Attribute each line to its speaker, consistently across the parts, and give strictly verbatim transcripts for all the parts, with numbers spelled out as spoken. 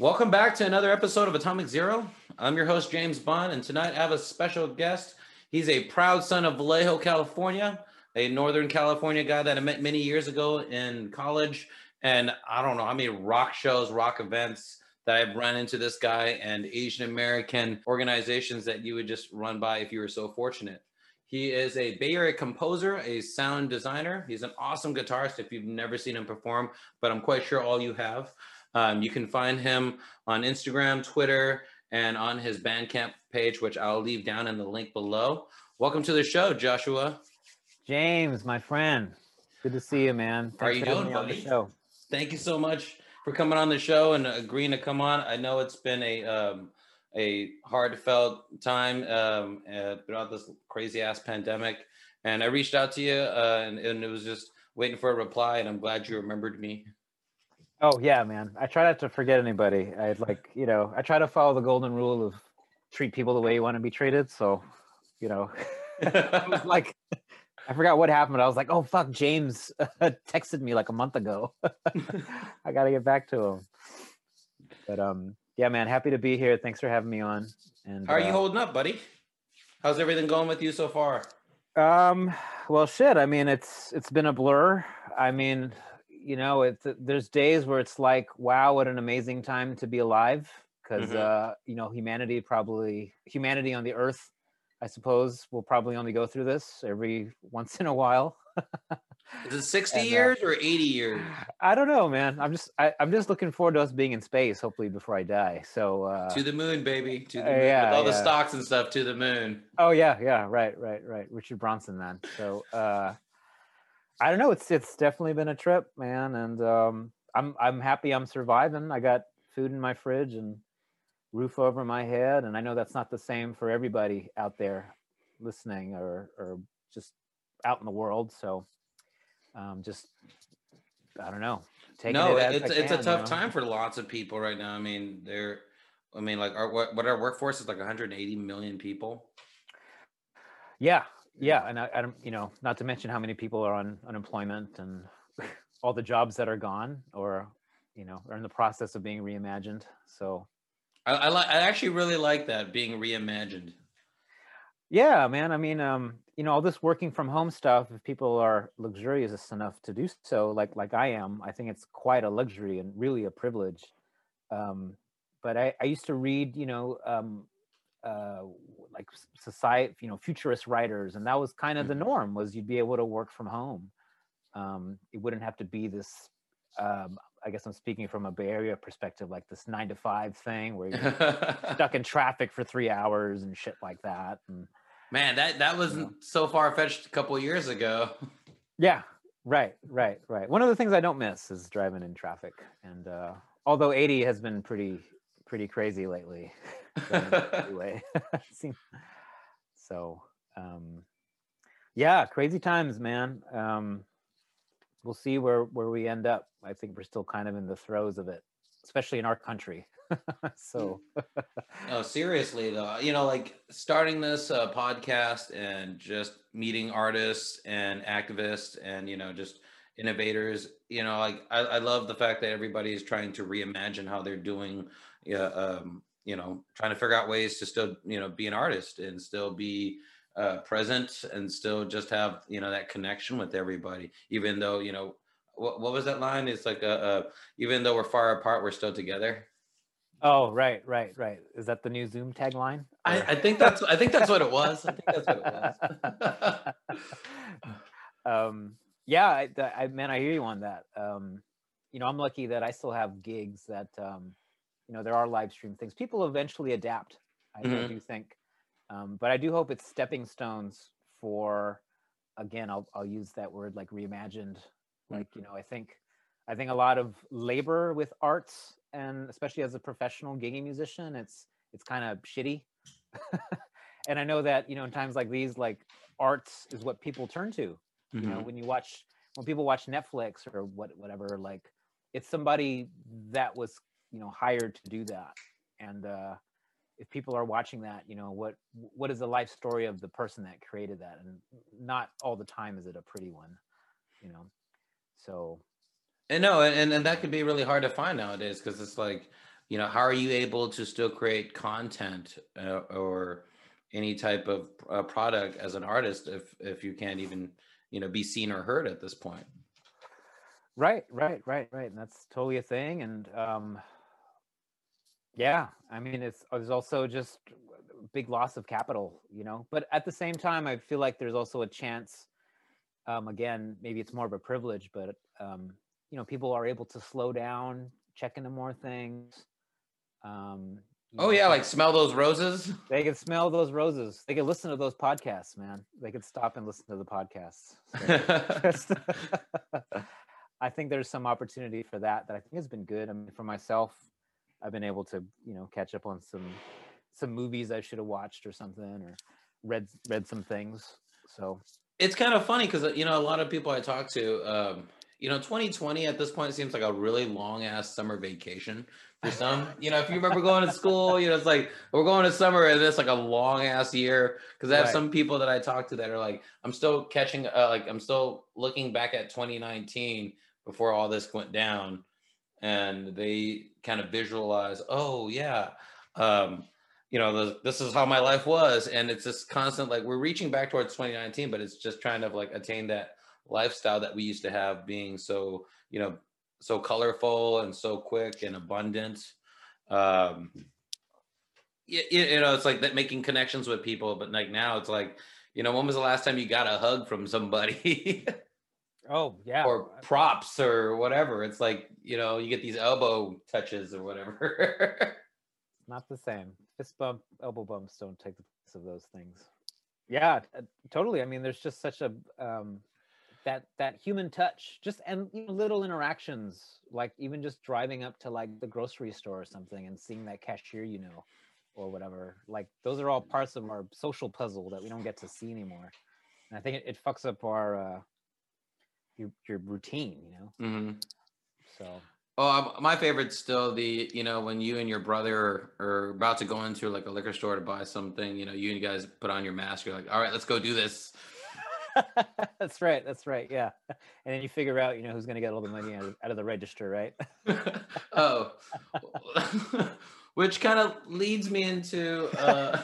Speaker 1: Welcome back to another episode of Atomic Zero. I'm your host, James Bond, and tonight I have a special guest. He's a proud son of Vallejo, California, a Northern California guy that I met many years ago in college. And I don't know how many rock shows, rock events that I've run into this guy and Asian American organizations that you would just run by if you were so fortunate. He is a Bay Area composer, a sound designer. He's an awesome guitarist if you've never seen him perform, but I'm quite sure all you have. Um, you can find him on Instagram, Twitter, and on his Bandcamp page, which I'll leave down in the link below. Welcome to the show, Joshua.
Speaker 2: James, my friend. Good to see you, man. Thanks
Speaker 1: How are you
Speaker 2: for having
Speaker 1: doing,
Speaker 2: me on the
Speaker 1: buddy?
Speaker 2: show.
Speaker 1: Thank you so much for coming on the show and agreeing to come on. I know it's been a um, a heartfelt time um, uh, throughout this crazy ass pandemic, and I reached out to you, uh, and, and it was just waiting for a reply, and I'm glad you remembered me.
Speaker 2: Oh yeah, man. I try not to forget anybody. I like, you know, I try to follow the golden rule of treat people the way you want to be treated. So, you know, I was like, I forgot what happened. But I was like, oh fuck, James texted me like a month ago. I got to get back to him. But um, yeah, man, happy to be here. Thanks for having me on. And
Speaker 1: how are you
Speaker 2: uh,
Speaker 1: holding up, buddy? How's everything going with you so far?
Speaker 2: Um, well, shit. I mean, it's it's been a blur. I mean. You know, it's there's days where it's like, wow, what an amazing time to be alive, because mm-hmm. uh, you know, humanity probably humanity on the earth, I suppose, will probably only go through this every once in a while.
Speaker 1: Is it sixty and, years uh, or eighty years?
Speaker 2: I don't know, man. I'm just I, I'm just looking forward to us being in space, hopefully before I die. So uh,
Speaker 1: to the moon, baby, to the
Speaker 2: uh,
Speaker 1: moon
Speaker 2: yeah,
Speaker 1: with all
Speaker 2: yeah.
Speaker 1: the stocks and stuff. To the moon.
Speaker 2: Oh yeah, yeah, right, right, right. Richard Branson, then. So. uh I don't know. It's it's definitely been a trip, man, and um, I'm I'm happy I'm surviving. I got food in my fridge and roof over my head, and I know that's not the same for everybody out there listening or or just out in the world. So, um, just I don't know. Taking
Speaker 1: no,
Speaker 2: it as
Speaker 1: it's
Speaker 2: I
Speaker 1: it's
Speaker 2: can,
Speaker 1: a tough
Speaker 2: you know?
Speaker 1: time for lots of people right now. I mean, they're, I mean, like our what what our workforce is like one hundred eighty million people.
Speaker 2: Yeah. Yeah, and I, I don't, you know, not to mention how many people are on unemployment and all the jobs that are gone or, you know, are in the process of being reimagined. So,
Speaker 1: I I, li- I actually really like that, being reimagined.
Speaker 2: Yeah, man. I mean, um, you know, all this working from home stuff. If people are luxurious enough to do so, like like I am, I think it's quite a luxury and really a privilege. Um, but I, I used to read, you know. Um, uh like society, you know, futurist writers, and that was kind of the norm, was you'd be able to work from home. Um it wouldn't have to be this um I guess I'm speaking from a Bay Area perspective, like this nine to five thing where you're stuck in traffic for three hours and shit like that. And
Speaker 1: man, that that wasn't you know. so far-fetched a couple of years ago.
Speaker 2: Yeah, right, right, right. One of the things I don't miss is driving in traffic, and uh although eighty has been pretty pretty crazy lately. Anyway, so um yeah, crazy times, man. Um we'll see where where we end up. I think we're still kind of in the throes of it, especially in our country. So
Speaker 1: no, seriously though, you know, like starting this uh, podcast and just meeting artists and activists and, you know, just innovators, you know, like I, I love the fact that everybody is trying to reimagine how they're doing, yeah, um you know, trying to figure out ways to still, you know, be an artist and still be uh, present and still just have, you know, that connection with everybody, even though, you know, what, what was that line? It's like, a, a, even though we're far apart, we're still together.
Speaker 2: Oh, right, right, right. Is that the new Zoom tagline?
Speaker 1: I, I think that's, I think that's what it was. I think that's what it was.
Speaker 2: um, yeah, I, I, man, I hear you on that. Um, you know, I'm lucky that I still have gigs that, um, you know, there are live stream things. People eventually adapt, I, mm-hmm. I do think. Um, but I do hope it's stepping stones for, again, I'll I'll use that word, like reimagined. Like, you know, I think I think a lot of labor with arts, and especially as a professional gigging musician, it's it's kind of shitty. And I know that, you know, in times like these, like arts is what people turn to. Mm-hmm. You know, when you watch when people watch Netflix or what whatever, like it's somebody that was, you know, hired to do that. And uh, if people are watching that, you know, what what is the life story of the person that created that? And not all the time is it a pretty one, you know. So
Speaker 1: and no, and and that could be really hard to find nowadays, because it's like you know, how are you able to still create content uh, or any type of uh, product as an artist if if you can't even, you know, be seen or heard at this point?
Speaker 2: Right, right, right, right. And that's totally a thing. And um, yeah, I mean, it's there's also just a big loss of capital, you know. But at the same time, I feel like there's also a chance. Um, again, maybe it's more of a privilege, but um, you know, people are able to slow down, check into more things. Um, you
Speaker 1: Oh
Speaker 2: know,
Speaker 1: yeah,
Speaker 2: some,
Speaker 1: like smell those roses.
Speaker 2: they can smell those roses. They can listen to those podcasts, man. They could stop and listen to the podcasts. So just, I think there's some opportunity for that that I think has been good. I mean, for myself, I've been able to, you know, catch up on some some movies I should have watched or something, or read read some things. So
Speaker 1: It's kind of funny because, you know, a lot of people I talk to, um, you know, twenty twenty at this point seems like a really long ass summer vacation for some. You know, if you remember going to school, you know, it's like we're going to summer and it's like a long ass year. Because I have
Speaker 2: right,
Speaker 1: some people that I talk to that are like, I'm still catching, uh, like, I'm still looking back at twenty nineteen before all this went down, and they kind of visualize, oh yeah, um, you know, the, this is how my life was, and it's this constant like we're reaching back towards twenty nineteen, but it's just trying to like attain that lifestyle that we used to have, being so, you know, so colorful and so quick and abundant. Um, you, you know, it's like that, making connections with people, but like now it's like, you know, when was the last time you got a hug from somebody?
Speaker 2: oh yeah,
Speaker 1: Or props or whatever. It's like, you know, you get these elbow touches or whatever.
Speaker 2: not the same. Fist bump, elbow bumps don't take the place of those things. Yeah, t- totally. I mean, there's just such a um, that that human touch, just and you know, little interactions, like even just driving up to like the grocery store or something and seeing that cashier, you know, or whatever. Like those are all parts of our social puzzle that we don't get to see anymore. And I think it, it fucks up our uh, your your routine, you know.
Speaker 1: hmm
Speaker 2: So
Speaker 1: Oh, I'm- my favorite's still the, you know, when you and your brother are about to go into like a liquor store to buy something, you know, you guys put on your mask. You're like, all right, let's go do this.
Speaker 2: that's right, that's right, yeah. And then you figure out, you know, who's going to get all the money out of, out of the register, right?
Speaker 1: Oh, which kind of leads me into, uh,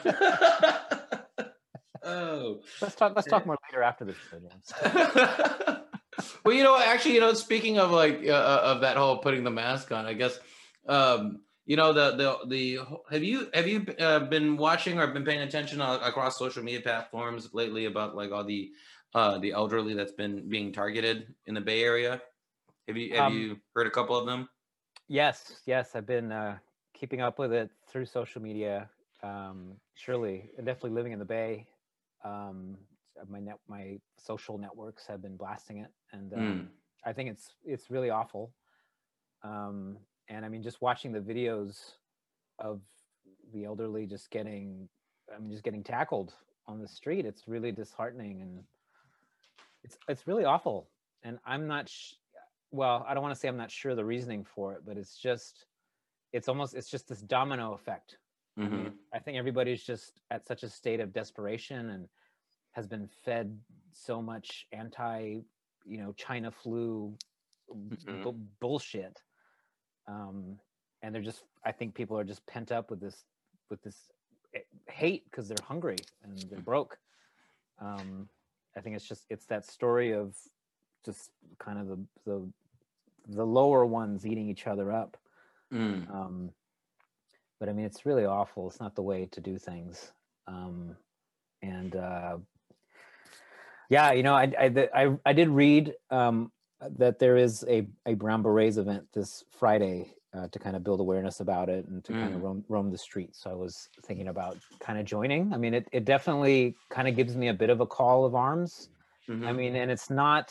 Speaker 1: oh,
Speaker 2: let's talk. Let's talk more later after the show, James.
Speaker 1: well, you know, actually, you know, speaking of like uh, uh, of that whole putting the mask on, I guess, um, you know, the the the have you have you uh, been watching or been paying attention uh, across social media platforms lately about like all the uh, the elderly that's been being targeted in the Bay Area? Have you have
Speaker 2: Um,
Speaker 1: you heard a couple of them?
Speaker 2: yes, yes, I've been uh, keeping up with it through social media. Um, surely, definitely living in the Bay. Um, my net, my social networks have been blasting it, and um,
Speaker 1: Mm,
Speaker 2: I think it's it's really awful. Um, and I mean, just watching the videos of the elderly just getting, I mean, just getting tackled on the street, it's really disheartening, and it's it's really awful. And I'm not, sh- well, I don't want to say I'm not sure the reasoning for it, but it's just, it's almost, it's just this domino effect. I mean,
Speaker 1: mm-hmm,
Speaker 2: I think everybody's just at such a state of desperation and has been fed so much anti, you know, China flu
Speaker 1: mm-hmm,
Speaker 2: bu- bullshit. Um, and they're just, I think people are just pent up with this, with this eh, hate because they're hungry and they're broke. Um, I think it's just, it's that story of just kind of the, the, the lower ones eating each other up.
Speaker 1: mm.
Speaker 2: Um, but I mean, it's really awful. It's not the way to do things. Um, and uh, yeah, you know, I I I, I did read um, that there is a a Brown Berets event this Friday uh, to kind of build awareness about it and to kind of
Speaker 1: Mm,
Speaker 2: roam roam the streets. So I was thinking about kind of joining. I mean, it it definitely kind of gives me a bit of a call of arms. I
Speaker 1: mm-hmm,
Speaker 2: mean, and it's not.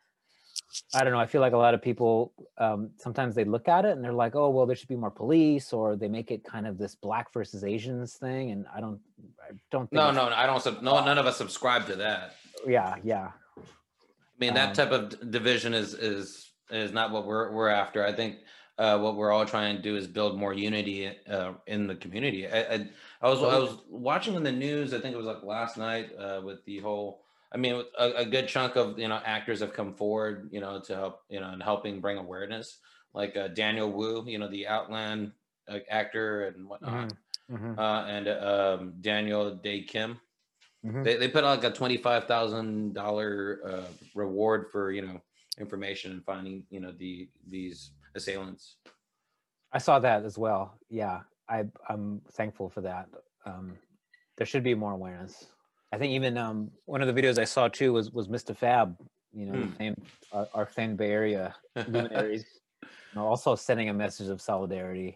Speaker 2: I don't know. I feel like a lot of people um, sometimes they look at it and they're like, "Oh, well, there should be more police," or they make it kind of this black versus Asians thing. And I don't, I don't think
Speaker 1: no,
Speaker 2: it's.
Speaker 1: no, I don't. sub- No, none of us subscribe to that.
Speaker 2: Yeah, yeah,
Speaker 1: I mean, that
Speaker 2: um,
Speaker 1: type of d- division is is is not what we're we're after. I think uh, what we're all trying to do is build more unity uh, in the community. I, I, I was I
Speaker 2: totally.
Speaker 1: was watching in the news. I think it was like last night uh, with the whole. I mean, a, a good chunk of, you know, actors have come forward, you know, to help, you know, and helping bring awareness. Like uh, Daniel Wu, you know, the Outland uh, actor and whatnot,
Speaker 2: Mm-hmm. Mm-hmm.
Speaker 1: uh, and um, Daniel Day Kim.
Speaker 2: Mm-hmm.
Speaker 1: They they put out like a twenty five thousand dollar uh, reward for you know information and finding you know the these assailants.
Speaker 2: I saw that as well. Yeah, I I'm thankful for that. Um, there should be more awareness. I think even um, one of the videos I saw too was was Mister Fab. You know,
Speaker 1: Hmm.
Speaker 2: the famed our, our famed Bay Area luminaries. You know, also sending a message of solidarity.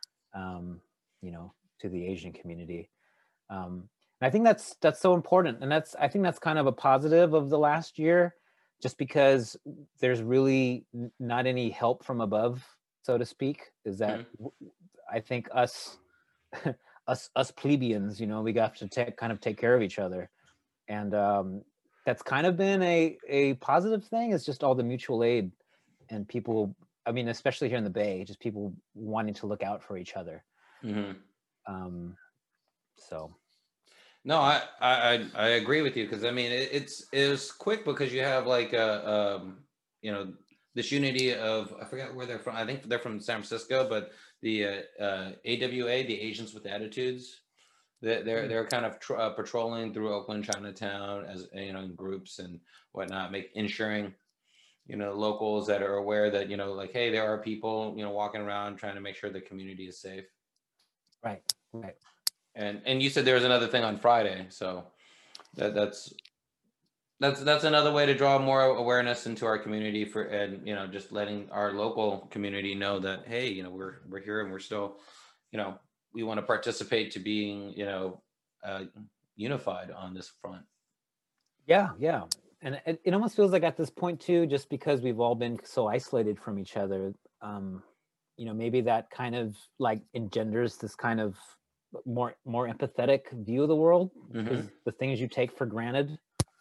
Speaker 2: Um, you know, to the Asian community. Um, and I think that's that's so important, and that's I think that's kind of a positive of the last year, just because there's really n- not any help from above, so to speak. Is that w- I think us, us us plebeians, you know, we got to take, kind of take care of each other, and um, that's kind of been a a positive thing. Is just all the mutual aid and people. I mean, especially here in the Bay, just people wanting to look out for each other.
Speaker 1: Mm-hmm.
Speaker 2: Um, so.
Speaker 1: No, I, I I agree with you because I mean it, it's it was quick because you have like a um, you know this unity of I forget where they're from. I think they're from San Francisco, but the uh, uh, A W A, the Asians with Attitudes, they're they're, they're kind of tr- uh, patrolling through Oakland, Chinatown as you know in groups and whatnot, make ensuring you know locals that are aware that you know like hey there are people you know walking around trying to make sure the community is safe.
Speaker 2: Right, right.
Speaker 1: And and you said there was another thing on Friday, so that that's that's that's another way to draw more awareness into our community for and you know just letting our local community know that hey you know we're we're here and we're still you know we want to participate to being you know uh, unified on this front.
Speaker 2: Yeah, yeah. And it, it almost feels like at this point too, just because we've all been so isolated from each other, um, you know, maybe that kind of like engenders this kind of more more empathetic view of the world because
Speaker 1: Mm-hmm.
Speaker 2: the things you take for granted.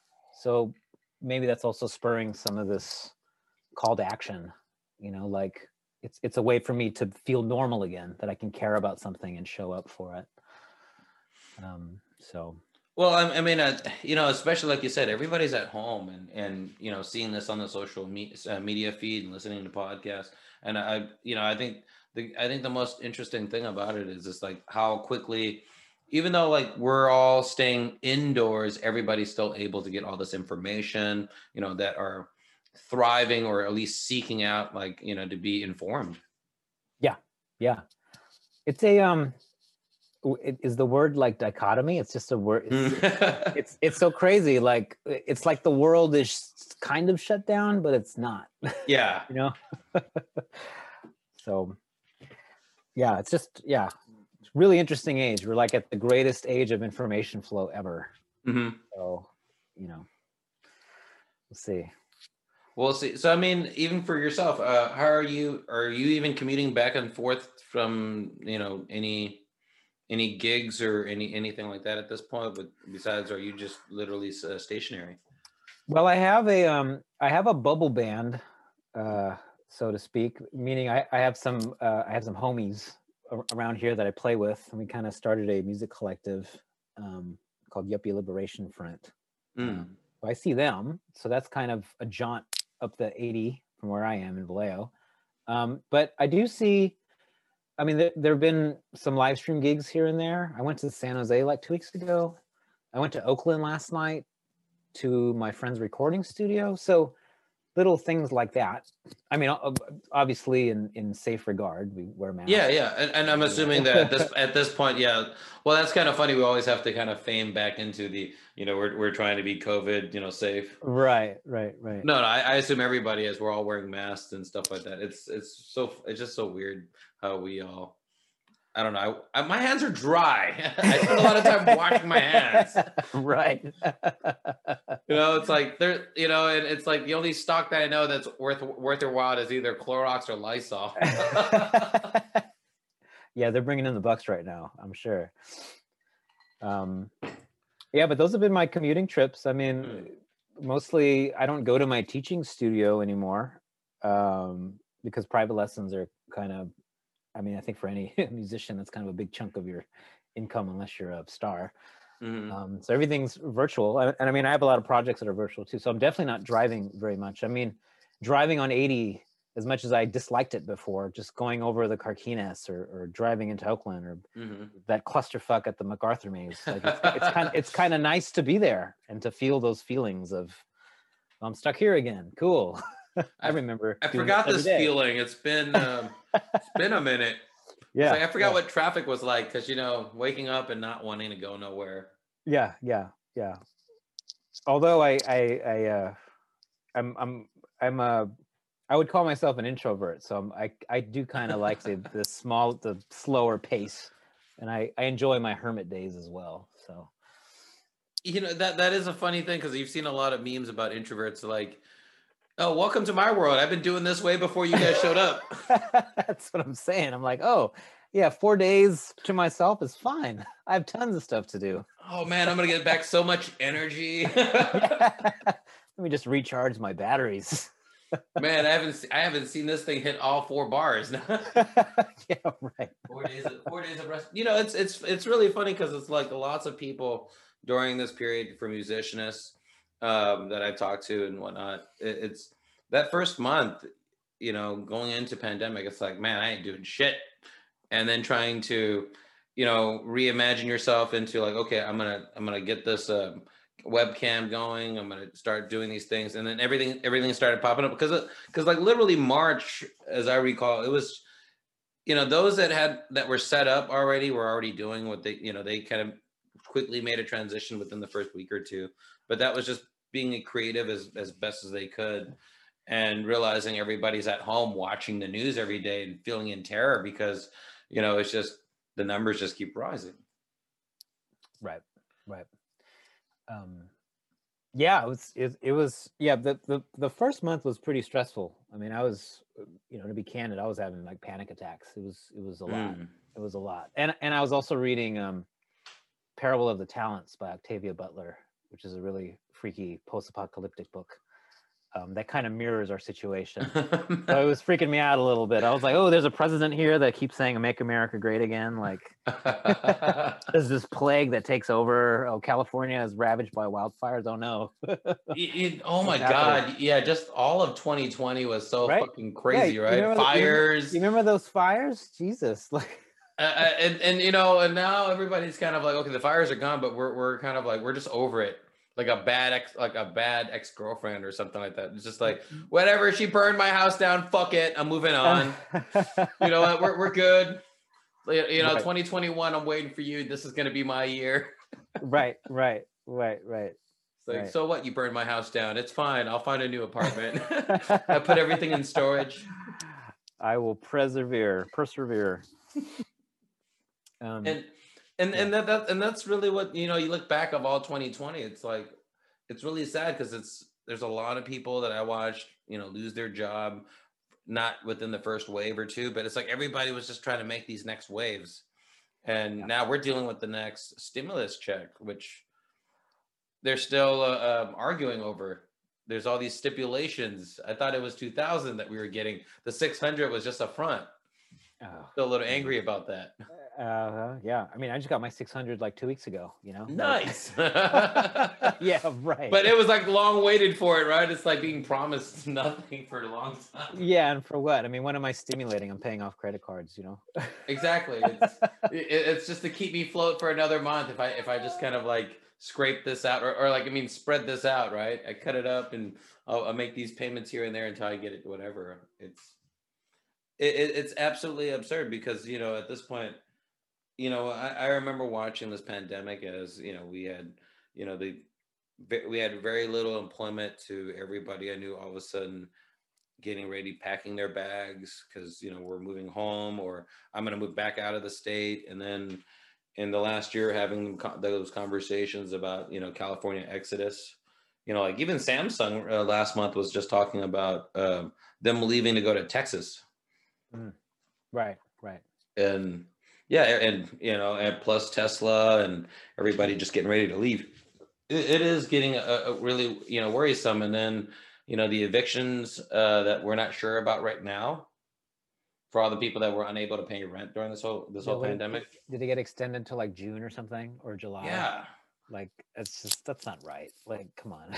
Speaker 2: So maybe that's also spurring some of this call to action, you know, like it's it's a way for me to feel normal again, that I can care about something and show up for it. Um, so
Speaker 1: Well, I, I mean, uh, you know, especially like you said, everybody's at home and and you know, seeing this on the social me- uh, media feed and listening to podcasts. And I, you know, I think the I think the most interesting thing about it is just like how quickly, even though like we're all staying indoors, everybody's still able to get all this information. You know, that are thriving or at least seeking out like you know to be informed.
Speaker 2: yeah, yeah. It's a um w- it- is the word like dichotomy? It's just a word. It's it's it's so crazy. Like it's like the world is kind of shut down, but it's not.
Speaker 1: Yeah.
Speaker 2: You know. So yeah, it's just yeah, it's really interesting age. We're like at the greatest age of information flow ever.
Speaker 1: Hmm.
Speaker 2: So you know, we'll see.
Speaker 1: We'll see. So, I mean, even for yourself, uh, how are you? Are you even commuting back and forth from you know any any gigs or any anything like that at this point? But besides, are you just literally uh, stationary?
Speaker 2: Well, I have a um I have a bubble band, uh, so to speak. Meaning I, I have some uh, I have some homies a- around here that I play with, and we kind of started a music collective um, called Yuppie Liberation Front.
Speaker 1: Mm.
Speaker 2: Um, so I see them, so that's kind of a jaunt up the eighty from where I am in Vallejo. Um, but I do see. I mean, there, there have been some live stream gigs here and there. I went to San Jose like two weeks ago. I went to Oakland last night to my friend's recording studio. So little things like that. I mean, obviously in, in safe regard, we wear masks.
Speaker 1: Yeah, yeah, and, and I'm assuming that at this at this point, yeah. Well, that's kind of funny. We always have to kind of fame back into the, you know, we're we're trying to be COVID, you know, safe.
Speaker 2: Right, right, right.
Speaker 1: No, no, I, I assume everybody is. We're all wearing masks and stuff like that. It's it's so it's just so weird how we all. I don't know. I, I, my hands are dry. I spend a lot of time washing my hands.
Speaker 2: Right.
Speaker 1: You know, it's like there. You know, and it's like the only stock that I know that's worth worth their while is either Clorox or Lysol.
Speaker 2: Yeah, they're bringing in the bucks right now, I'm sure. Um, yeah, but those have been my commuting trips. I mean, mm. mostly I don't go to my teaching studio anymore um, because private lessons are kind of. I mean, I think for any musician, that's kind of a big chunk of your income, unless you're a star. Mm-hmm. Um, so everything's virtual. And I mean, I have a lot of projects that are virtual too. So I'm definitely not driving very much. I mean, driving on eighty as much as I disliked it before, just going over the Carquinez or, or driving into Oakland or
Speaker 1: Mm-hmm.
Speaker 2: that clusterfuck at the MacArthur Maze, like it's, it's kind of it's kind of nice to be there and to feel those feelings of I'm stuck here again. Cool. I remember.
Speaker 1: I forgot this feeling. It's been um, it's been a minute.
Speaker 2: Yeah,
Speaker 1: like I forgot
Speaker 2: yeah.
Speaker 1: what traffic was like because you know waking up and not wanting to go nowhere.
Speaker 2: Yeah, yeah, yeah. Although I, I, I, uh, I'm, I'm, I'm a, I would call myself an introvert. So I'm, I, I do kind of like the, the small, the slower pace, and I, I enjoy my hermit days as well. So,
Speaker 1: you know that that is a funny thing because you've seen a lot of memes about introverts like. Oh, welcome to my world. I've been doing this way before you guys showed up.
Speaker 2: That's what I'm saying. I'm like, oh, yeah, four days to myself is fine. I have tons of stuff to do.
Speaker 1: Oh, man, I'm going to get back so much energy.
Speaker 2: Let me just recharge my batteries.
Speaker 1: Man, I haven't I haven't seen this thing hit all four bars.
Speaker 2: Yeah, right.
Speaker 1: Four days of, four days of rest. You know, it's it's it's really funny because it's like lots of people during this period for musicianists um, that I've talked to and whatnot. It, it's that first month, you know, going into pandemic, it's like, man, I ain't doing shit. And then trying to, you know, reimagine yourself into like, okay, I'm gonna I'm gonna get this uh, webcam going. I'm gonna start doing these things, and then everything everything started popping up because because like literally March, as I recall, it was, you know, those that had that were set up already were already doing what they, you know, they kind of quickly made a transition within the first week or two, but that was just being creative as as best as they could. And realizing everybody's at home watching the news every day and feeling in terror because, you know, it's just the numbers just keep rising.
Speaker 2: Right, right. Um, yeah, it was. It, it was. Yeah, the, the the first month was pretty stressful. I mean, I was, you know, to be candid, I was having like panic attacks. It was. It was a lot.
Speaker 1: Mm.
Speaker 2: It was a lot. And and I was also reading um, Parable of the Talents by Octavia Butler, which is a really freaky post-apocalyptic book. Um, that kind of mirrors our situation. So it was freaking me out a little bit. I was like, oh, there's a president here that keeps saying make America great again. Like there's this plague that takes over. Oh, California is ravaged by wildfires. Oh no.
Speaker 1: it, it, oh my God. Yeah. Just all of twenty twenty was so
Speaker 2: right?
Speaker 1: fucking crazy,
Speaker 2: yeah,
Speaker 1: right?
Speaker 2: You remember,
Speaker 1: Fires.
Speaker 2: You remember, you remember those fires? Jesus. Like
Speaker 1: uh, and, and, you know, and now everybody's kind of like, okay, the fires are gone, but we're, we're kind of like, we're just over it. Like a bad ex, like a bad ex-girlfriend or something like that. It's just like, whatever, she burned my house down. Fuck it, I'm moving on. You know what? We're we're good. You know, right. twenty twenty-one. I'm waiting for you. This is gonna be my year.
Speaker 2: Right, right, right, right.
Speaker 1: It's like,
Speaker 2: right.
Speaker 1: so what? You burned my house down. It's fine. I'll find a new apartment. I put everything in storage.
Speaker 2: I will persevere, persevere.
Speaker 1: Um, and. And yeah. and that, that and that's really what, you know, you look back of all twenty twenty, it's like, it's really sad because it's, there's a lot of people that I watched, you know, lose their job, not within the first wave or two, but it's like everybody was just trying to make these next waves. And yeah. now we're dealing with the next stimulus check, which they're still uh, um, arguing over. There's all these stipulations. I thought it was two thousand that we were getting. The six hundred was just a front. Oh, still a little angry about that.
Speaker 2: Uh, yeah. I mean, I just got my six hundred like two weeks ago, you know?
Speaker 1: Nice.
Speaker 2: Yeah, right.
Speaker 1: But it was like long waited for it, right? It's like being promised nothing for a long time.
Speaker 2: Yeah, and for what? I mean, what am I stimulating? I'm paying off credit cards, you know?
Speaker 1: Exactly. It's, it, it's just to keep me afloat for another month. If I if I just kind of like scrape this out or, or like, I mean, spread this out, right? I cut it up and I'll, I'll make these payments here and there until I get it, whatever. It's, it, it's absolutely absurd because, you know, at this point, you know, I, I remember watching this pandemic as, you know, we had, you know, the we had very little employment to everybody I knew all of a sudden getting ready, packing their bags because, you know, we're moving home or I'm going to move back out of the state. And then in the last year, having those conversations about, you know, California exodus, you know, like even Samsung uh, last month was just talking about uh, them leaving to go to Texas.
Speaker 2: Mm. Right, right.
Speaker 1: And yeah, and you know, and plus Tesla and everybody just getting ready to leave. It, it is getting a, a really, you know, worrisome. And then, you know, the evictions uh, that we're not sure about right now for all the people that were unable to pay rent during this whole this yeah, whole pandemic.
Speaker 2: It, did it get extended to like June or something or July?
Speaker 1: Yeah.
Speaker 2: Like it's just that's not right. Like, come on.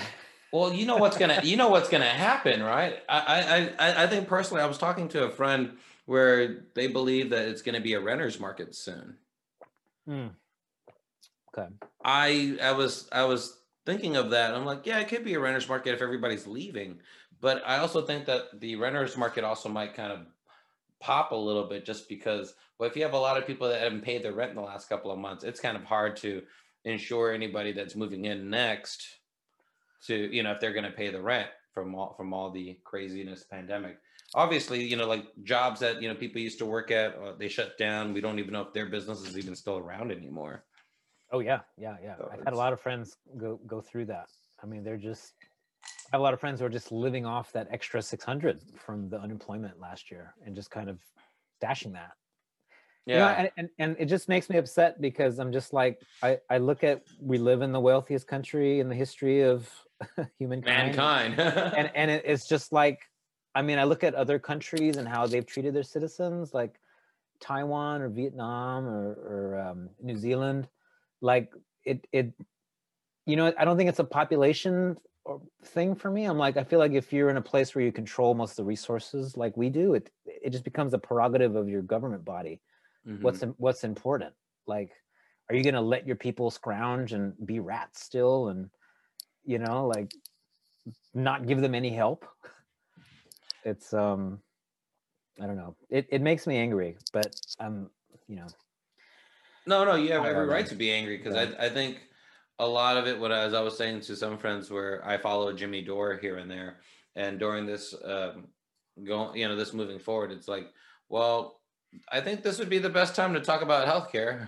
Speaker 1: Well, you know what's gonna you know what's gonna happen, right? I I I I think personally, I was talking to a friend where they believe that it's gonna be a renter's market soon.
Speaker 2: Mm, okay.
Speaker 1: I I was I was thinking of that. I'm like, yeah, it could be a renter's market if everybody's leaving, but I also think that the renter's market also might kind of pop a little bit just because, well, if you have a lot of people that haven't paid their rent in the last couple of months, it's kind of hard to ensure anybody that's moving in next to, you know, if they're going to pay the rent from all from all the craziness pandemic. Obviously, you know, like jobs that, you know, people used to work at, uh, they shut down. We don't even know if their business is even still around anymore.
Speaker 2: Oh yeah, yeah, yeah.
Speaker 1: So
Speaker 2: I've had a
Speaker 1: it's,
Speaker 2: lot of friends go go through that. I mean, they're just I have a lot of friends who are just living off that extra six hundred from the unemployment last year and just kind of stashing that. You know,
Speaker 1: yeah,
Speaker 2: and, and, and it just makes me upset because I'm just like, I, I look at, we live in the wealthiest country in the history of humankind.
Speaker 1: mankind.
Speaker 2: And, and it, it's just like, I mean, I look at other countries and how they've treated their citizens, like Taiwan or Vietnam or, or um, New Zealand. Like it, it, you know, I don't think it's a population or thing for me. I'm like, I feel like if you're in a place where you control most of the resources like we do, it, it just becomes a prerogative of your government body.
Speaker 1: Mhm.
Speaker 2: What's what's important? Like, are you gonna let your people scrounge and be rats still, and you know, like, not give them any help? It's um, I don't know. It it makes me angry, but um, you know,
Speaker 1: No, no, you have
Speaker 2: I
Speaker 1: every
Speaker 2: are
Speaker 1: right
Speaker 2: them.
Speaker 1: to be angry because
Speaker 2: Yeah.
Speaker 1: I, I think a lot of it, what I, as I was saying to some friends where I follow Jimmy Dore here and there, and during this, um, going, you know, this moving forward, it's like, well, I think this would be the best time to talk about healthcare.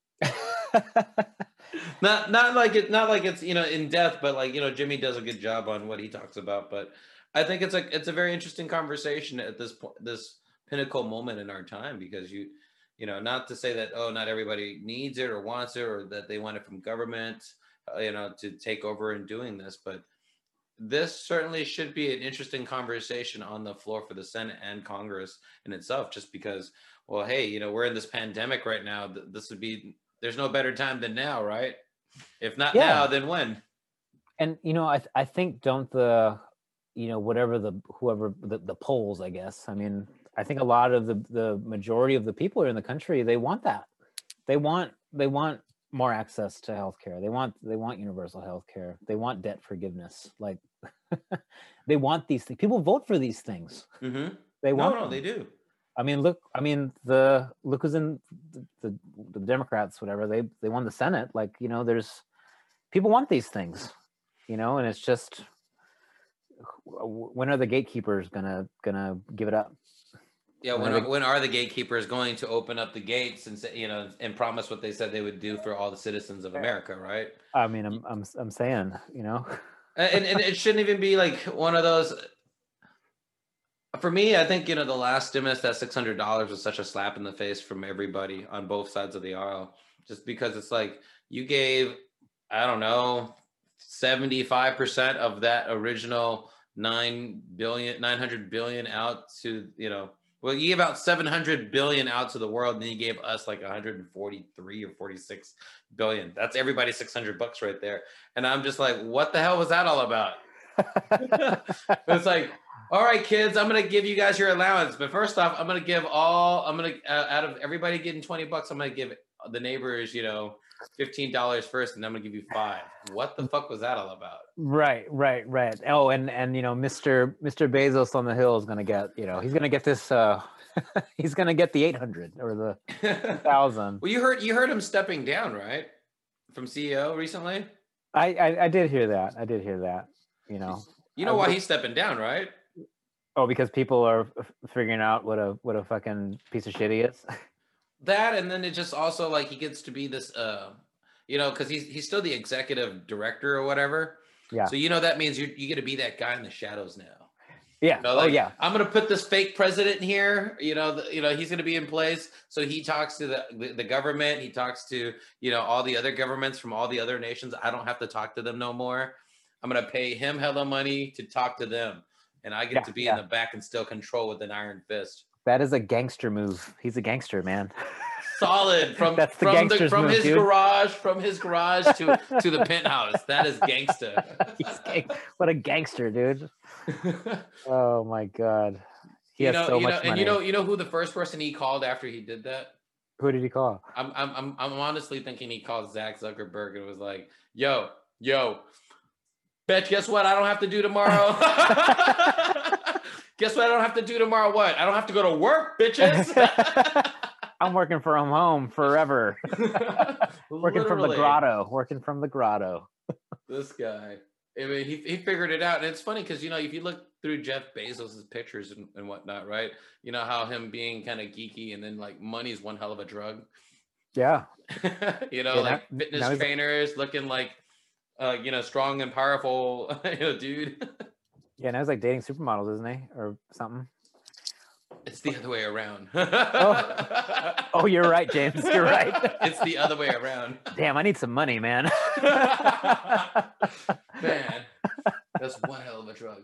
Speaker 1: Not, not like it, not like it's, you know, in depth, but like, you know, Jimmy does a good job on what he talks about. But I think it's like, it's a very interesting conversation at this point, this pinnacle moment in our time, because you, you know, not to say that, oh, not everybody needs it or wants it or that they want it from government, uh, you know, to take over in doing this, but this certainly should be an interesting conversation on the floor for the Senate and Congress in itself, just because, well, hey, you know, we're in this pandemic right now. Th- This would be, there's no better time than now, right? If not now,
Speaker 2: Yeah,
Speaker 1: then when?
Speaker 2: and you know, I th- I think don't the, you know, whatever the whoever the, the polls, I guess. I mean, I think a lot of the the majority of the people here in the country, they want that. They want they want more access to healthcare. They want they want universal healthcare. They want debt forgiveness. Like they want these things. People vote for these things.
Speaker 1: Hmm.
Speaker 2: They
Speaker 1: No,
Speaker 2: want
Speaker 1: no, they
Speaker 2: them.
Speaker 1: do.
Speaker 2: I mean, look. I mean, the look who's in the, the, the Democrats. Whatever they they won the Senate. Like, you know, there's people want these things. You know, and it's just, when are the gatekeepers gonna gonna give it up?
Speaker 1: Yeah,
Speaker 2: When
Speaker 1: when
Speaker 2: are
Speaker 1: are,
Speaker 2: they?
Speaker 1: when are the gatekeepers going to open up the gates and say, you know, and promise what they said they would do for all the citizens of America, right?
Speaker 2: I mean, I'm I'm I'm saying, you know.
Speaker 1: And and it shouldn't even be like one of those. For me, I think, you know, the last stimulus, that six hundred dollars was such a slap in the face from everybody on both sides of the aisle, just because it's like you gave, I don't know, seventy-five percent of that original nine billion, nine hundred billion out to, you know, well, you gave out seven hundred billion out to the world, and then you gave us like one hundred forty-three or forty-six billion. That's everybody six hundred bucks right there. And I'm just like, what the hell was that all about? It's like, all right, kids, I'm gonna give you guys your allowance, but first off, I'm gonna give all, I'm gonna uh, out of everybody getting twenty bucks, I'm gonna give the neighbors, you know, fifteen dollars first, and I'm gonna give you five. What the fuck was that all about?
Speaker 2: Right, right, right. Oh, and and you know, Mister Mister Bezos on the hill is gonna get, you know, he's gonna get this. uh He's gonna get the eight hundred or the two thousand.
Speaker 1: Well, you heard you heard him stepping down, right, from C E O recently.
Speaker 2: I, I I did hear that. I did hear that. You know,
Speaker 1: You
Speaker 2: I,
Speaker 1: know why he's stepping down, right?
Speaker 2: oh, because people are f- figuring out what a what a fucking piece of shit he is.
Speaker 1: That, and then it just also like he gets to be this, uh, you know, because he's he's still the executive director or whatever.
Speaker 2: Yeah,
Speaker 1: So you know that means you you get to be that guy in the shadows now.
Speaker 2: yeah.
Speaker 1: You know,
Speaker 2: Oh
Speaker 1: like
Speaker 2: yeah.
Speaker 1: I'm gonna put this fake president here. You know, the, you know he's gonna be in place. So he talks to the, the the government. He talks to, you know, all the other governments from all the other nations. I don't have to talk to them no more. I'm gonna pay him hella money to talk to them, and I get
Speaker 2: Yeah,
Speaker 1: to be in
Speaker 2: yeah.
Speaker 1: the back and still control with an iron fist.
Speaker 2: That is a gangster move. He's a gangster, man.
Speaker 1: Solid from
Speaker 2: That's the
Speaker 1: from the
Speaker 2: gangster's
Speaker 1: from
Speaker 2: move,
Speaker 1: his
Speaker 2: dude.
Speaker 1: garage from his garage to to the penthouse. That is gangsta.
Speaker 2: He's gang- what a gangster, dude. Oh my god. He
Speaker 1: you
Speaker 2: has
Speaker 1: know,
Speaker 2: so
Speaker 1: you
Speaker 2: much
Speaker 1: know,
Speaker 2: money.
Speaker 1: and you know, you know who the first person he called after he did that?
Speaker 2: Who did he call?
Speaker 1: I'm I'm I'm I'm honestly thinking he called Zach Zuckerberg and was like, "Yo, yo, bitch, guess what? I don't have to do tomorrow." Guess what? I don't have to do tomorrow. What? I don't have to go to work, bitches.
Speaker 2: I'm working from home forever. Working from the
Speaker 1: Literally.
Speaker 2: grotto. Working from the grotto.
Speaker 1: This guy. I mean, he, he figured it out. And it's funny because, you know, if you look through Jeff Bezos' pictures and, and whatnot, right? You know, how him being kind of geeky and then like money is one hell of a drug.
Speaker 2: Yeah.
Speaker 1: you know,
Speaker 2: Yeah,
Speaker 1: like
Speaker 2: now-
Speaker 1: fitness
Speaker 2: now he's-
Speaker 1: trainers looking like, uh, you know, strong and powerful, you know, dude.
Speaker 2: Yeah, now he's like dating supermodels, isn't he? Or something.
Speaker 1: It's the other way around.
Speaker 2: Oh. Oh, you're right, James. You're right.
Speaker 1: It's the other way around.
Speaker 2: Damn, I need some money, man.
Speaker 1: Man, that's one hell of a drug.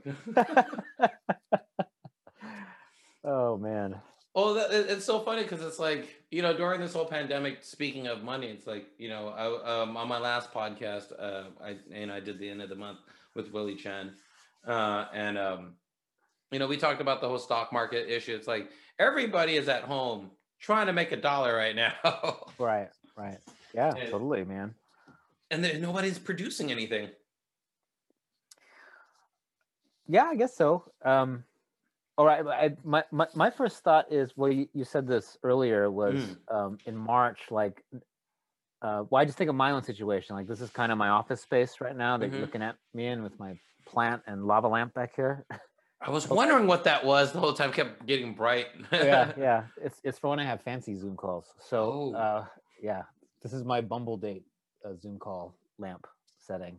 Speaker 2: Oh man.
Speaker 1: Oh, that, it- it's so funny because it's like, you know, during this whole pandemic, speaking of money, it's like, you know, I, um, on my last podcast, uh, I and I did the end of the month with Willie Chen, uh, and um, you know, we talked about the whole stock market issue. It's like everybody is at home trying to make a dollar right now,
Speaker 2: Right, right. Yeah,
Speaker 1: Yeah.
Speaker 2: totally, man.
Speaker 1: and then nobody's producing anything.
Speaker 2: Yeah, I guess so. Um, all right. I, my, my my first thought is, well, you, you said this earlier, was
Speaker 1: Mm.
Speaker 2: um, in March, like, uh, well, I just think of my own situation. Like, this is kind of my office space right now that
Speaker 1: Mhm.
Speaker 2: you're looking at me in with my plant and lava lamp back here.
Speaker 1: I was wondering what that was the whole time. Kept getting bright.
Speaker 2: yeah, yeah. It's it's for when I have fancy Zoom calls. So,
Speaker 1: Oh.
Speaker 2: uh, yeah, this is my Bumble date uh, Zoom call lamp setting.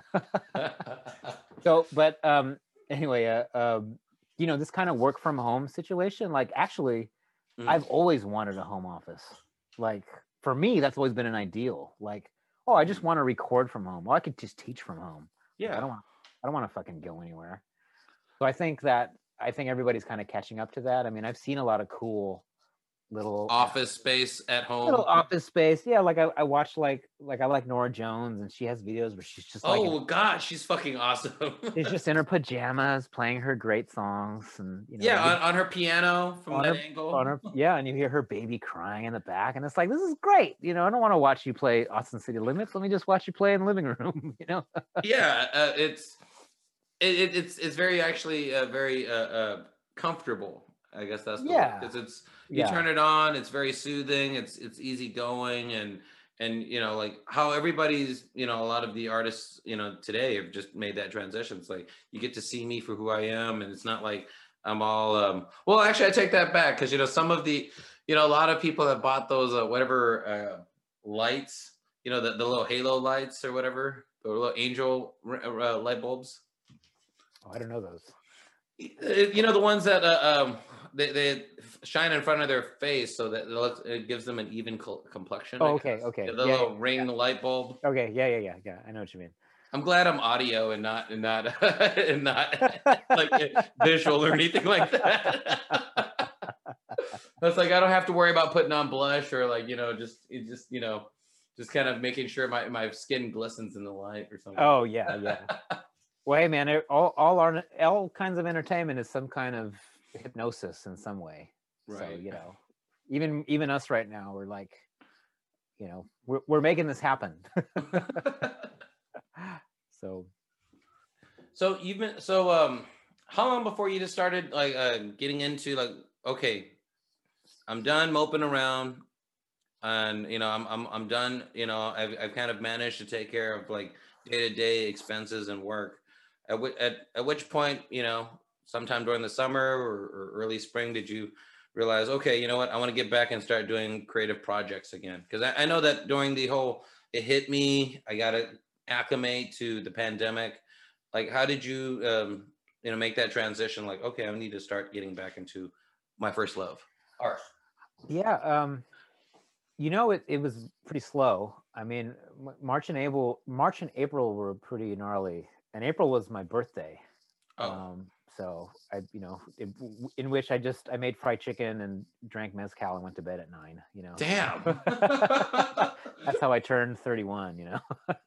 Speaker 2: So, but um, anyway, uh, um, you know, this kind of work from home situation, like actually,
Speaker 1: Mm.
Speaker 2: I've always wanted a home office. Like for me, that's always been an ideal. Like, oh, I just want to record from home. Well, I could just teach from home. Like,
Speaker 1: Yeah.
Speaker 2: I don't want. I don't want to fucking go anywhere. So I think that I think everybody's kind of catching up to that. I mean, I've seen a lot of cool little
Speaker 1: Office space at home.
Speaker 2: little office space. Yeah, like I, I watch like like I like Nora Jones, and she has videos where she's just like
Speaker 1: Oh God, she's fucking awesome.
Speaker 2: she's just in her pajamas playing her great songs, and you know,
Speaker 1: yeah,
Speaker 2: you-
Speaker 1: on, on her piano from
Speaker 2: on
Speaker 1: that
Speaker 2: her-
Speaker 1: angle.
Speaker 2: on her, yeah, and you hear her baby crying in the back, and it's like, this is great. You know, I don't want to watch you play Austin City Limits. Let me just watch you play in the living room. You know.
Speaker 1: yeah, uh, it's it, it, it's it's very actually uh, very uh, uh, comfortable. I guess that's the
Speaker 2: Yeah.
Speaker 1: because it's you
Speaker 2: Yeah.
Speaker 1: turn it on, it's very soothing, it's it's easy going, and and you know like how everybody's you know a lot of the artists you know today have just made that transition. It's like you get to see me for who I am, and it's not like I'm all um well actually I take that back because you know some of the you know a lot of people that bought those uh, whatever uh, lights you know the, the little halo lights or whatever the little angel uh, light bulbs.
Speaker 2: Oh, I don't know those.
Speaker 1: You know the ones that uh, um, they, they shine in front of their face so that it, looks, it gives them an even co- complexion.
Speaker 2: Oh,
Speaker 1: I
Speaker 2: okay,
Speaker 1: guess.
Speaker 2: okay.
Speaker 1: Yeah, the
Speaker 2: Yeah,
Speaker 1: little
Speaker 2: yeah,
Speaker 1: ring
Speaker 2: yeah.
Speaker 1: light bulb.
Speaker 2: Okay, yeah, yeah, yeah, yeah. I know what you mean.
Speaker 1: I'm glad I'm audio and not and not and not like visual or anything like that. That's like I don't have to worry about putting on blush or like you know just it just you know just kind of making sure my, my skin glistens in the light or something.
Speaker 2: Oh yeah, yeah. Well, hey man, it- all all our all kinds of entertainment is some kind of hypnosis in some way. So
Speaker 1: Right.
Speaker 2: you know, even even us right now, we're like, you know, we're we're making this happen. So
Speaker 1: So you've been so um how long before you just started like uh getting into like okay, I'm done moping around and you know I'm I'm I'm done, you know, I've I've kind of managed to take care of like day-to-day expenses and work. At which at, at which point, you know, sometime during the summer or, or early spring did you realize, okay, you know what, I want to get back and start doing creative projects again? Because I, I know that during the whole it hit me, I got to acclimate to the pandemic. Like how did you um you know make that transition like okay I need to start getting back into my first love art?
Speaker 2: yeah, um, you know, it it was pretty slow. I mean, M- March and April, March and April were pretty gnarly, and April was my birthday.
Speaker 1: Oh.
Speaker 2: Um, So I, you know, in, in which I just I made fried chicken and drank mezcal and went to bed at nine. You know,
Speaker 1: Damn.
Speaker 2: That's how I turned thirty-one. You know.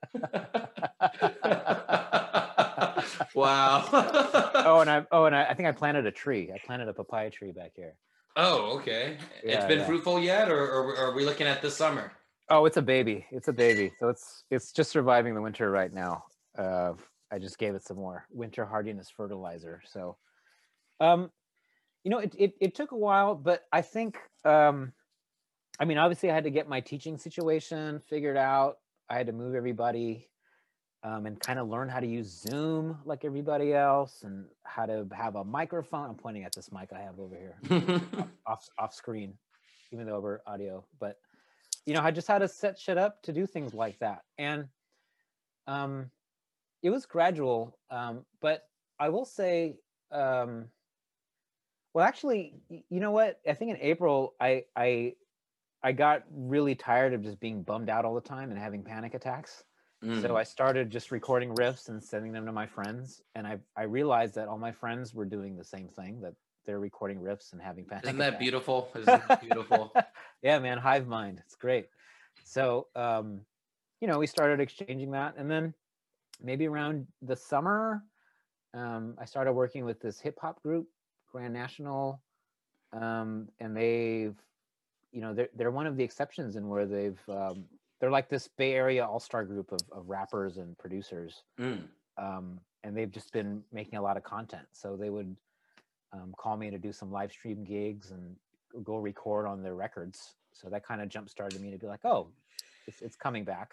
Speaker 1: Wow.
Speaker 2: oh, and I oh, and I, I think I planted a tree. I planted a papaya tree back here.
Speaker 1: Oh, okay.
Speaker 2: Yeah,
Speaker 1: it's been
Speaker 2: yeah.
Speaker 1: fruitful yet, or, or, or are we looking at this summer?
Speaker 2: Oh, it's a baby. It's a baby. So it's it's just surviving the winter right now. Uh, I just gave it some more winter hardiness fertilizer. So, um, you know, it, it it took a while, but I think, um, I mean, obviously, I had to get my teaching situation figured out. I had to move everybody, um, and kind of learn how to use Zoom like everybody else, and how to have a microphone. I'm pointing at this mic I have over here, off off screen, even though we're audio, but. You know, I just had to set shit up to do things like that. And um, it was gradual. Um, but I will say, um, well, actually, you know what? I think in April, I, I, I got really tired of just being bummed out all the time and having panic attacks. Mm. So I started just recording riffs and sending them to my friends. And I, I realized that all my friends were doing the same thing, that they're recording riffs and having panic
Speaker 1: Isn't that
Speaker 2: attacks.
Speaker 1: beautiful? Isn't that beautiful?
Speaker 2: Yeah, man, hive mind. It's great. So, um, you know, we started exchanging that. And then maybe around the summer, um, I started working with this hip hop group, Grand National. Um, and they've, you know, they're, they're one of the exceptions in where they've, um, they're like this Bay Area all-star group of, of rappers and producers. Mm. Um, and they've just been making a lot of content. So they would um, call me to do some live stream gigs and go record on their records. So that kind of jump started me to be like, oh, it's, it's coming back.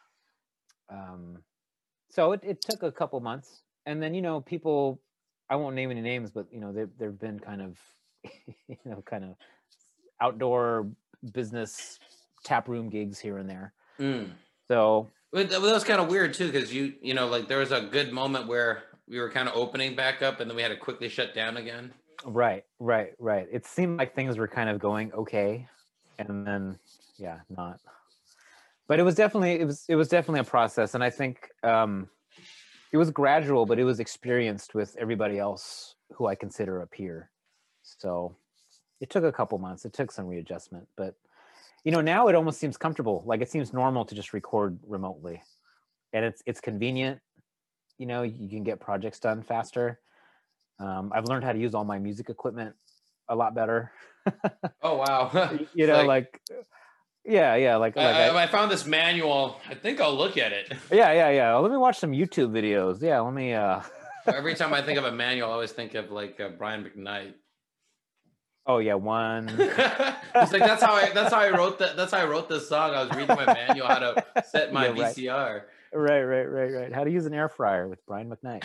Speaker 2: Um, so it, it took a couple months. And then, you know, people, I won't name any names, but, you know, there there've been kind of, you know, kind of outdoor business tap room gigs here and there. Mm. So.
Speaker 1: Well, that was kind of weird too, because you, you know, like there was a good moment where we were kind of opening back up and then we had to quickly shut down again.
Speaker 2: Right, right, right. It seemed like things were kind of going okay. And then, yeah, not. But it was definitely, it was, it was definitely a process. And I think um, it was gradual, but it was experienced with everybody else who I consider a peer. So it took a couple months. It took some readjustment, but you know, now it almost seems comfortable. Like it seems normal to just record remotely, and it's, it's convenient. You know, you can get projects done faster. Um, I've learned how to use all my music equipment a lot better.
Speaker 1: Oh, wow.
Speaker 2: You know, like, like, yeah, yeah. Like,
Speaker 1: I,
Speaker 2: like
Speaker 1: I, I found this manual. I think I'll look at it.
Speaker 2: Yeah, yeah, yeah. Well, let me watch some YouTube videos. Yeah, let me. Uh...
Speaker 1: Every time I think of a manual, I always think of like uh, Brian McKnight.
Speaker 2: Oh yeah, one.
Speaker 1: It's like that's how I that's how I wrote that. That's how I wrote this song. I was reading my manual how to set my
Speaker 2: yeah, right.
Speaker 1: V C R.
Speaker 2: Right, right, right, right. How to use an air fryer with Brian McKnight.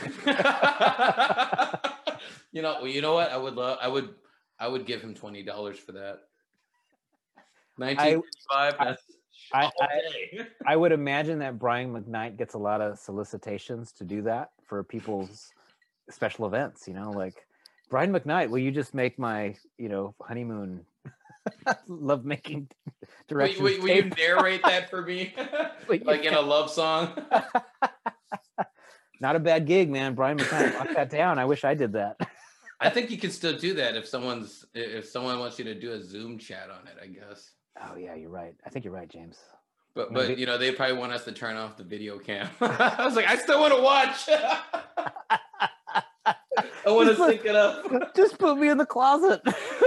Speaker 1: You know, you know what? I would love. I would. I would give him twenty dollars for that. Nineteen fifty-five. That's
Speaker 2: I, I, I would imagine that Brian McKnight gets a lot of solicitations to do that for people's special events. You know, like Brian McKnight, will you just make my, you know, honeymoon love making directions?
Speaker 1: Will, will, will you narrate that for me, like in a love song?
Speaker 2: Not a bad gig, man. Brian McKnight, lock that down. I wish I did that.
Speaker 1: I think you can still do that if someone's if someone wants you to do a Zoom chat on it, I guess.
Speaker 2: Oh yeah, you're right. I think you're right, James.
Speaker 1: But but no, you know, they probably want us to turn off the video cam. I was like, I still want to watch. I want to sync it up.
Speaker 2: Just put me in the closet.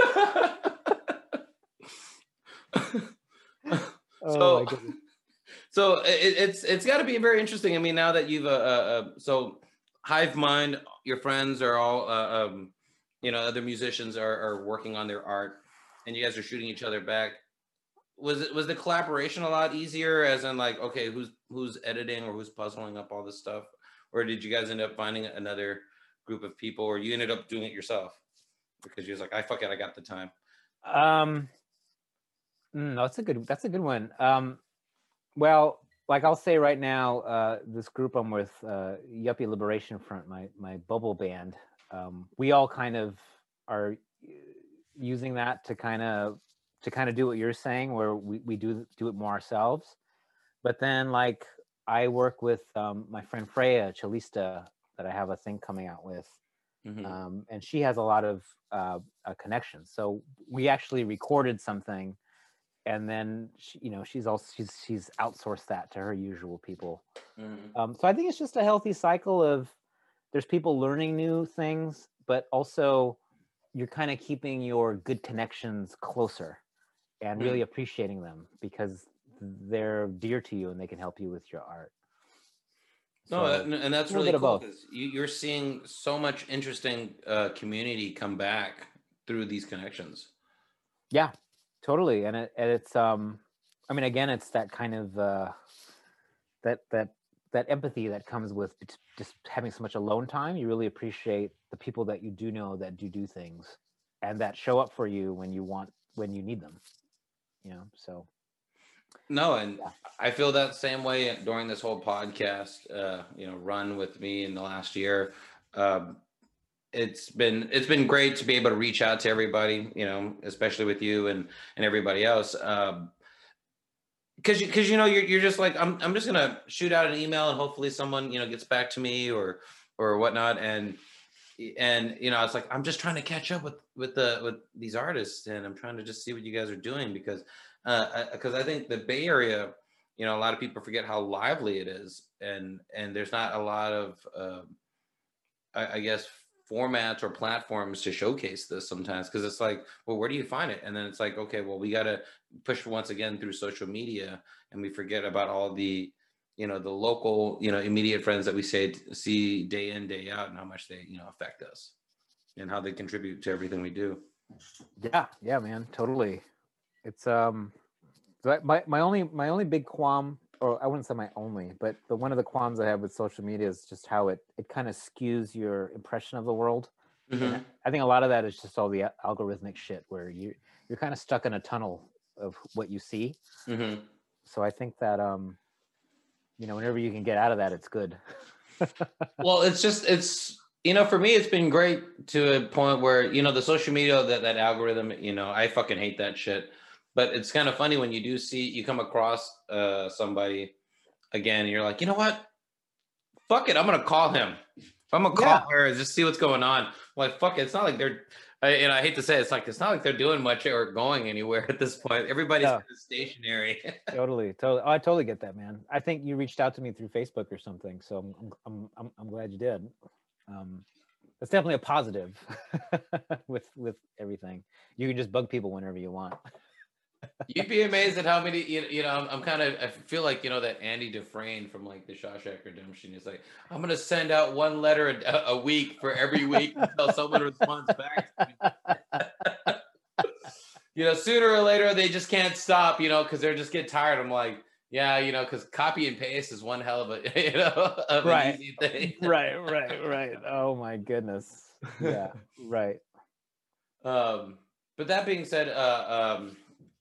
Speaker 1: so oh so it, it's it's got to be very interesting. I mean, now that you've uh, uh so Hive Mind, your friends are all uh, um you know, other musicians are are working on their art, and you guys are shooting each other back. Was it was the collaboration a lot easier, as in like, okay, who's who's editing or who's puzzling up all this stuff, or did you guys end up finding another group of people, or you ended up doing it yourself because you was like, I fuck it, I got the time?
Speaker 2: Um, no, that's a good that's a good one. Um, well, like I'll say right now, uh, this group I'm with, uh, Yuppie Liberation Front, my my bubble band, um, we all kind of are using that to kind of. to kind of do what you're saying, where we, we do do it more ourselves. But then like I work with um, my friend Freya Chalista that I have a thing coming out with.
Speaker 1: Mhm.
Speaker 2: um, and she has a lot of uh, uh, connections. So we actually recorded something, and then she, you know, she's also she's she's outsourced that to her usual people.
Speaker 1: Mhm.
Speaker 2: Um, so I think it's just a healthy cycle of there's people learning new things, but also you're kind of keeping your good connections closer and really
Speaker 1: Mm.
Speaker 2: appreciating them because they're dear to you and they can help you with your art.
Speaker 1: No, that,
Speaker 2: So
Speaker 1: and and that's
Speaker 2: a little
Speaker 1: really
Speaker 2: bit of
Speaker 1: cool
Speaker 2: both.
Speaker 1: because you, you're seeing so much interesting uh, community come back through these connections.
Speaker 2: Yeah, totally. And it and it's um I mean again it's that kind of uh that that that empathy that comes with just having so much alone time. You really appreciate the people that you do know that do do things and that show up for you when you want when you need them. You know, so
Speaker 1: No, and
Speaker 2: yeah.
Speaker 1: I feel that same way during this whole podcast, uh, you know, run with me in the last year. Um, it's been it's been great to be able to reach out to everybody, you know, especially with you and and everybody else. Um, because you because you know you're you're just like I'm I'm just gonna shoot out an email and hopefully someone you know gets back to me or or whatnot and and you know it's like I'm just trying to catch up with with the with these artists and I'm trying to just see what you guys are doing because uh because I, I think the Bay Area, you know, a lot of people forget how lively it is and and there's not a lot of uh, I, I guess formats or platforms to showcase this sometimes because it's like, well, where do you find it? And then it's like, okay, well, we got to push once again through social media, and we forget about all the, you know, the local, you know, immediate friends that we say see day in day out, and how much they, you know, affect us, and how they contribute to everything we do.
Speaker 2: Yeah, yeah, man, totally. It's um so my my only my only big qualm, or I wouldn't say my only, but the one of the qualms I have with social media is just how it it kind of skews your impression of the world. And
Speaker 1: Mm-hmm.
Speaker 2: I think a lot of that is just all the algorithmic shit where you you're kind of stuck in a tunnel of what you see.
Speaker 1: Mm-hmm.
Speaker 2: So I think that um you know whenever you can get out of that, it's good.
Speaker 1: Well, it's just it's you know for me it's been great to a point where you know the social media that that algorithm you know I fucking hate that shit, but it's kind of funny when you do see you come across uh somebody again and you're like you know what, fuck it, I'm gonna call him, I'm gonna call
Speaker 2: Yeah.
Speaker 1: her and just see what's going on. I'm like fuck it, it's not like they're I, and I hate to say it, it's like it's not like they're doing much or going anywhere at this point. Everybody's
Speaker 2: No,
Speaker 1: kind of stationary.
Speaker 2: totally, totally. Oh, I totally get that, man. I think you reached out to me through Facebook or something, so I'm I'm I'm, I'm glad you did. Um, that's definitely a positive with with everything. You can just bug people whenever you want.
Speaker 1: You'd be amazed at how many, you, you know, I'm, I'm kind of, I feel like, you know, that Andy Dufresne from like the Shawshank Redemption is like, I'm going to send out one letter a, a week for every week until someone responds back to me. You know, sooner or later, they just can't stop, you know, because they're just get tired. I'm like, yeah, you know, because copy and paste is one hell of a, you know, of an
Speaker 2: Right,
Speaker 1: easy thing.
Speaker 2: right, right, right. Oh my goodness. Yeah, right.
Speaker 1: um, but that being said, uh, um,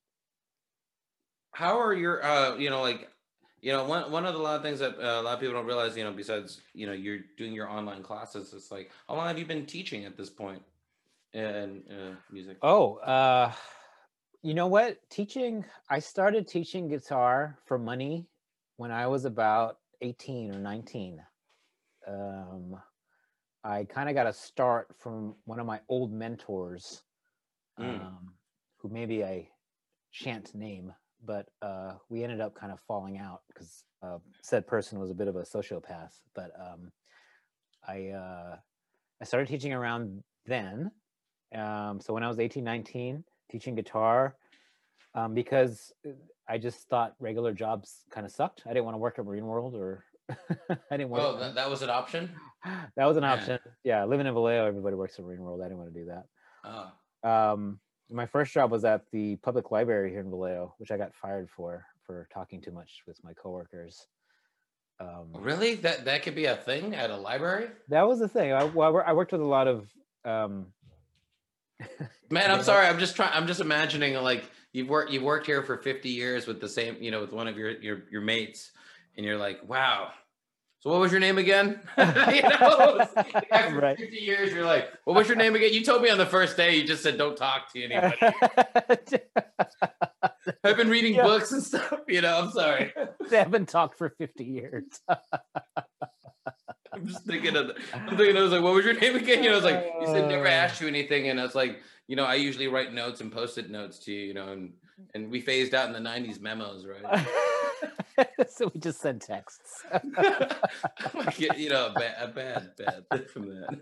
Speaker 1: how are your uh you know like you know one one of the lot of things that uh, a lot of people don't realize, you know, besides you know you're doing your online classes, it's like how long have you been teaching at this point in uh, music?
Speaker 2: Oh, uh, you know what? Teaching. I started teaching guitar for money when I was about eighteen or nineteen. Um, I kind of got a start from one of my old mentors,
Speaker 1: Mm.
Speaker 2: um, who maybe I shan't name, but uh, we ended up kind of falling out because uh, said person was a bit of a sociopath. But um, I uh, I started teaching around then. Um, so when I was eighteen, nineteen, teaching guitar, um, because I just thought regular jobs kind of sucked. I didn't want to work at Marine World or I didn't want
Speaker 1: Oh, that, that was an option.
Speaker 2: that was an
Speaker 1: Man.
Speaker 2: option. Yeah, living in Vallejo, everybody works at Marine World. I didn't want to do that.
Speaker 1: Oh.
Speaker 2: Um, my first job was at the public library here in Vallejo, which I got fired for for talking too much with my coworkers. Um,
Speaker 1: Really? That that could be a thing at a library?
Speaker 2: that was the thing. I, well, I worked with a lot of. Um,
Speaker 1: Man, I'm sorry. I'm just trying. I'm just imagining like you've worked you've worked here for fifty years with the same, you know, with one of your your your mates, and you're like, wow. So what was your name again? You know, after
Speaker 2: right.
Speaker 1: fifty years, you're like, what was your name again? You told me on the first day, you just said, don't talk to anybody. I've been reading yeah. books and stuff, you know, I'm sorry.
Speaker 2: They haven't talked for fifty years.
Speaker 1: I'm just thinking of, the, I'm thinking, I was like, what was your name again? You know, I was like, you said never asked you anything. And I was like, you know, I usually write notes and post-it notes to you, you know, and, and we phased out in the nineties memos, right?
Speaker 2: So we just send texts.
Speaker 1: Like, you know, a bad, a bad, bad thing from that.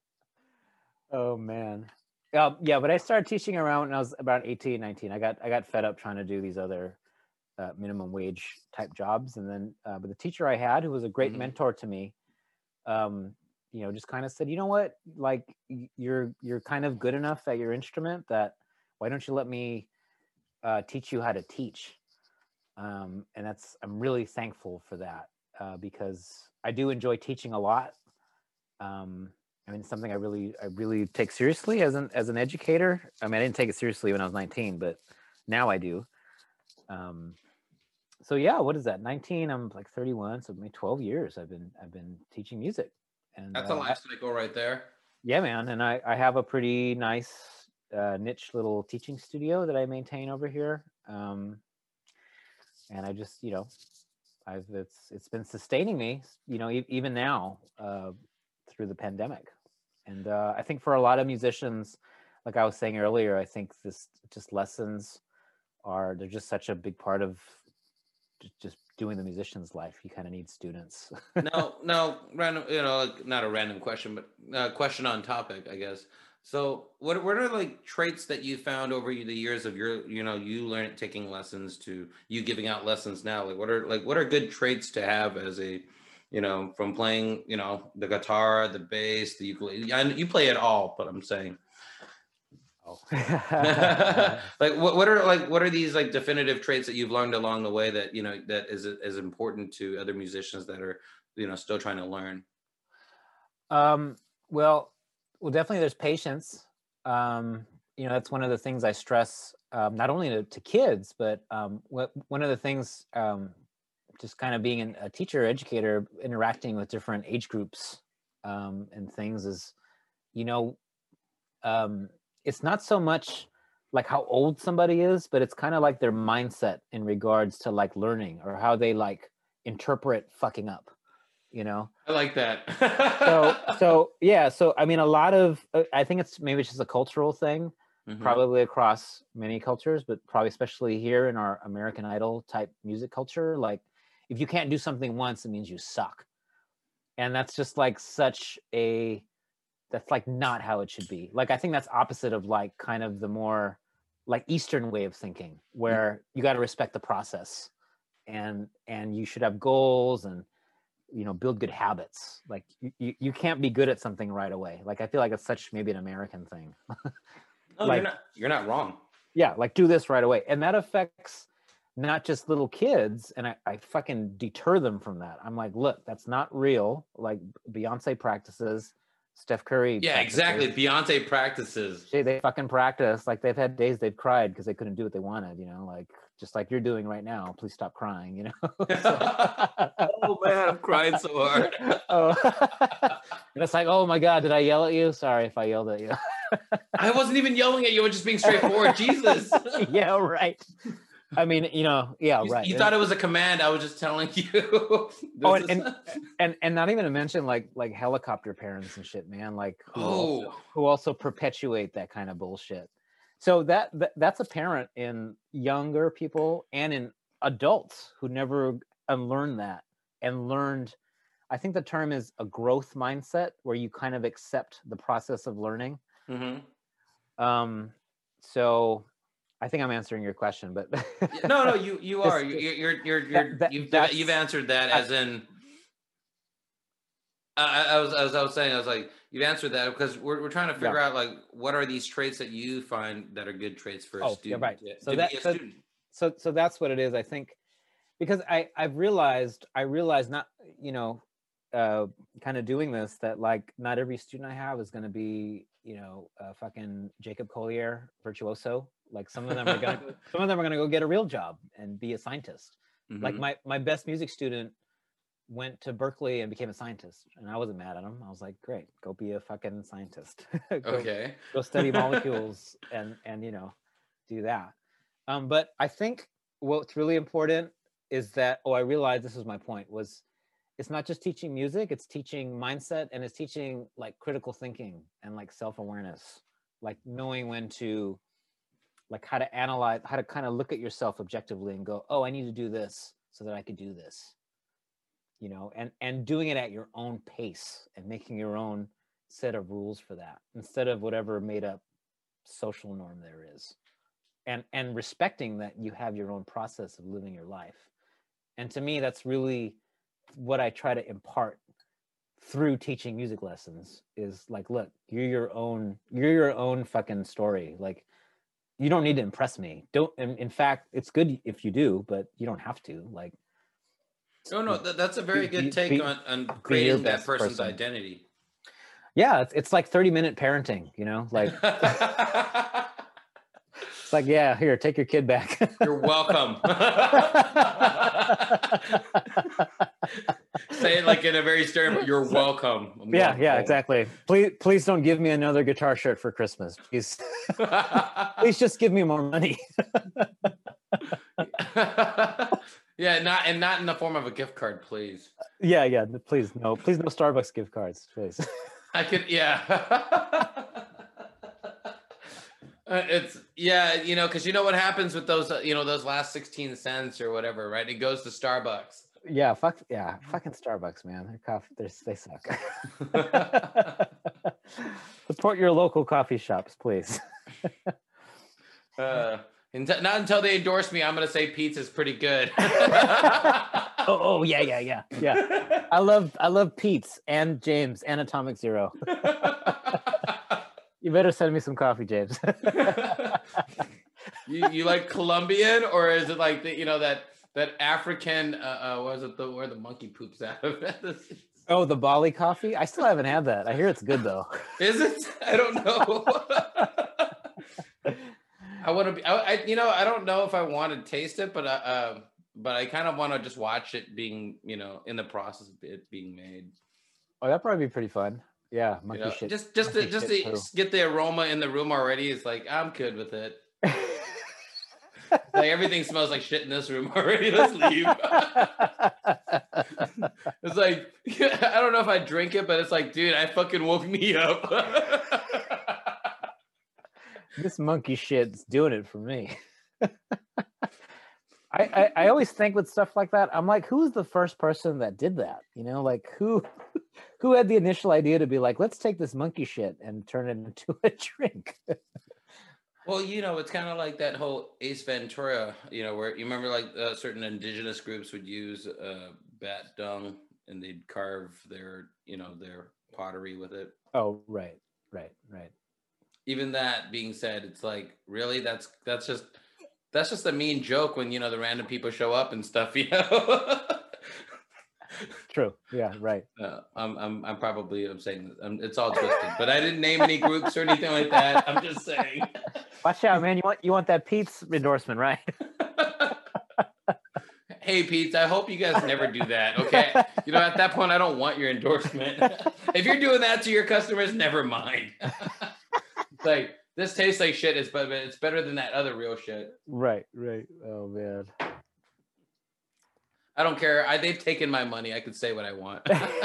Speaker 2: Oh man. Um, yeah, but I started teaching around when I was about eighteen, nineteen. I got I got fed up trying to do these other uh, minimum wage type jobs. And then, uh, but the teacher I had, who was a great mm-hmm. mentor to me, um, you know, just kind of said, you know what, like you're, you're kind of good enough at your instrument that why don't you let me uh, teach you how to teach? Um, and that's, I'm really thankful for that uh, because I do enjoy teaching a lot. Um, I mean, it's something I really, I really take seriously as an, as an educator. I mean, I didn't take it seriously when I was nineteen, but now I do. Um, so yeah, what is that? nineteen, I'm like thirty-one. So maybe twelve years I've been, I've been teaching music. And
Speaker 1: that's uh, a life cycle right there.
Speaker 2: Yeah, man. And I, I have a pretty nice uh, niche little teaching studio that I maintain over here. Um, and I just, you know, I've, it's, it's been sustaining me, you know, e- even now uh, through the pandemic. And uh, I think for a lot of musicians, like I was saying earlier, I think this just lessons are, they're just such a big part of just doing the musician's life. You kind of need students.
Speaker 1: no, no, random, you know, not a random question, but a question on topic, I guess. So what, what are like traits that you found over the years of your, you know, you learning, taking lessons to you giving out lessons now? Like what are, like, what are good traits to have as a, you know, from playing, you know, the guitar, the bass, the ukulele, and you play it all, but I'm saying, oh. like what, what are like what are these like definitive traits that you've learned along the way that you know that is is important to other musicians that are you know still trying to learn?
Speaker 2: Um, well, well, definitely there's patience. Um, you know, that's one of the things I stress um, not only to, to kids, but um, what, one of the things um, just kind of being an, a teacher, educator, interacting with different age groups um, and things is, you know, um, it's not so much like how old somebody is, but it's kind of like their mindset in regards to like learning or how they like interpret fucking up, you know?
Speaker 1: I like that.
Speaker 2: so, so yeah. So, I mean, a lot of, uh, I think it's maybe it's just a cultural thing, mm-hmm. probably across many cultures, but probably especially here in our American Idol type music culture. Like if you can't do something once, it means you suck. And that's just like such a, that's like not how it should be. Like, I think that's opposite of like kind of the more like Eastern way of thinking where mm-hmm. you got to respect the process and, and you should have goals and, you know, build good habits. Like you, you, you can't be good at something right away. Like, I feel like it's such maybe an American thing.
Speaker 1: No, like, you're not, you're not wrong.
Speaker 2: Yeah. Like do this right away. And that affects not just little kids. And I, I fucking deter them from that. I'm like, look, that's not real. Like Beyonce practices, Steph Curry.
Speaker 1: Yeah, practices. Exactly. Beyonce practices.
Speaker 2: They, they fucking practice. Like they've had days they've cried because they couldn't do what they wanted, you know, like just like you're doing right now. Please stop crying, you know?
Speaker 1: Oh man, I'm crying so hard.
Speaker 2: Oh. And it's like, oh my God, did I yell at you? Sorry if I yelled at you.
Speaker 1: I wasn't even yelling at you. I was just being straightforward. Jesus.
Speaker 2: Yeah, right. I mean, you know, yeah,
Speaker 1: you,
Speaker 2: right.
Speaker 1: You thought it was a command. I was just telling you.
Speaker 2: Oh, and, and, and and not even to mention like like helicopter parents and shit, man. Like who,
Speaker 1: oh.
Speaker 2: also, who also perpetuate that kind of bullshit. So that, that that's apparent in younger people and in adults who never unlearned that and learned. I think the term is a growth mindset where you kind of accept the process of learning. Mm-hmm. Um. So. I think I'm answering your question, but
Speaker 1: no, no, you you are you're you're you're, you're that, that, you've you've answered that as in. I, I was as I was saying I was like you've answered that because we're we're trying to figure yeah. out like what are these traits that you find that are good traits for a
Speaker 2: oh,
Speaker 1: student.
Speaker 2: Yeah, right.
Speaker 1: To,
Speaker 2: so
Speaker 1: to
Speaker 2: that
Speaker 1: be a
Speaker 2: so,
Speaker 1: student.
Speaker 2: so so that's what it is. I think because I I've realized I realized not you know uh, kind of doing this that like not every student I have is going to be you know uh, fucking Jacob Collier virtuoso. Like some of them are gonna go, some of them are gonna go get a real job and be a scientist. Mm-hmm. Like my my best music student went to Berkeley and became a scientist, and I wasn't mad at him. I was like, great, go be a fucking scientist. go,
Speaker 1: okay.
Speaker 2: Go study molecules and and you know do that. Um, but I think what's really important is that oh I realized this was my point was it's not just teaching music, it's teaching mindset, and it's teaching like critical thinking and like self-awareness, like knowing when to, like how to analyze, how to kind of look at yourself objectively and go, oh, I need to do this so that I could do this, you know, and, and doing it at your own pace and making your own set of rules for that instead of whatever made up social norm there is. And, and respecting that you have your own process of living your life. And to me, that's really what I try to impart through teaching music lessons is like, look, you're your own, you're your own fucking story. Like, you don't need to impress me. Don't, in, in fact, it's good if you do, but you don't have to. Like,
Speaker 1: oh no, that, that's a very
Speaker 2: be,
Speaker 1: good take
Speaker 2: be,
Speaker 1: on, on creating that person's
Speaker 2: person.
Speaker 1: identity.
Speaker 2: Yeah, it's, it's like thirty minute parenting, you know, like it's like, yeah, here, take your kid back.
Speaker 1: You're welcome. Say it like in a very stern, but you're welcome. I'm
Speaker 2: yeah,
Speaker 1: welcome.
Speaker 2: Yeah, exactly. Please, please don't give me another guitar shirt for Christmas. Please, please just give me more money.
Speaker 1: Yeah, not and not in the form of a gift card, please.
Speaker 2: Yeah, yeah, please no, please no Starbucks gift cards, please.
Speaker 1: I could, yeah. Uh, it's yeah, you know, because you know what happens with those, uh, you know, those last sixteen cents or whatever, right? It goes to Starbucks.
Speaker 2: Yeah, fuck yeah, fucking Starbucks, man. Their coffee, they're, they suck. Support your local coffee shops, please.
Speaker 1: uh, not until they endorse me, I'm gonna say pizza's pretty good.
Speaker 2: oh, oh yeah, yeah, yeah, yeah. I love, I love Pete's and James and Atomic Zero. You better send me some coffee, James.
Speaker 1: you you like Colombian, or is it like the, you know, that that African uh, uh what is it, the where the monkey poops out of it?
Speaker 2: Oh, the Bali coffee? I still haven't had that. I hear it's good though.
Speaker 1: Is it? I don't know. I want to be I, I you know, I don't know if I want to taste it, but uh, uh but I kind of want to just watch it being, you know, in the process of it being made.
Speaker 2: Oh, that'd probably be pretty fun. Yeah, monkey
Speaker 1: you know,
Speaker 2: shit.
Speaker 1: Just just to, just to get the aroma in the room already. It's like, I'm good with it. Like, everything smells like shit in this room already. Let's leave. It's like, I don't know if I drink it, but it's like, dude, I fucking woke me up.
Speaker 2: This monkey shit's doing it for me. I, I, I always think with stuff like that, I'm like, who's the first person that did that? You know, like who who had the initial idea to be like, let's take this monkey shit and turn it into a drink?
Speaker 1: Well, you know, it's kind of like that whole Ace Ventura, you know, where you remember like uh, certain indigenous groups would use uh, bat dung and they'd carve their, you know, their pottery with it.
Speaker 2: Oh, right, right, right.
Speaker 1: Even that being said, it's like, really, that's that's just that's just a mean joke when, you know, the random people show up and stuff, you know.
Speaker 2: True. Yeah. Right.
Speaker 1: Uh, I'm I'm I'm probably I'm saying um, it's all twisted, but I didn't name any groups or anything like that. I'm just saying.
Speaker 2: Watch out, man! You want you want that Pete's endorsement, right?
Speaker 1: Hey, Pete, I hope you guys never do that. Okay, you know, at that point, I don't want your endorsement. If you're doing that to your customers, never mind. It's like, this tastes like shit. It's but it's better than that other real shit.
Speaker 2: Right. Right. Oh man.
Speaker 1: I don't care. I, they've taken my money. I can say what I want.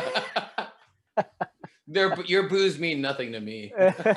Speaker 1: Their your booze mean nothing to me.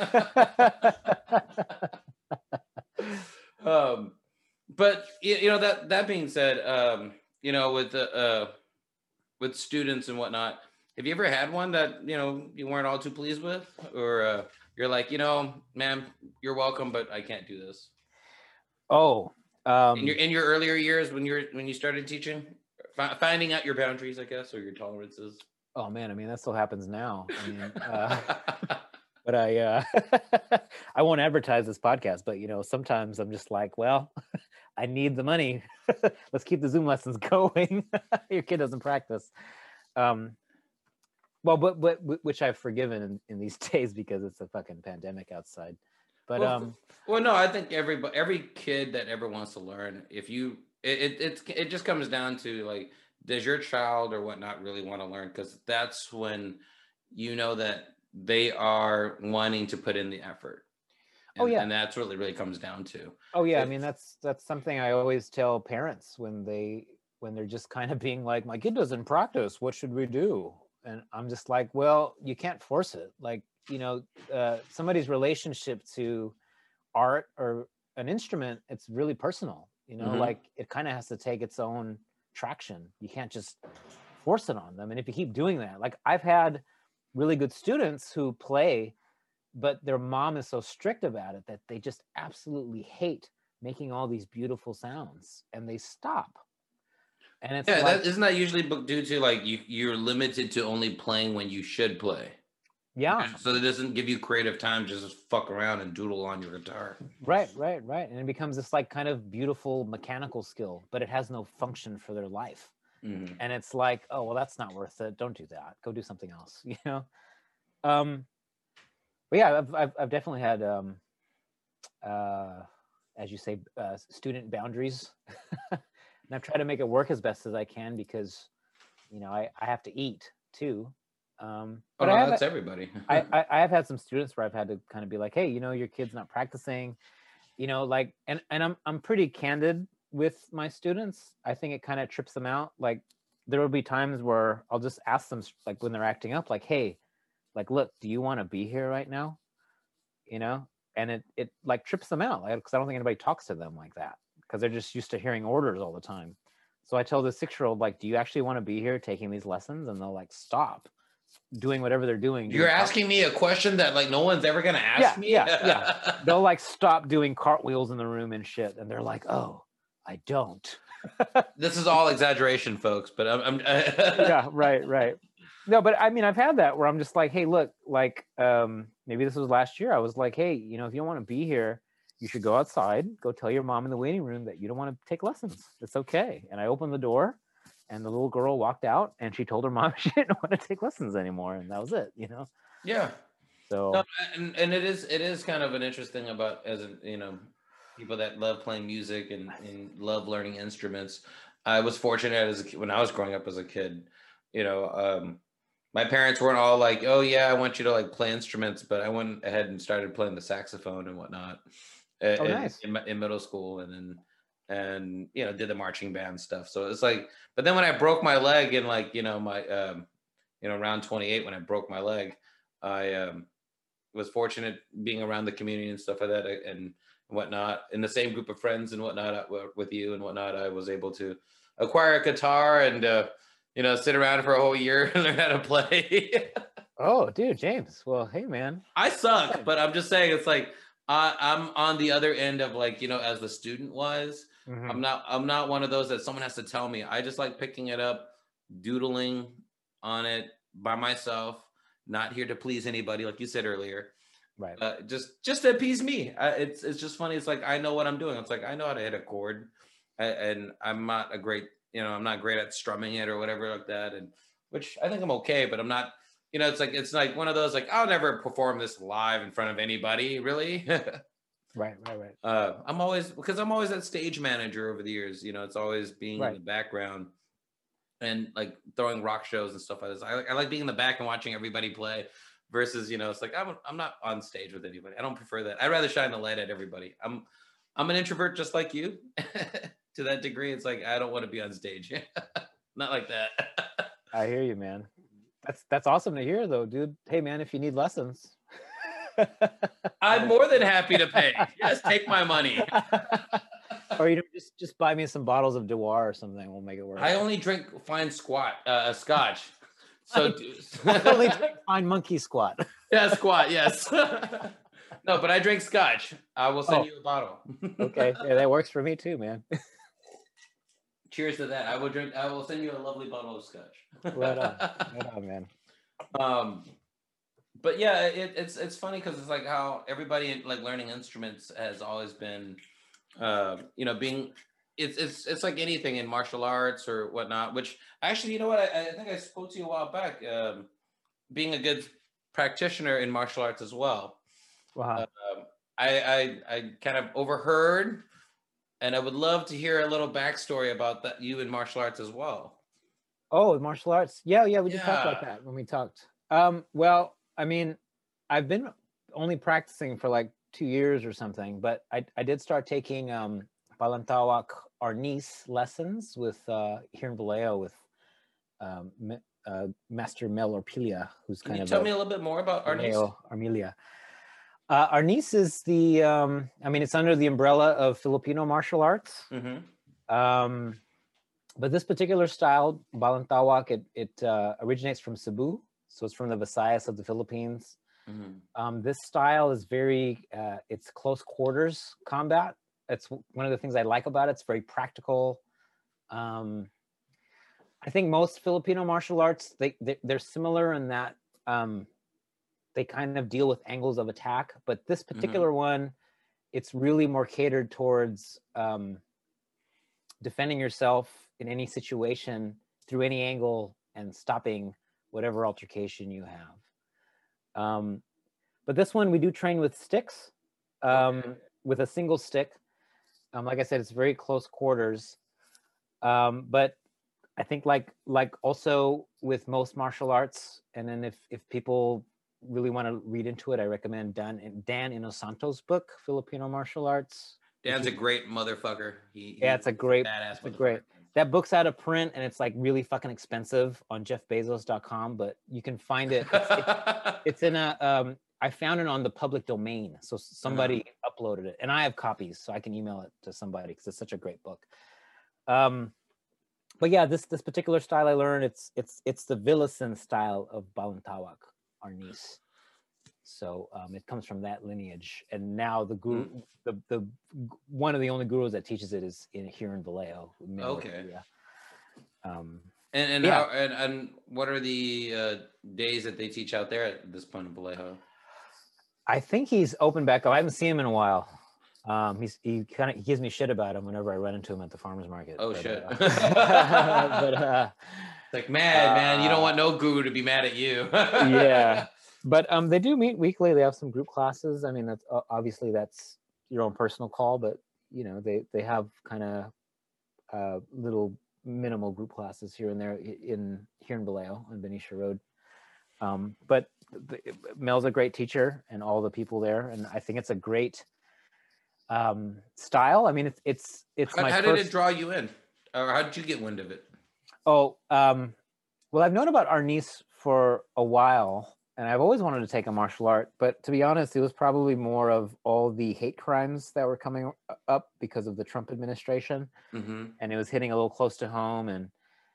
Speaker 1: um, but you know, that that being said, um, you know, with the uh, with students and whatnot, have you ever had one that, you know, you weren't all too pleased with, or uh, you're like, you know, man, you're welcome, but I can't do this?
Speaker 2: Oh, um,
Speaker 1: in your in your earlier years when you're when you started teaching. Finding out your boundaries, I guess, or your tolerances.
Speaker 2: Oh man, I mean that still happens now. I mean, uh, but I uh, I won't advertise this podcast, but you know, sometimes I'm just like, well, I need the money. Let's keep the Zoom lessons going. Your kid doesn't practice. Um, well, but but which I've forgiven in, in these days because it's a fucking pandemic outside. But
Speaker 1: well,
Speaker 2: um,
Speaker 1: well, no, I think every every kid that ever wants to learn, if you It, it it it just comes down to, like, does your child or whatnot really want to learn? Because that's when you know that they are wanting to put in the effort. And,
Speaker 2: oh yeah,
Speaker 1: and that's what it really comes down to.
Speaker 2: Oh yeah,
Speaker 1: if,
Speaker 2: I mean that's that's something I always tell parents when they when they're just kind of being like, my kid doesn't practice, what should we do? And I'm just like, well, you can't force it. Like, you know, uh, somebody's relationship to art or an instrument, it's really personal, you know, mm-hmm. like it kind of has to take its own traction. You can't just force it on them. And if you keep doing that, like I've had really good students who play, but their mom is so strict about it that they just absolutely hate making all these beautiful sounds and they stop. And it's
Speaker 1: yeah,
Speaker 2: like,
Speaker 1: that isn't that usually due to like you you're limited to only playing when you should play.
Speaker 2: Yeah.
Speaker 1: So it doesn't give you creative time to just fuck around and doodle on your guitar.
Speaker 2: Right, right, right. And it becomes this like kind of beautiful mechanical skill, but it has no function for their life. Mm-hmm. And it's like, oh, well, that's not worth it. Don't do that. Go do something else, you know? Um, but yeah, I've, I've, I've definitely had, um, uh, as you say, uh, student boundaries. And I've tried to make it work as best as I can because, you know, I, I have to eat too. Um, but
Speaker 1: oh,
Speaker 2: I have,
Speaker 1: that's everybody.
Speaker 2: I, I, I have had some students where I've had to kind of be like, hey, you know, your kid's not practicing, you know, like, and, and I'm, I'm pretty candid with my students. I think it kind of trips them out. Like there will be times where I'll just ask them, like when they're acting up, like, hey, like, look, do you want to be here right now? You know? And it, it like trips them out. Like, cause I don't think anybody talks to them like that because they're just used to hearing orders all the time. So I tell the six-year-old, like, do you actually want to be here taking these lessons? And they'll like stop doing whatever they're doing.
Speaker 1: You're asking me a question that like no one's ever gonna ask
Speaker 2: yeah,
Speaker 1: me.
Speaker 2: Yeah, yeah. They'll like stop doing cartwheels in the room and shit, and they're like, "Oh, I don't."
Speaker 1: This is all exaggeration, folks. But I'm. I'm
Speaker 2: yeah, right, right. No, but I mean, I've had that where I'm just like, "Hey, look, like, um, maybe this was last year. I was like, hey, you know, if you don't want to be here, you should go outside. Go tell your mom in the waiting room that you don't want to take lessons. It's okay." And I opened the door. And the little girl walked out and she told her mom she didn't want to take lessons anymore. And that was it, you know?
Speaker 1: Yeah.
Speaker 2: So,
Speaker 1: no, and, and it is, it is kind of an interesting about as a, you know, people that love playing music and, and love learning instruments. I was fortunate as a kid, when I was growing up as a kid, you know, um, my parents weren't all like, oh yeah, I want you to like play instruments, but I went ahead and started playing the saxophone and whatnot
Speaker 2: oh,
Speaker 1: in,
Speaker 2: nice.
Speaker 1: in, in middle school. And then, and, you know, did the marching band stuff. So it's like, but then when I broke my leg in like, you know, my, um, you know, around twenty-eight, when I broke my leg, I um, was fortunate being around the community and stuff like that and whatnot, in the same group of friends and whatnot with you and whatnot, I was able to acquire a guitar and, uh, you know, sit around for a whole year and learn how to play.
Speaker 2: Oh, dude, James. Well, hey, man.
Speaker 1: I suck, but I'm just saying it's like, uh, I'm on the other end of like, you know, as the student was, mm-hmm. I'm not, I'm not one of those that someone has to tell me. I just like picking it up, doodling on it by myself, not here to please anybody, like you said earlier.
Speaker 2: Right.
Speaker 1: Uh, just, just to appease me. I, it's, it's just funny. It's like, I know what I'm doing. It's like, I know how to hit a chord and, and I'm not a great, you know, I'm not great at strumming it or whatever like that. And which I think I'm okay, but I'm not, you know, it's like, it's like one of those, like, I'll never perform this live in front of anybody, really.
Speaker 2: Right, right, right.
Speaker 1: Uh, I'm always, because I'm always that stage manager over the years, you know, it's always being
Speaker 2: right.
Speaker 1: in the background and like throwing rock shows and stuff like this. I, I like being in the back and watching everybody play versus, you know, it's like, I'm, I'm not on stage with anybody. I don't prefer that. I'd rather shine the light at everybody. I'm, I'm an introvert just like you to that degree. It's like, I don't want to be on stage. Not like that.
Speaker 2: I hear you, man. That's, that's awesome to hear though, dude. Hey man, if you need lessons.
Speaker 1: I'm more than happy to pay. Yes, take my money.
Speaker 2: Or you know, just just buy me some bottles of Dewar or something. We'll make it work.
Speaker 1: I only drink fine squat, uh, scotch. So
Speaker 2: I only drink fine monkey squat.
Speaker 1: Yeah, squat. Yes. No, but I drink scotch. I will send oh. you a bottle.
Speaker 2: Okay, yeah, that works for me too, man.
Speaker 1: Cheers to that. I will drink. I will send you a lovely bottle of scotch.
Speaker 2: Right on, right on, man.
Speaker 1: Um. But yeah, it, it's it's funny because it's like how everybody like learning instruments has always been, uh, you know, being it's it's it's like anything in martial arts or whatnot. Which actually, you know what, I, I think I spoke to you a while back. Um, being a good practitioner in martial arts as well.
Speaker 2: Wow.
Speaker 1: Uh, I, I I kind of overheard, and I would love to hear a little backstory about that you in martial arts as well.
Speaker 2: Oh, martial arts, yeah, yeah, we did
Speaker 1: yeah.
Speaker 2: talk about that when we talked. Um, well. I mean, I've been only practicing for like two years or something, but I, I did start taking um, Balantawak arnis lessons with uh, here in Vallejo with um, uh, Master Mel Orpilia, who's
Speaker 1: Can
Speaker 2: kind
Speaker 1: you
Speaker 2: of
Speaker 1: tell
Speaker 2: a
Speaker 1: me a little bit more about arnis?
Speaker 2: Vallejo Armilia. Uh, arnis is the, um, I mean, it's under the umbrella of Filipino martial arts.
Speaker 1: Mm-hmm.
Speaker 2: Um, but this particular style, Balantawak, it, it uh, originates from Cebu. So it's from the Visayas of the Philippines.
Speaker 1: Mm-hmm.
Speaker 2: Um, this style is very, uh, it's close quarters combat. It's one of the things I like about it. It's very practical. Um, I think most Filipino martial arts, they, they, they're similar in that um, they kind of deal with angles of attack. But this particular mm-hmm. one, it's really more catered towards um, defending yourself in any situation through any angle and stopping whatever altercation you have. Um, but this one, we do train with sticks, um, okay. with a single stick. Um, like I said, it's very close quarters. Um, but I think like like also with most martial arts, and then if, if people really want to read into it, I recommend Dan, Dan Inosanto's book, Filipino Martial Arts.
Speaker 1: Dan's a great motherfucker. He,
Speaker 2: yeah, it's a great,
Speaker 1: badass
Speaker 2: it's a great. That book's out of print and it's like really fucking expensive on jeff bezos dot com, but you can find it. It's, it's, it's in a, um, I found it on the public domain. So somebody uh-huh. uploaded it and I have copies so I can email it to somebody because it's such a great book. Um, but yeah, this, this particular style I learned, it's, it's, it's the Villasin style of Balantawak arnis. So um, it comes from that lineage, and now the guru, mm. the the one of the only gurus that teaches it is in here in Vallejo.
Speaker 1: Okay.
Speaker 2: Yeah. Um,
Speaker 1: and and,
Speaker 2: yeah.
Speaker 1: how, and and what are the uh, days that they teach out there at this point in Vallejo?
Speaker 2: I think he's open back up. I haven't seen him in a while. Um, he's he kind of he gives me shit about him whenever I run into him at the farmers market.
Speaker 1: Oh
Speaker 2: but,
Speaker 1: shit!
Speaker 2: Uh, but uh,
Speaker 1: like mad uh, man, you don't want no guru to be mad at you.
Speaker 2: Yeah. But um, they do meet weekly. They have some group classes. I mean, that's uh, obviously that's your own personal call, but you know, they they have kind of uh, little minimal group classes here and there in here in Vallejo on Benicia Road. Um, but the, Mel's a great teacher, and all the people there, and I think it's a great um, style. I mean, it's it's it's
Speaker 1: how,
Speaker 2: my.
Speaker 1: How
Speaker 2: first...
Speaker 1: did it draw you in, or how did you get wind of it?
Speaker 2: Oh, um, well, I've known about arnis for a while. And I've always wanted to take a martial art, but to be honest, it was probably more of all the hate crimes that were coming up because of the Trump administration, mm-hmm. and it was hitting a little close to home. And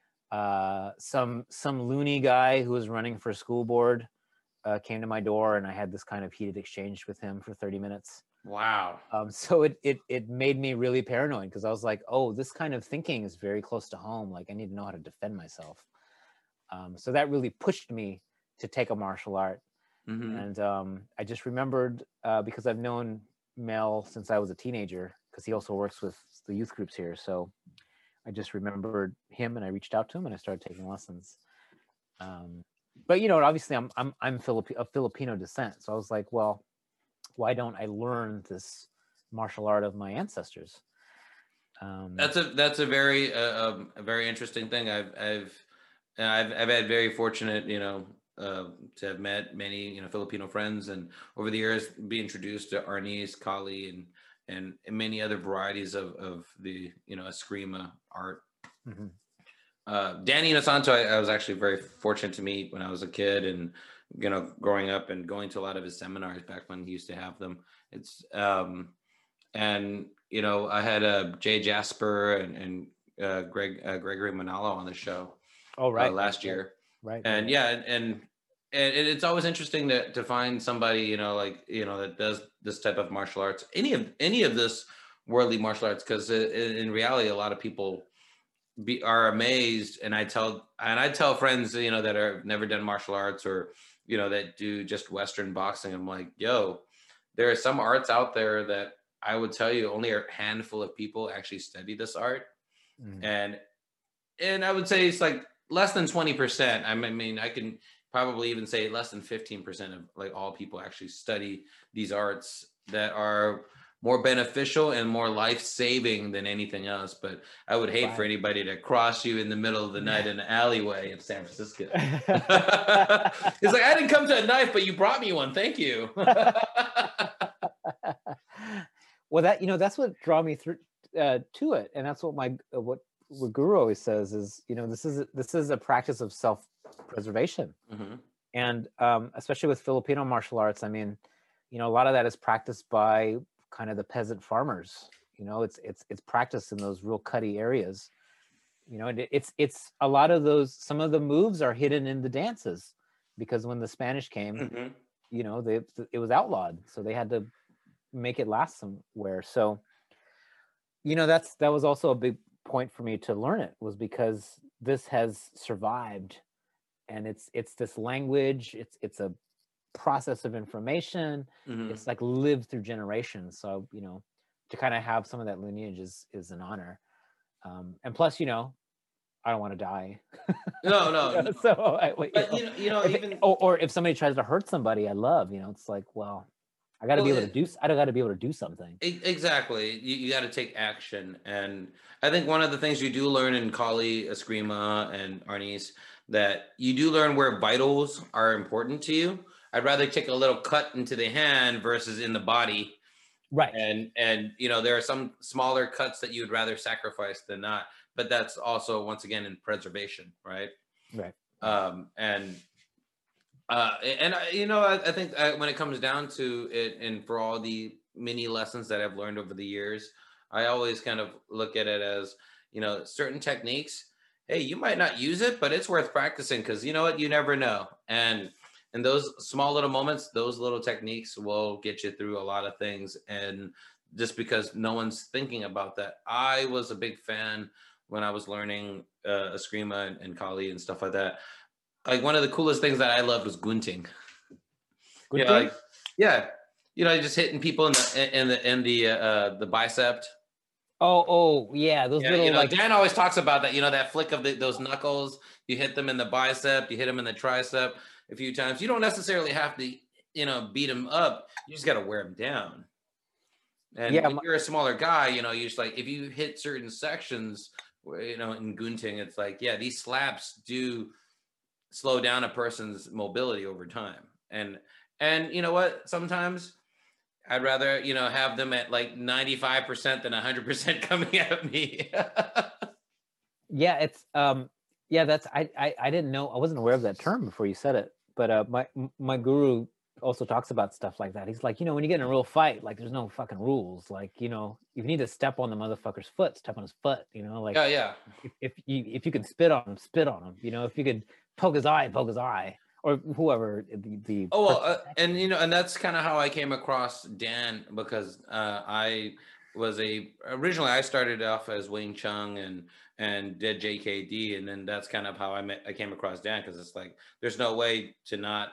Speaker 2: uh, some some loony guy who was running for school board uh, came to my door, and I had this kind of heated exchange with him for thirty minutes.
Speaker 1: Wow!
Speaker 2: Um, so it it it made me really paranoid because I was like, oh, this kind of thinking is very close to home. Like I need to know how to defend myself. Um, so that really pushed me to take a martial art. Mm-hmm. And um, I just remembered, uh, because I've known Mel since I was a teenager, because he also works with the youth groups here. So I just remembered him and I reached out to him and I started taking lessons. Um, but, you know, obviously I'm, I'm, I'm Filip- of Filipino descent. So I was like, well, why don't I learn this martial art of my ancestors? Um,
Speaker 1: that's a, that's a very, uh, um, a very interesting thing. I've, I've, I've, I've had very fortunate, you know, Uh, to have met many, you know, Filipino friends, and over the years be introduced to arnis, kali, and and many other varieties of of the, you know, eskrima art. Mm-hmm. Uh, Danny Inosanto, I, I was actually very fortunate to meet when I was a kid, and you know, growing up and going to a lot of his seminars back when he used to have them. It's um, and you know, I had uh, Jay Jasper and and uh, Greg uh, Gregory Manalo on the show.
Speaker 2: Oh right,
Speaker 1: uh, last
Speaker 2: right.
Speaker 1: year.
Speaker 2: Right.
Speaker 1: And
Speaker 2: right.
Speaker 1: yeah, and, and and it's always interesting to to find somebody, you know, like, you know, that does this type of martial arts, any of any of this worldly martial arts, because in reality, a lot of people be are amazed, and I tell and I tell friends, you know, that are never done martial arts, or you know, that do just Western boxing. I'm like, yo, there are some arts out there that I would tell you only a handful of people actually study this art, mm. and and I would say it's like less than twenty percent. I mean, I can probably even say less than fifteen percent of like all people actually study these arts that are more beneficial and more life-saving than anything else. But I would hate right. for anybody to cross you in the middle of the night in an alleyway in San Francisco. It's like, I didn't come to a knife, but you brought me one. Thank you.
Speaker 2: Well, that, you know, that's what draw me through, uh, to it, and that's what my uh, what what Guru always says is, you know, this is this is a practice of self-preservation,
Speaker 1: Mm-hmm.
Speaker 2: and um, especially with Filipino martial arts. I mean, you know, a lot of that is practiced by kind of the peasant farmers. You know, it's it's it's practiced in those real cutty areas. You know, and it, it's it's a lot of those. Some of the moves are hidden in the dances, because when the Spanish came,
Speaker 1: Mm-hmm.
Speaker 2: you know, they it was outlawed, so they had to make it last somewhere. So, you know, that's that was also a big point for me to learn it, was because this has survived, and it's it's this language. It's it's a process of information.
Speaker 1: Mm-hmm.
Speaker 2: It's like lived through generations. So, you know, to kind of have some of that lineage is is an honor. Um, and plus, you know, I don't want to die.
Speaker 1: No, no, no.
Speaker 2: So, I, you
Speaker 1: But
Speaker 2: know,
Speaker 1: you know, you know,
Speaker 2: if,
Speaker 1: even
Speaker 2: or, or if somebody tries to hurt somebody I love, you know, it's like, well, I got to
Speaker 1: well,
Speaker 2: be able to
Speaker 1: it,
Speaker 2: do. I got to be able to do something.
Speaker 1: e- exactly. You, you got to take action, and I think one of the things you do learn in Kali, Eskrima, and Arnis, that you do learn where vitals are important to you. I'd rather take a little cut into the hand versus in the body.
Speaker 2: Right.
Speaker 1: And and you know, there are some smaller cuts that you would rather sacrifice than not, but that's also once again in preservation, right?
Speaker 2: Right.
Speaker 1: Um, and uh, and I, you know, I, I think uh, when it comes down to it, and for all the many lessons that I've learned over the years, I always kind of look at it as, you know, certain techniques. Hey, you might not use it, but it's worth practicing, because you know what, you never know. And and those small little moments, those little techniques will get you through a lot of things. And just because no one's thinking about that, I was a big fan when I was learning uh, Eskrima and, and Kali and stuff like that. Like one of the coolest things that I loved was gunting.
Speaker 2: Good
Speaker 1: Yeah,
Speaker 2: thing.
Speaker 1: like yeah, you know, just hitting people in the in the in the uh, the bicep.
Speaker 2: Oh, oh, yeah, those
Speaker 1: Yeah, you
Speaker 2: little
Speaker 1: know,
Speaker 2: like.
Speaker 1: Dan always talks about that. You know, that flick of the, those knuckles. You hit them in the bicep. You hit them in the tricep a few times. You don't necessarily have to, you know, beat them up. You just got to wear them down. And
Speaker 2: Yeah,
Speaker 1: when
Speaker 2: my,
Speaker 1: you're a smaller guy, you know, you just like, if you hit certain sections, where, you know, in gunting, it's like, yeah, these slaps do slow down a person's mobility over time. And and you know what? Sometimes I'd rather, you know, have them at like ninety-five percent than one hundred percent coming at me.
Speaker 2: yeah, it's um, yeah, that's I, I I didn't know, I wasn't aware of that term before you said it, but uh, my my guru also talks about stuff like that. He's like, you know, when you get in a real fight, like there's no fucking rules. Like, you know, if you need to step on the motherfucker's foot, step on his foot. You know, like
Speaker 1: Yeah, yeah.
Speaker 2: if, if you if you can spit on him, spit on him. You know, if you could poke his eye, poke his eye, or whoever the, the
Speaker 1: Oh well,
Speaker 2: person
Speaker 1: uh,
Speaker 2: attacking
Speaker 1: and
Speaker 2: you.
Speaker 1: you know, and that's kind of how I came across Dan, because uh, I was a originally I started off as Wing Chun and and did J K D, and then that's kind of how I met I came across Dan, because it's like there's no way to not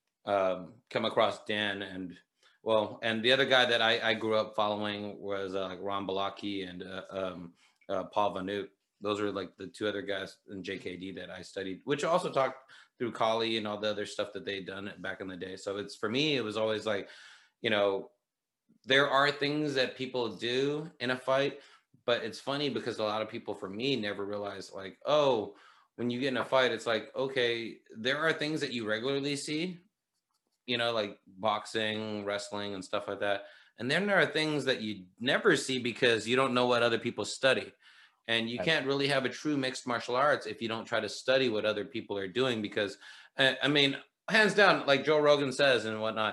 Speaker 1: um, come across Dan. And well, and the other guy that I, I grew up following was uh, like Ron Balaki and uh, um, uh, Paul Vanut. Those are like the two other guys in J K D that I studied, which also talked through Kali and all the other stuff that they'd done back in the day. So it's, for me, it was always like, you know, there are things that people do in a fight, but it's funny because a lot of people, for me, never realize like, oh, when you get in a fight, it's like, okay, there are things that you regularly see, you know, like boxing, wrestling, and stuff like that. And then there are things that you never see because you don't know what other people study. And you
Speaker 2: Right.
Speaker 1: can't really have a true mixed martial arts if you don't try to study what other people are doing. Because, uh, I mean, hands down, like Joe Rogan says and whatnot,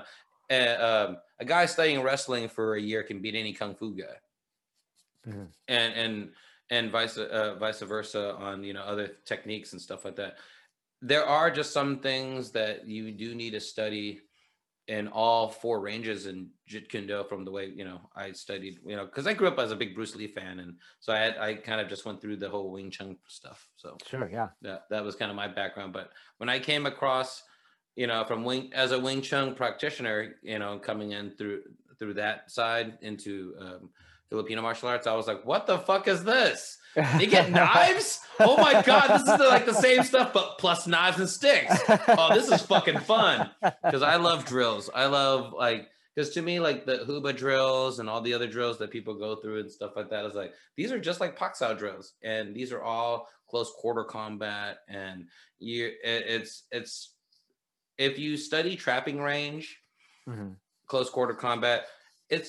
Speaker 1: uh, um, a guy studying wrestling for a year can beat any kung fu guy,
Speaker 2: Mm-hmm.
Speaker 1: and and and vice uh, vice versa on, you know, other techniques and stuff like that. There are just some things that you do need to study in all four ranges in Jeet Kune Do, from the way, you know, I studied, you know, because I grew up as a big Bruce Lee fan, and so I had I kind of just went through the whole Wing Chun stuff. So
Speaker 2: Sure, yeah.
Speaker 1: that that was kind of my background. But when I came across, you know, from Wing as a Wing Chun practitioner, you know, coming in through through that side into um, Filipino martial arts, I was like, what the fuck is this? They get knives? Oh my God, this is the, like the same stuff, but plus knives and sticks. Oh, this is fucking fun. Because I love drills. I love, like, because to me, like the Huba drills and all the other drills that people go through and stuff like that is like, these are just like Paksao drills. And these are all close quarter combat. And you, it, it's, it's, if you study trapping range,
Speaker 2: Mm-hmm.
Speaker 1: close quarter combat, it's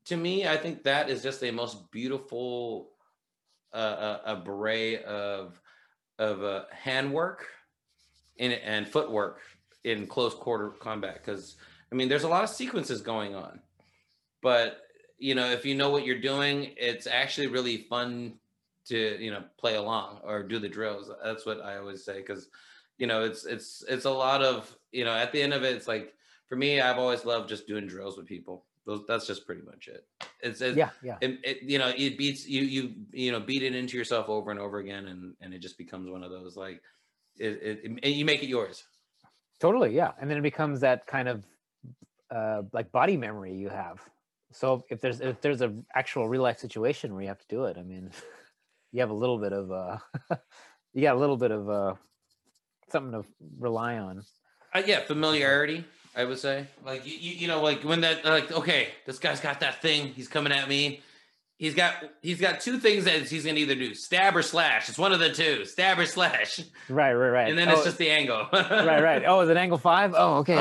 Speaker 1: to me, I think that is just a most beautiful uh, uh, array of of uh, handwork and, and footwork in close quarter combat. Because I mean, there's a lot of sequences going on, but you know, if you know what you're doing, it's actually really fun to you know play along or do the drills. That's what I always say because you know it's it's it's a lot of you know at the end of it, it's like for me, I've always loved just doing drills with people. Those that's just pretty much it. It's, it's
Speaker 2: Yeah, yeah.
Speaker 1: it, it, you know it beats you you you know beat it into yourself over and over again, and and it just becomes one of those like it, it, it and you make it yours.
Speaker 2: Totally, yeah. And then it becomes that kind of uh, like body memory you have. So if there's if there's a actual real life situation where you have to do it, I mean, you have a little bit of uh, you got a little bit of uh, something to rely on.
Speaker 1: Uh, yeah, familiarity. I would say, like you, you, you know, like when that, like, okay, this guy's got that thing. He's coming at me. He's got, he's got two things that he's gonna either do: stab or slash. It's one of the two: stab or slash.
Speaker 2: Right, right, right.
Speaker 1: And then
Speaker 2: oh,
Speaker 1: it's just the angle.
Speaker 2: right, right. Oh, is it angle five? Oh, okay.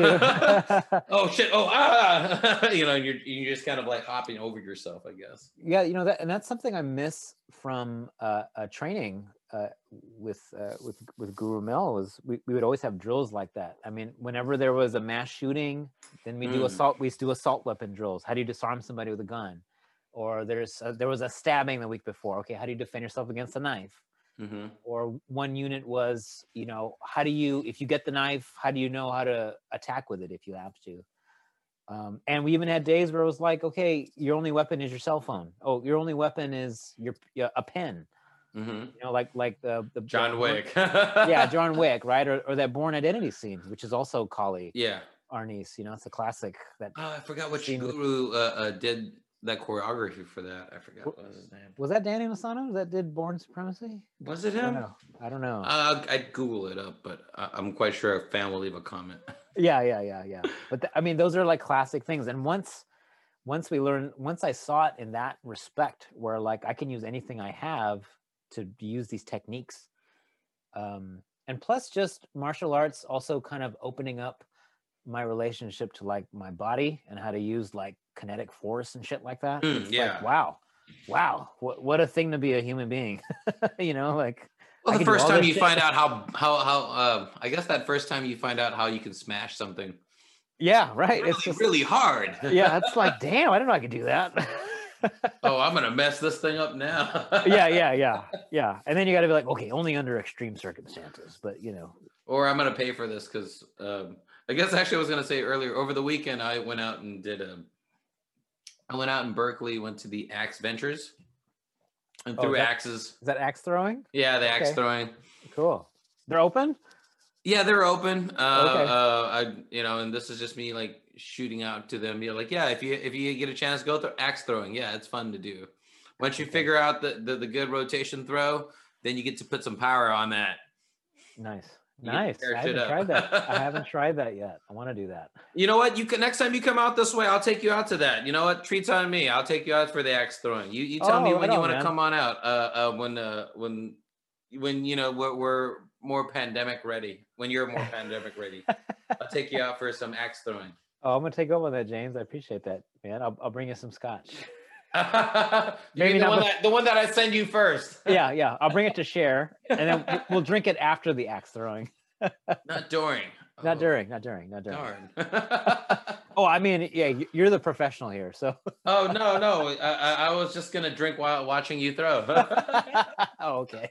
Speaker 1: Uh, oh shit! Oh ah! You know, you're you're just kind of like hopping over yourself, I guess.
Speaker 2: Yeah, you know that, and that's something I miss from uh, uh training. Uh, with uh, with with Guru Mel was we, we would always have drills like that. I mean, whenever there was a mass shooting, then we mm. do assault. We do assault weapon drills. How do you disarm somebody with a gun? Or there's a, there was a stabbing the week before. Okay, how do you defend yourself against a knife? Mm-hmm. Or one unit was, you know, how do you if you get the knife, how do you know how to attack with it if you have to? Um, and we even had days where it was like, okay, your only weapon is your cell phone. Oh, your only weapon is your a pen. Mm-hmm. You know, like like the the
Speaker 1: John Wick.
Speaker 2: Yeah, John Wick, right? Or or that Bourne Identity scene, which is also Kali.
Speaker 1: Yeah,
Speaker 2: Arnis. You know, it's a classic. That
Speaker 1: oh, I forgot which guru with, uh, uh, did that choreography for that. I forgot what was his name.
Speaker 2: Was that Danny Masano that did Bourne Supremacy?
Speaker 1: Was it him?
Speaker 2: I don't know. I don't know.
Speaker 1: Uh, I'd Google it up, but I'm quite sure a fan will leave a comment.
Speaker 2: Yeah, yeah, yeah, yeah. But the, I mean, those are like classic things. And once once we learn, once I saw it in that respect, where like I can use anything I have to use these techniques, um, and plus just martial arts also kind of opening up my relationship to like my body and how to use like kinetic force and shit like that.
Speaker 1: Mm, yeah.
Speaker 2: Like, wow, wow, what what a thing to be a human being. You know, like.
Speaker 1: Well, the first time you shit. find out how how how uh, I guess that first time you find out how you can smash something.
Speaker 2: Yeah, right.
Speaker 1: Really,
Speaker 2: it's just
Speaker 1: really hard.
Speaker 2: Yeah, it's like, damn, I didn't know I could do that.
Speaker 1: Oh, I'm gonna mess this thing up now.
Speaker 2: yeah, yeah, yeah, yeah. And then you got to be like, okay, only under extreme circumstances, but you know.
Speaker 1: Or I'm gonna pay for this because um, I guess actually I was gonna say earlier over the weekend I went out and did a. I went out in Berkeley, went to the Axe Ventures, and threw
Speaker 2: oh, is that,
Speaker 1: axes.
Speaker 2: Is that axe throwing?
Speaker 1: Yeah, the axe okay. throwing.
Speaker 2: Cool. They're open.
Speaker 1: Yeah, they're open. Uh,
Speaker 2: okay.
Speaker 1: uh, I, you know, and this is just me like shooting out to them. You're like, yeah, if you if you get a chance, go through axe throwing. Yeah, it's fun to do. Once you okay. figure out the, the the good rotation throw, then you get to put some power on that.
Speaker 2: Nice, you nice. I haven't tried that. I haven't tried that yet. I want to do that.
Speaker 1: You know what? You can next time you come out this way, I'll take you out to that. You know what? Treats on me. I'll take you out for the axe throwing. You you tell oh, me when you want to come on out. Uh, uh, when uh when when you know we're, we're more pandemic ready. When you're more pandemic ready, I'll take you out for some axe throwing.
Speaker 2: Oh, I'm gonna take over that, James. I appreciate that, man. I'll I'll bring you some scotch.
Speaker 1: Maybe the one that the one that I send you first.
Speaker 2: yeah, yeah. I'll bring it to share, and then we'll drink it after the axe throwing.
Speaker 1: Not during.
Speaker 2: Not oh. during. Not during. Not during.
Speaker 1: Darn.
Speaker 2: Oh, I mean, yeah, you're the professional here, so.
Speaker 1: Oh no, no. I, I was just gonna drink while watching you throw.
Speaker 2: Oh, okay.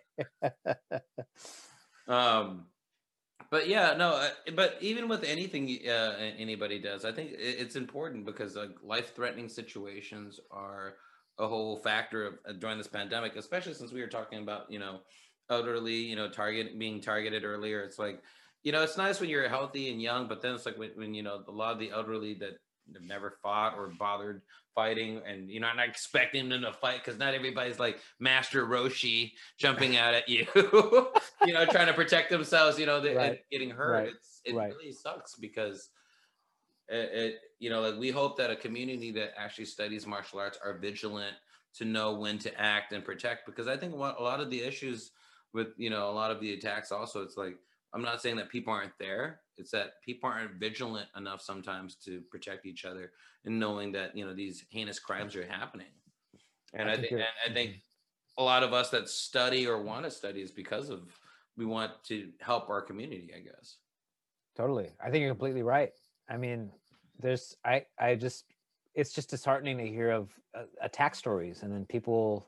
Speaker 1: um. But yeah, no, but even with anything uh, anybody does, I think it's important because like life-threatening situations are a whole factor of uh, during this pandemic, especially since we were talking about, you know, elderly, you know, target being targeted earlier. It's like, you know, it's nice when you're healthy and young, but then it's like when, when you know, a lot of the elderly that have never fought or bothered fighting, and you're not, not expecting them to fight because not everybody's like Master Roshi jumping out at you, you know, trying to protect themselves, you know, they, right. getting hurt.
Speaker 2: Right.
Speaker 1: It's, it
Speaker 2: right.
Speaker 1: really sucks because it, it, you know, like we hope that a community that actually studies martial arts are vigilant to know when to act and protect, because I think what, a lot of the issues with, you know, a lot of the attacks also, it's like, I'm not saying that people aren't there. It's that people aren't vigilant enough sometimes to protect each other and knowing that, you know, these heinous crimes are happening. And I, I think, think and I think a lot of us that study or want to study is because of, we want to help our community, I guess.
Speaker 2: Totally. I think you're completely right. I mean, there's, I, I just, it's just disheartening to hear of uh, attack stories, and then people,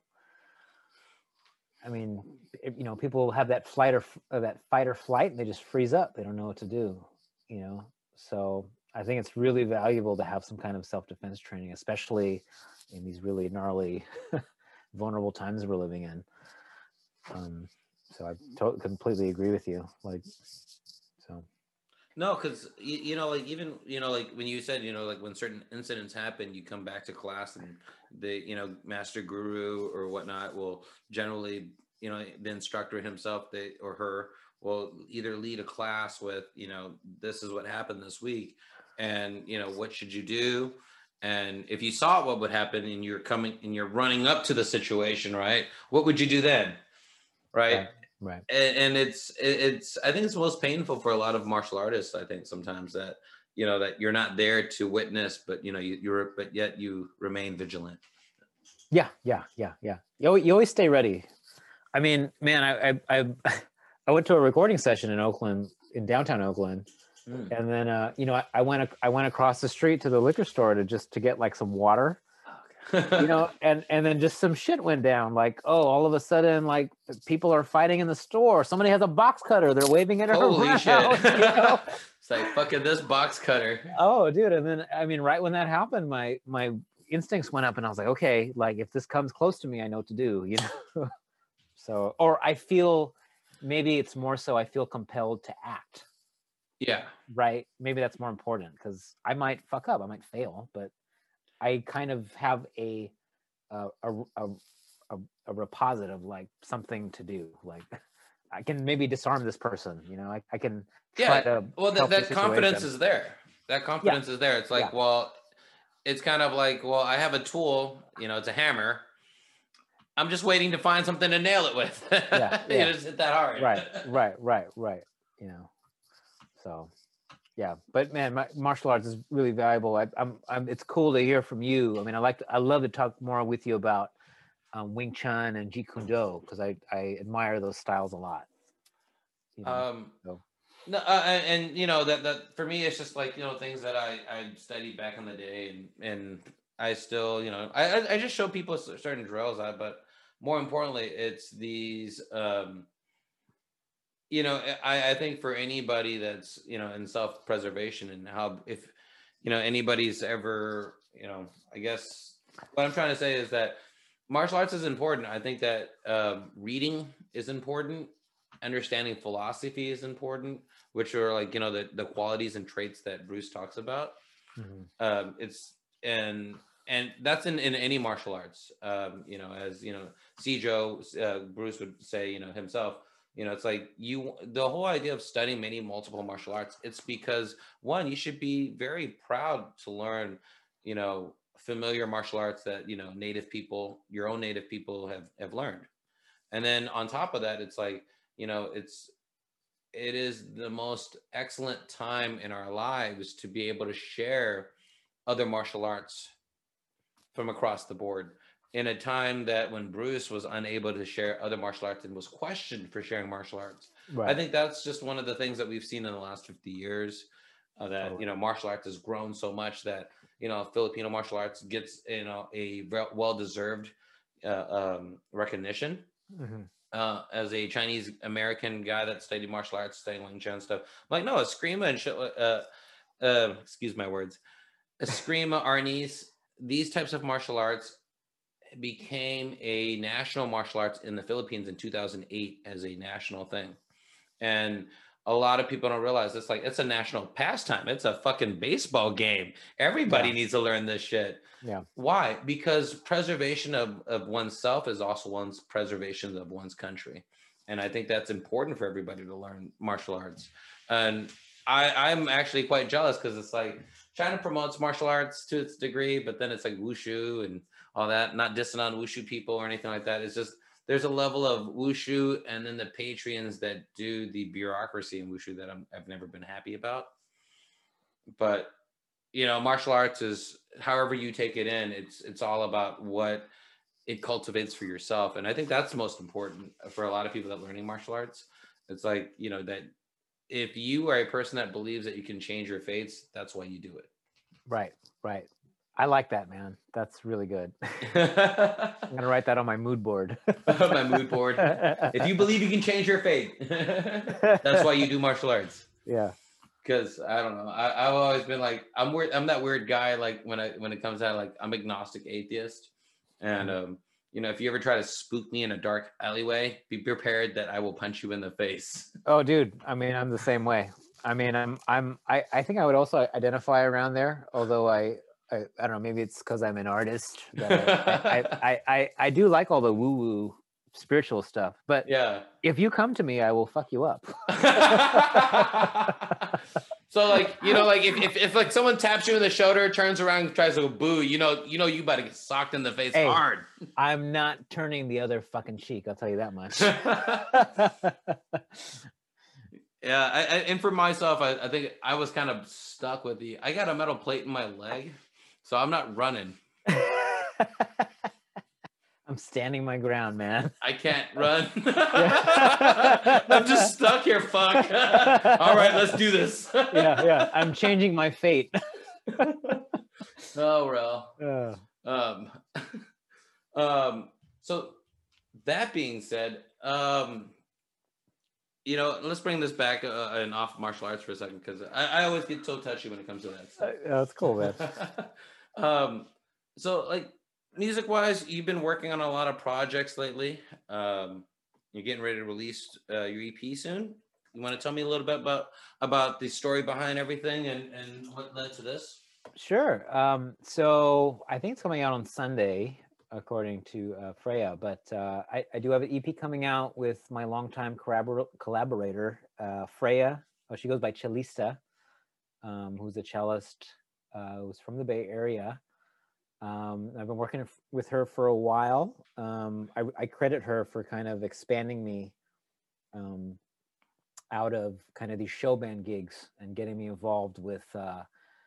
Speaker 2: I mean, you know, people have that flight or uh, that fight or flight, and they just freeze up. They don't know what to do, you know? So I think it's really valuable to have some kind of self-defense training, especially in these really gnarly, vulnerable times we're living in. Um, so I to- completely agree with you. Like, so.
Speaker 1: No, because, you, you know, like, even, you know, like when you said, you know, like when certain incidents happen, you come back to class and the, you know, master guru or whatnot will generally, you know, the instructor himself, they or her will either lead a class with, you know, this is what happened this week, and, you know, what should you do? And if you saw what would happen and you're coming and you're running up to the situation, right, what would you do then? Right.
Speaker 2: Right. Right.
Speaker 1: And, and it's, it's, I think it's most painful for a lot of martial artists. I think sometimes that, you know, that you're not there to witness, but, you know, you, you're, but yet you remain vigilant.
Speaker 2: Yeah. Yeah. Yeah. Yeah. You, you always stay ready. I mean, man, I, I, I, I went to a recording session in Oakland, in downtown Oakland. Mm. And then, uh, you know, I, I went, I went across the street to the liquor store to just to get like some water. You know, and and then just some shit went down. Like, oh, all of a sudden, like people are fighting in the store. Somebody has a box cutter. They're waving it around.
Speaker 1: Holy shit! You know? It's like fucking this box cutter.
Speaker 2: Oh, dude! And then, I mean, right when that happened, my my instincts went up, and I was like, okay, like if this comes close to me, I know what to do. You know. So, or I feel maybe it's more so I feel compelled to act.
Speaker 1: Yeah.
Speaker 2: Right. Maybe that's more important because I might fuck up. I might fail, but I kind of have a a, a a a repository of like something to do. Like I can maybe disarm this person. You know, I, I can try
Speaker 1: yeah.
Speaker 2: to.
Speaker 1: Well, that, that confidence is there. That confidence yeah. is there. It's like, yeah. well, it's kind of like, well, I have a tool. You know, it's a hammer. I'm just waiting to find something to nail it with. Yeah, yeah. You know, just hit that hard.
Speaker 2: Right, right, right, right. You know, so. Yeah, but man, my, martial arts is really valuable. I, I'm, I'm, it's cool to hear from you. I mean, I like, to, I love to talk more with you about um, Wing Chun and Jeet Kune Do because I, I admire those styles a lot.
Speaker 1: You know, um, so. No, uh, and, and you know that that for me, it's just like you know things that I, I studied back in the day, and and I still you know I I just show people certain drills, but more importantly, it's these. Um, You know, I, I think for anybody that's, you know, in self-preservation and how, if, you know, anybody's ever, you know, I guess what I'm trying to say is that martial arts is important. I think that um, reading is important. Understanding philosophy is important, which are like, you know, the, the qualities and traits that Bruce talks about. Mm-hmm. Um, it's, and, and that's in, in any martial arts, um, you know, as, you know, Sijo, uh, Bruce would say, you know, himself, you know, it's like you, the whole idea of studying many multiple martial arts, it's because one, you should be very proud to learn, you know, familiar martial arts that, you know, native people, your own native people have, have learned. And then on top of that, it's like, you know, it's, it is the most excellent time in our lives to be able to share other martial arts from across the board. In a time that when Bruce was unable to share other martial arts and was questioned for sharing martial arts. Right. I think that's just one of the things that we've seen in the last fifty years, uh, that, totally. You know, martial arts has grown so much that, you know, Filipino martial arts gets, you know, a well-deserved uh, um, recognition. Mm-hmm. Uh, as a Chinese American guy that studied martial arts, studying Wing Chun stuff, I'm like, no, Eskrima and shit, uh, uh, excuse my words, Eskrima, Arnis, these types of martial arts became a national martial arts in the Philippines in two thousand eight as a national thing. And a lot of people don't realize it's like, it's a national pastime. It's a fucking baseball game. Everybody yeah. needs to learn this shit.
Speaker 2: Yeah.
Speaker 1: Why? Because preservation of, of oneself is also one's preservation of one's country. And I think that's important for everybody to learn martial arts. And I, I'm actually quite jealous because it's like China promotes martial arts to its degree, but then it's like wushu and all that, not dissing on wushu people or anything like that. It's just there's a level of wushu and then the patrons that do the bureaucracy in wushu that I'm, I've never been happy about. But you know, martial arts is however you take it in. It's it's all about what it cultivates for yourself, and I think that's the most important for a lot of people that are learning martial arts. It's like, you know, that if you are a person that believes that you can change your fates, that's why you do it.
Speaker 2: Right, right. I like that, man. That's really good. I'm gonna write that on my mood board.
Speaker 1: My mood board. If you believe you can change your fate, that's why you do martial arts.
Speaker 2: Yeah.
Speaker 1: Because I don't know, I, I've always been like, I'm weird. I'm that weird guy. Like when I when it comes out, like I'm agnostic atheist, and um, you know, if you ever try to spook me in a dark alleyway, be prepared that I will punch you in the face.
Speaker 2: Oh, dude. I mean, I'm the same way. I mean, I'm I'm I I think I would also identify around there. Although I I, I don't know, maybe it's because I'm an artist. That I, I, I, I I do like all the woo woo spiritual stuff, but
Speaker 1: yeah,
Speaker 2: if you come to me, I will fuck you up.
Speaker 1: So like, you know, like if, if, if like someone taps you in the shoulder, turns around, and tries to go boo, you know, you know, you about to get socked in the face
Speaker 2: hey,
Speaker 1: hard.
Speaker 2: I'm not turning the other fucking cheek. I'll tell you that much.
Speaker 1: Yeah. I, I, and for myself, I, I think I was kind of stuck with the, I got a metal plate in my leg, so I'm not running.
Speaker 2: I'm standing my ground, man.
Speaker 1: I can't run. I'm just stuck here, fuck. All right, let's do this.
Speaker 2: Yeah, yeah. I'm changing my fate.
Speaker 1: Oh, well.
Speaker 2: Uh.
Speaker 1: Um, um, so that being said, um, you know, let's bring this back uh, and off martial arts for a second, because I, I always get so touchy when it comes to that stuff.
Speaker 2: Uh, yeah, that's cool, man.
Speaker 1: um, so like, music wise, you've been working on a lot of projects lately. Um, you're getting ready to release uh, your E P soon. You want to tell me a little bit about about the story behind everything and, and what led to this? Sure.
Speaker 2: Um, so I think it's coming out on Sunday, according to uh, Freya. But uh, I, I do have an E P coming out with my longtime collabor- collaborator, uh, Freya. Oh, she goes by Cellista, um, who's a cellist uh, who's from the Bay Area. Um, I've been working with her for a while. Um, I, I credit her for kind of expanding me um, out of kind of these show band gigs and getting me involved with uh,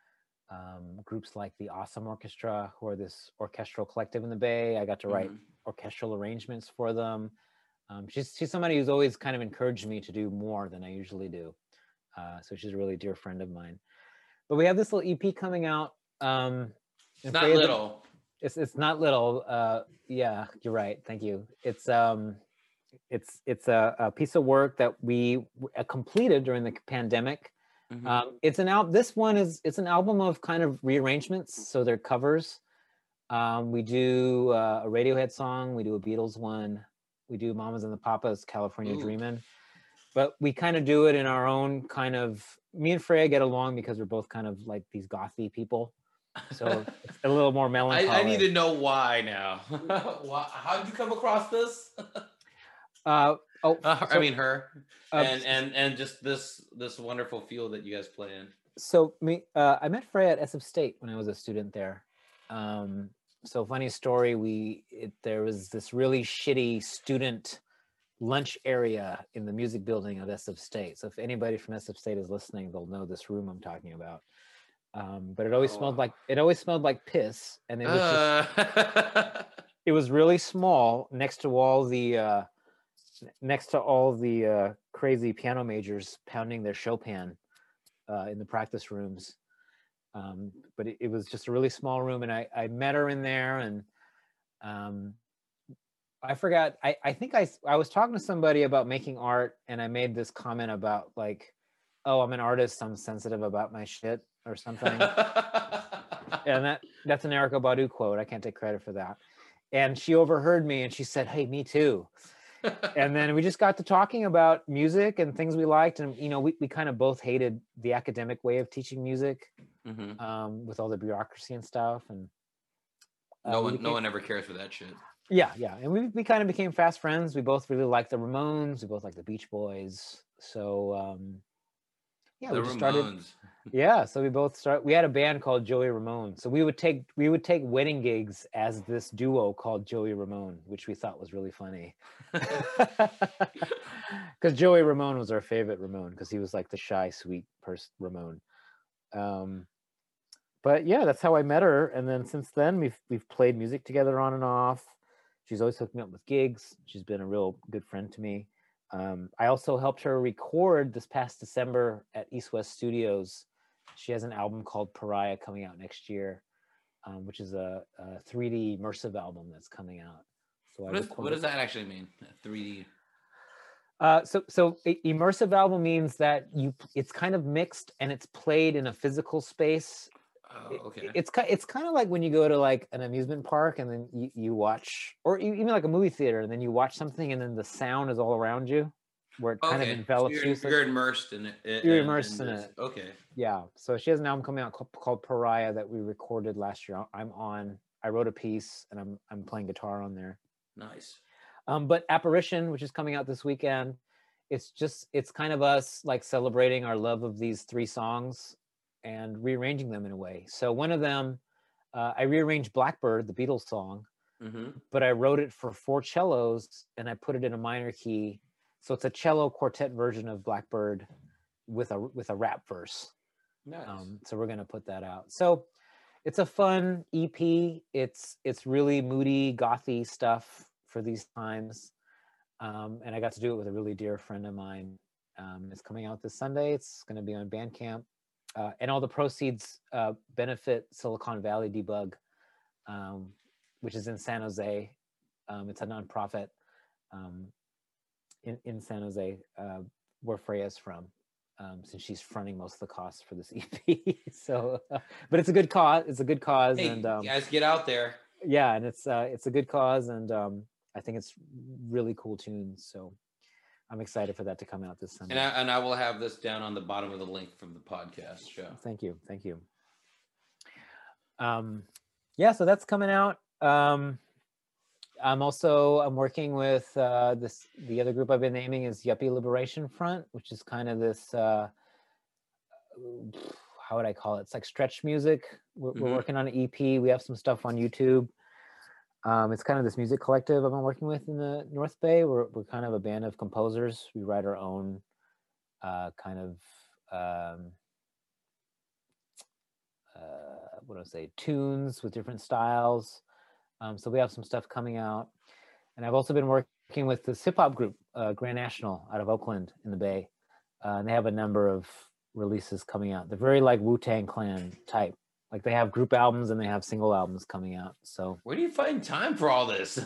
Speaker 2: um, groups like the Awesome Orchestra, who are this orchestral collective in the Bay. I got to write mm-hmm. orchestral arrangements for them. Um, she's, she's somebody who's always kind of encouraged me to do more than I usually do. Uh, so she's a really dear friend of mine. But we have this little E P coming out. Um,
Speaker 1: It's not little.
Speaker 2: It's it's not little. Uh, yeah, you're right. Thank you. It's um, it's it's a, a piece of work that we uh, completed during the pandemic. Mm-hmm. Um, it's an al- This one is it's an album of kind of rearrangements. So they're covers. Um, we do uh, a Radiohead song. We do a Beatles one. We do Mamas and the Papas, California Ooh. Dreamin'. But we kind of do it in our own kind of. Me and Freya get along because we're both kind of like these gothy people. So it's a little more melancholy.
Speaker 1: I, I need to know why now. Why, how did you come across this?
Speaker 2: uh, oh,
Speaker 1: uh,
Speaker 2: so,
Speaker 1: I mean her,
Speaker 2: uh,
Speaker 1: and and and just this this wonderful field that you guys play in.
Speaker 2: So me, uh, I met Freya at S F State when I was a student there. Um, so funny story. We it, there was this really shitty student lunch area in the music building of S F State. So if anybody from S F State is listening, they'll know this room I'm talking about. Um, but it always oh. smelled like it always smelled like piss, and it was uh. just, it was really small next to all the uh, next to all the uh, crazy piano majors pounding their Chopin uh, in the practice rooms. Um, but it, it was just a really small room, and I, I met her in there, and um, I forgot. I, I think I I was talking to somebody about making art, and I made this comment about like, oh, I'm an artist, I'm sensitive about my shit. Or something, and that that's an Erykah Badu quote. I can't take credit for that. And she overheard me, and she said, "Hey, me too." And then we just got to talking about music and things we liked, and you know, we we kind of both hated the academic way of teaching music, mm-hmm. um, with all the bureaucracy and stuff. And
Speaker 1: uh, no one, became, no one ever cares for that shit.
Speaker 2: Yeah, yeah. And we we kind of became fast friends. We both really liked the Ramones. We both liked the Beach Boys. So. Um, Yeah,
Speaker 1: the
Speaker 2: we just
Speaker 1: Ramones.
Speaker 2: started. Yeah, so we both start. We had a band called Joey Ramone, so we would take we would take wedding gigs as this duo called Joey Ramone, which we thought was really funny. Because Joey Ramone was our favorite Ramone, because he was like the shy, sweet person Ramone. Um, but yeah, that's how I met her, and then since then we've we've played music together on and off. She's always hooked me up with gigs. She's been a real good friend to me. Um, I also helped her record this past December at East West Studios. She has an album called Pariah coming out next year, um, which is a, a three D immersive album that's coming out. So
Speaker 1: what,
Speaker 2: I
Speaker 1: is, what does that actually mean? three D.
Speaker 2: Uh, so, so immersive album means that you it's kind of mixed and it's played in a physical space.
Speaker 1: Oh, okay.
Speaker 2: It, it's it's kind of like when you go to like an amusement park and then you, you watch, or even like a movie theater, and then you watch something and then the sound is all around you, where it kind
Speaker 1: okay.
Speaker 2: of envelops
Speaker 1: so you're,
Speaker 2: you. So
Speaker 1: you're immersed in it.
Speaker 2: You're
Speaker 1: in,
Speaker 2: immersed in,
Speaker 1: in
Speaker 2: it.
Speaker 1: Okay.
Speaker 2: Yeah. So she has an album coming out called, called Pariah that we recorded last year. I'm on. I wrote a piece and I'm I'm playing guitar on there.
Speaker 1: Nice.
Speaker 2: Um, but Apparition, which is coming out this weekend, it's just it's kind of us like celebrating our love of these three songs and rearranging them in a way. So one of them, uh, I rearranged Blackbird, the Beatles song,
Speaker 1: mm-hmm.
Speaker 2: but I wrote it for four cellos and I put it in a minor key. So it's a cello quartet version of Blackbird with a with a rap verse.
Speaker 1: Nice.
Speaker 2: Um, so we're gonna put that out. So it's a fun E P. It's it's really moody, gothy stuff for these times. Um, and I got to do it with a really dear friend of mine. Um, it's coming out this Sunday. It's going to be on Bandcamp. Uh, and all the proceeds uh, benefit Silicon Valley Debug, um, which is in San Jose. Um, it's a nonprofit um, in, in San Jose, uh, where Freya's from, um, since she's fronting most of the costs for this E P. So, uh, but it's a good cause. It's a good cause.
Speaker 1: Hey,
Speaker 2: and um,
Speaker 1: guys, get out there.
Speaker 2: Yeah, and it's uh, it's a good cause, and um, I think it's really cool tunes. So I'm excited for that to come out this Sunday.
Speaker 1: And I, and I will have this down on the bottom of the link from the podcast show.
Speaker 2: Thank you. Thank you. Um, yeah, so that's coming out. Um, I'm also, I'm working with uh, this, the other group I've been naming is Yuppie Liberation Front, which is kind of this, uh, how would I call it? It's like stretch music. We're, mm-hmm. we're working on an E P. We have some stuff on YouTube. Um, it's kind of this music collective I've been working with in the North Bay. We're we're kind of a band of composers. We write our own uh, kind of um, uh, what do I say tunes with different styles. Um, so we have some stuff coming out, and I've also been working with this hip hop group, uh, Grand National, out of Oakland in the Bay, uh, and they have a number of releases coming out. They're very like Wu-Tang Clan type. Like they have group albums and they have single albums coming out. So
Speaker 1: where do you find time for all this?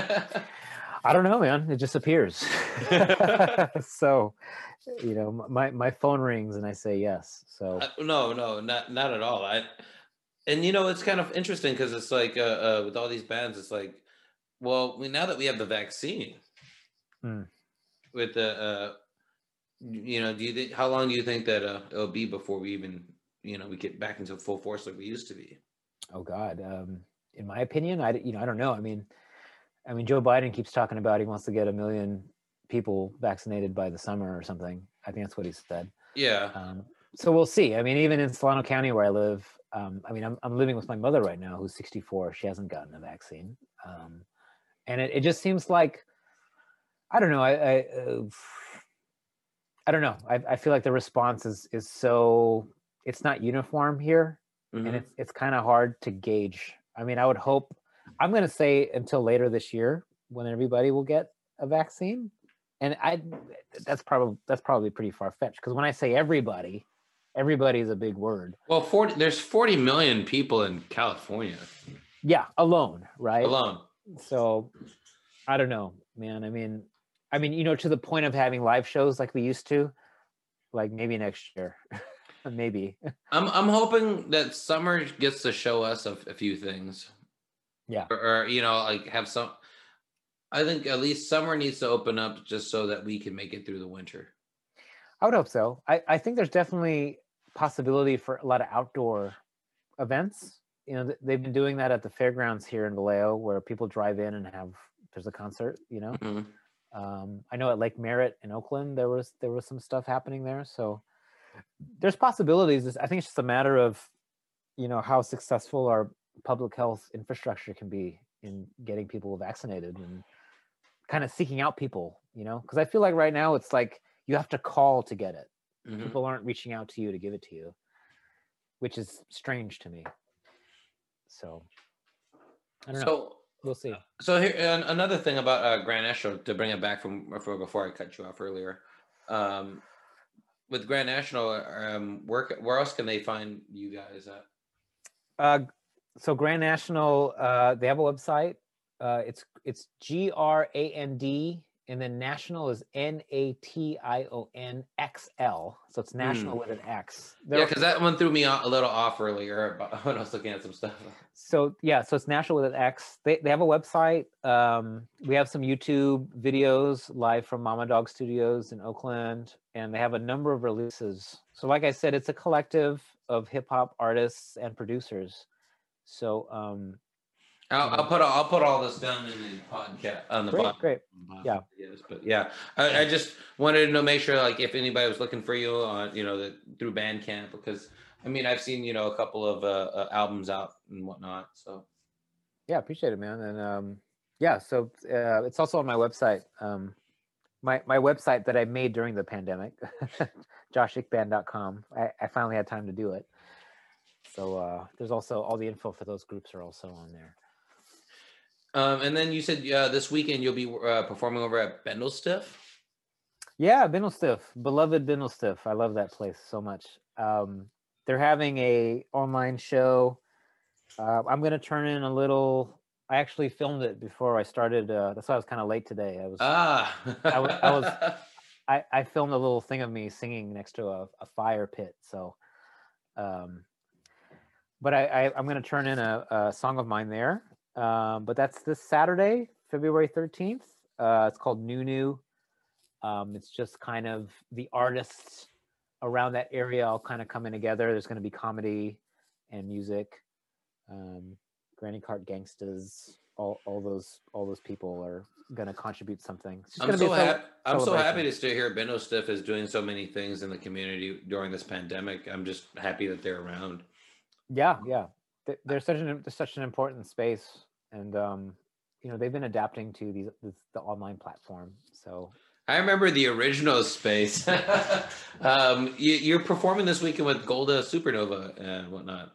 Speaker 2: I don't know, man. It just appears. So, you know, my, my phone rings and I say yes. So
Speaker 1: uh, no, no, not not at all. I and you know it's kind of interesting because it's like uh, uh, with all these bands, it's like, well, we, now that we have the vaccine,
Speaker 2: mm.
Speaker 1: with the, uh, you know, do you think how long do you think that uh, it'll be before we even you know, we get back into full force like we used to be?
Speaker 2: Oh God. Um, in my opinion, I, you know, I don't know. I mean, I mean, Joe Biden keeps talking about he wants to get a million people vaccinated by the summer or something. I think that's what he said.
Speaker 1: Yeah.
Speaker 2: Um, so we'll see. I mean, even in Solano County where I live, um, I mean, I'm, I'm living with my mother right now, who's sixty-four. She hasn't gotten a vaccine. Um, and it, it just seems like, I don't know. I, I, uh, I don't know. I, I feel like the response is, is so, it's not uniform here, mm-hmm. and it's it's kind of hard to gauge. I mean, I would hope, I'm going to say until later this year when everybody will get a vaccine. And I that's probably that's probably pretty far-fetched, because when I say everybody, everybody is a big word.
Speaker 1: Well, forty there's forty million people in California.
Speaker 2: Yeah, alone, right?
Speaker 1: Alone.
Speaker 2: So I don't know, man. I mean, I mean, you know, to the point of having live shows like we used to, like maybe next year. Maybe.
Speaker 1: I'm I'm hoping that summer gets to show us a, a few things.
Speaker 2: Yeah.
Speaker 1: Or, or you know, like have some. I think at least summer needs to open up just so that we can make it through the winter.
Speaker 2: I would hope so. I, I think there's definitely possibility for a lot of outdoor events. You know, they've been doing that at the fairgrounds here in Vallejo, where people drive in and have there's a concert. You know,
Speaker 1: mm-hmm.
Speaker 2: um, I know at Lake Merritt in Oakland there was there was some stuff happening there. So. there's possibilities. I think it's just a matter of, you know, how successful our public health infrastructure can be in getting people vaccinated and kind of seeking out people, you know, because I feel like right now it's like you have to call to get it. Mm-hmm. People aren't reaching out to you to give it to you, which is strange to me. So I don't
Speaker 1: so,
Speaker 2: know. We'll see.
Speaker 1: So here, and another thing about uh, Grand National, to bring it back from before I cut you off earlier, um, with Grand National, um, where where else can they find you guys at?
Speaker 2: Uh, so Grand National, uh, they have a website. Uh, it's it's G R A N D, and then National is N A T I O N X L. So it's National mm. with an X. They're,
Speaker 1: yeah, because that one threw me a little off earlier when I was looking at some stuff.
Speaker 2: So yeah, so it's National with an X. They they have a website. Um, we have some YouTube videos live from Mama Dog Studios in Oakland, and they have a number of releases. So like I said, it's a collective of hip hop artists and producers. So um,
Speaker 1: I'll, I'll put I'll put all this down in the podcast on the
Speaker 2: great,
Speaker 1: bottom.
Speaker 2: Great,
Speaker 1: bottom
Speaker 2: yeah.
Speaker 1: Videos. But yeah, I, I just wanted to make sure, like, if anybody was looking for you on, you know, the, through Bandcamp, because I mean, I've seen, you know, a couple of uh, uh, albums out and whatnot. So
Speaker 2: yeah, appreciate it, man. And um, yeah, so uh, it's also on my website. Um, my my website that I made during the pandemic, josh ik band dot com. I, I finally had time to do it. So uh, there's also all the info for those groups are also on there.
Speaker 1: Um, and then you said uh, this weekend you'll be uh, performing over at Bindlestiff.
Speaker 2: Yeah, Bindlestiff, beloved Bindlestiff. I love that place so much. Um, they're having a online show. Uh, I'm gonna turn in a little. I actually filmed it before I started. Uh, that's why I was kind of late today. I was.
Speaker 1: Ah.
Speaker 2: I was. I, was I, I filmed a little thing of me singing next to a, a fire pit. So. Um, but I, I I'm gonna turn in a, a song of mine there. Um, but that's this Saturday, February thirteenth. Uh, it's called New New. Um, it's just kind of the artists around that area all kind of coming together. There's going to be comedy and music. Um, Granny Cart Gangstas, all all those all those people are going to contribute something.
Speaker 1: I'm so happy. I'm so happy to still hear Bindlestiff is doing so many things in the community during this pandemic. I'm just happy that they're around.
Speaker 2: Yeah, yeah. They're such an they're such an important space, and um, you know, they've been adapting to these this, the online platform. So
Speaker 1: I remember the original space. um, you, you're performing this weekend with Golda Supernova and whatnot.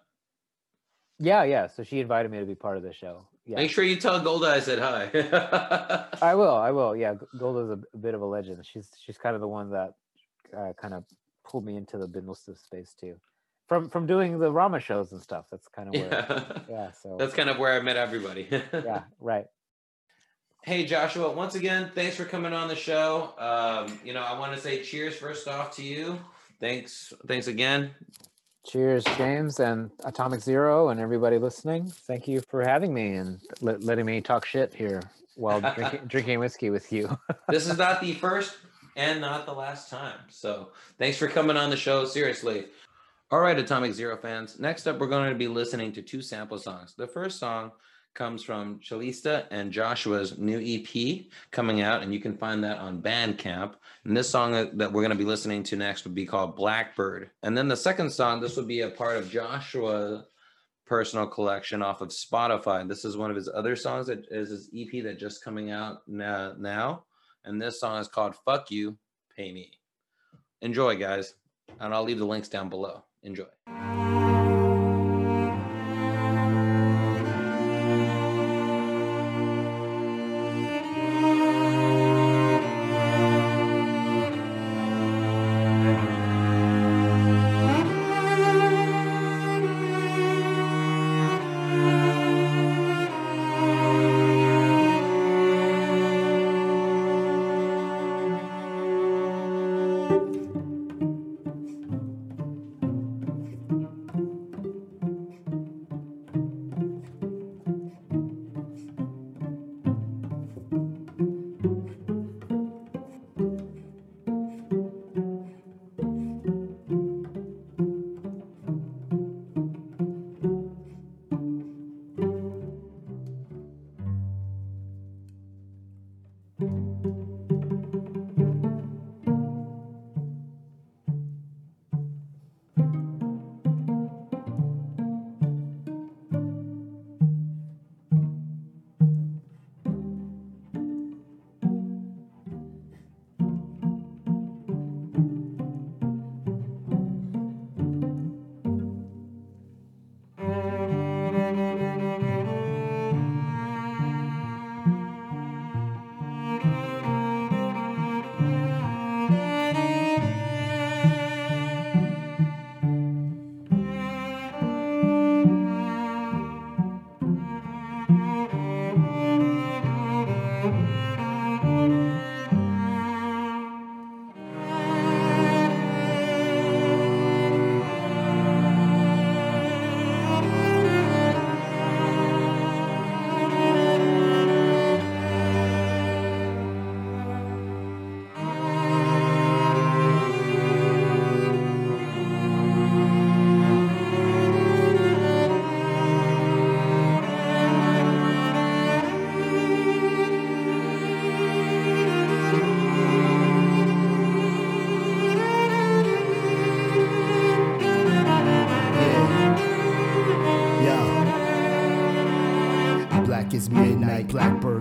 Speaker 2: Yeah, yeah. So she invited me to be part of the show. Yeah.
Speaker 1: Make sure you tell Golda I said hi.
Speaker 2: I will. I will. Yeah, Golda's a, a bit of a legend. She's she's kind of the one that uh, kind of pulled me into the Bindlestiff space too. From from doing the Rama shows and stuff. That's kind of where,
Speaker 1: yeah.
Speaker 2: yeah. So
Speaker 1: that's kind of where I met everybody.
Speaker 2: Yeah, right.
Speaker 1: Hey Joshua, once again, thanks for coming on the show. Um, you know, I want to say cheers first off to you. Thanks, thanks again.
Speaker 2: Cheers, James and Atomic Zero and everybody listening. Thank you for having me and let, letting me talk shit here while drinking, drinking whiskey with you.
Speaker 1: This is not the first and not the last time. So thanks for coming on the show. Seriously. All right, Atomic Zero fans. Next up, we're going to be listening to two sample songs. The first song comes from Chalista and Joshua's new E P coming out, and you can find that on Bandcamp. And this song that we're going to be listening to next would be called Blackbird. And then the second song, this would be a part of Joshua's personal collection off of Spotify. This is one of his other songs that is his E P that just coming out now. And this song is called Fuck You, Pay Me. Enjoy, guys. And I'll leave the links down below. Enjoy.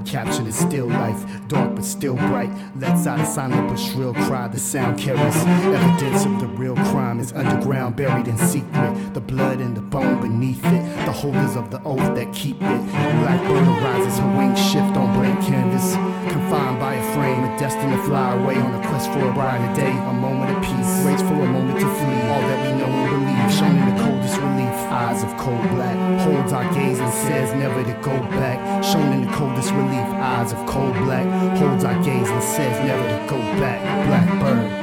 Speaker 3: captured in still life, dark but still bright. Lets out a silent but shrill cry. The sound carries evidence of the real crime. Is underground, buried in secret. The blood and the bone beneath it. The holders of the oath that keep it. Blackbird arises, her wings shift on blank canvas. Confined by a frame, and destined to fly away on a quest for a bride a day. A moment of peace, waits for a moment to flee. All that we know and believe, shown in the coldest relief. Eyes of cold black, holds our gaze and says never to go back. Shown in the coldest relief, eyes of cold black, holds our gaze and says never to go back. Blackbird.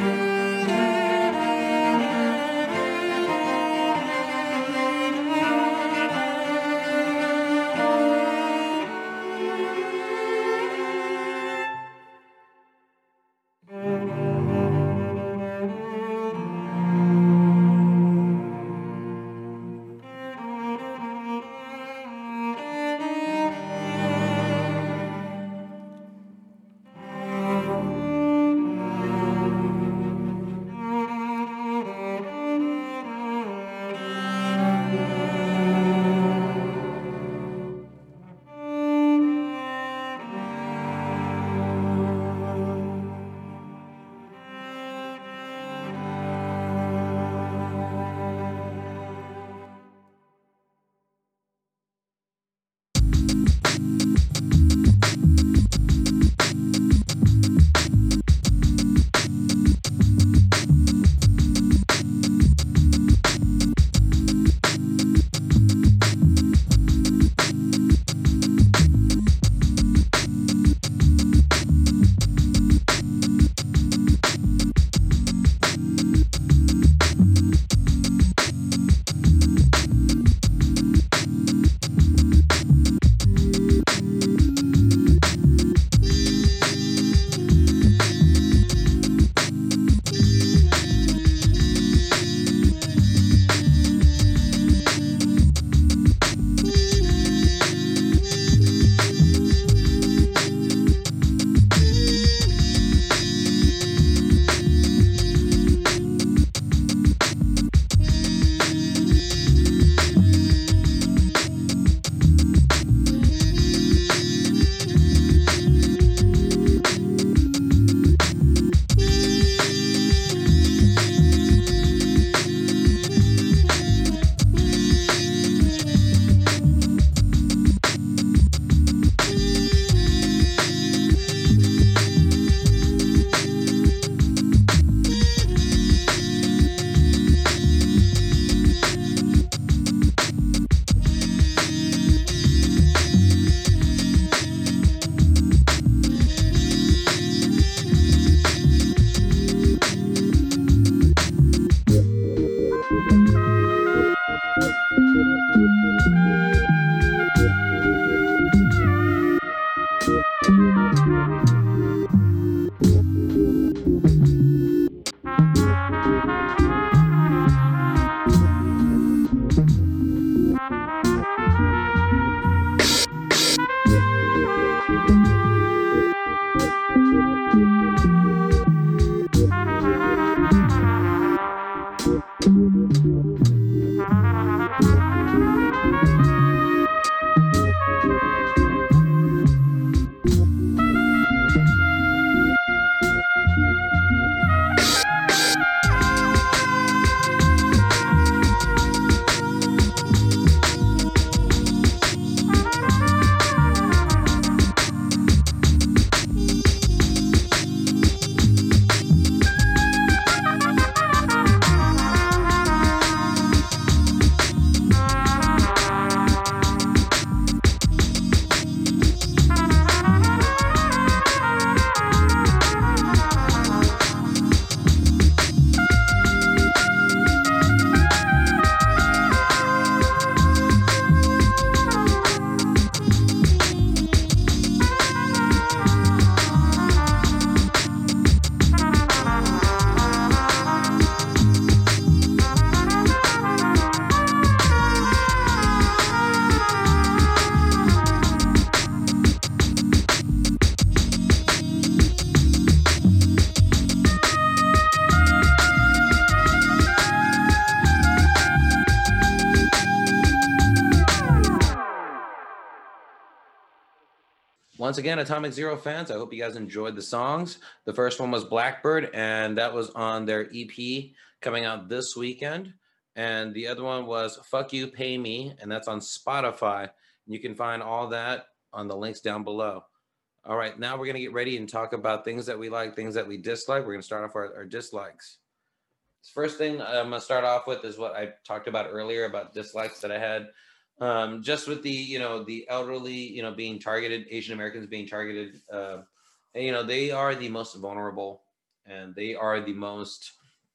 Speaker 1: once again, Atomic Zero fans, I hope you guys enjoyed the songs. The first one was Blackbird, and that was on their E P coming out this weekend. And the other one was Fuck You, Pay Me, and that's on Spotify. You can find all that on the links down below. All right, now we're going to get ready and talk about things that we like, things that we dislike. We're going to start off our, our dislikes. First thing I'm going to start off with is what I talked about earlier about dislikes that I had. Um, just with the, you know, the elderly, you know, being targeted, Asian Americans being targeted, uh, and, you know, they are the most vulnerable, and they are the most,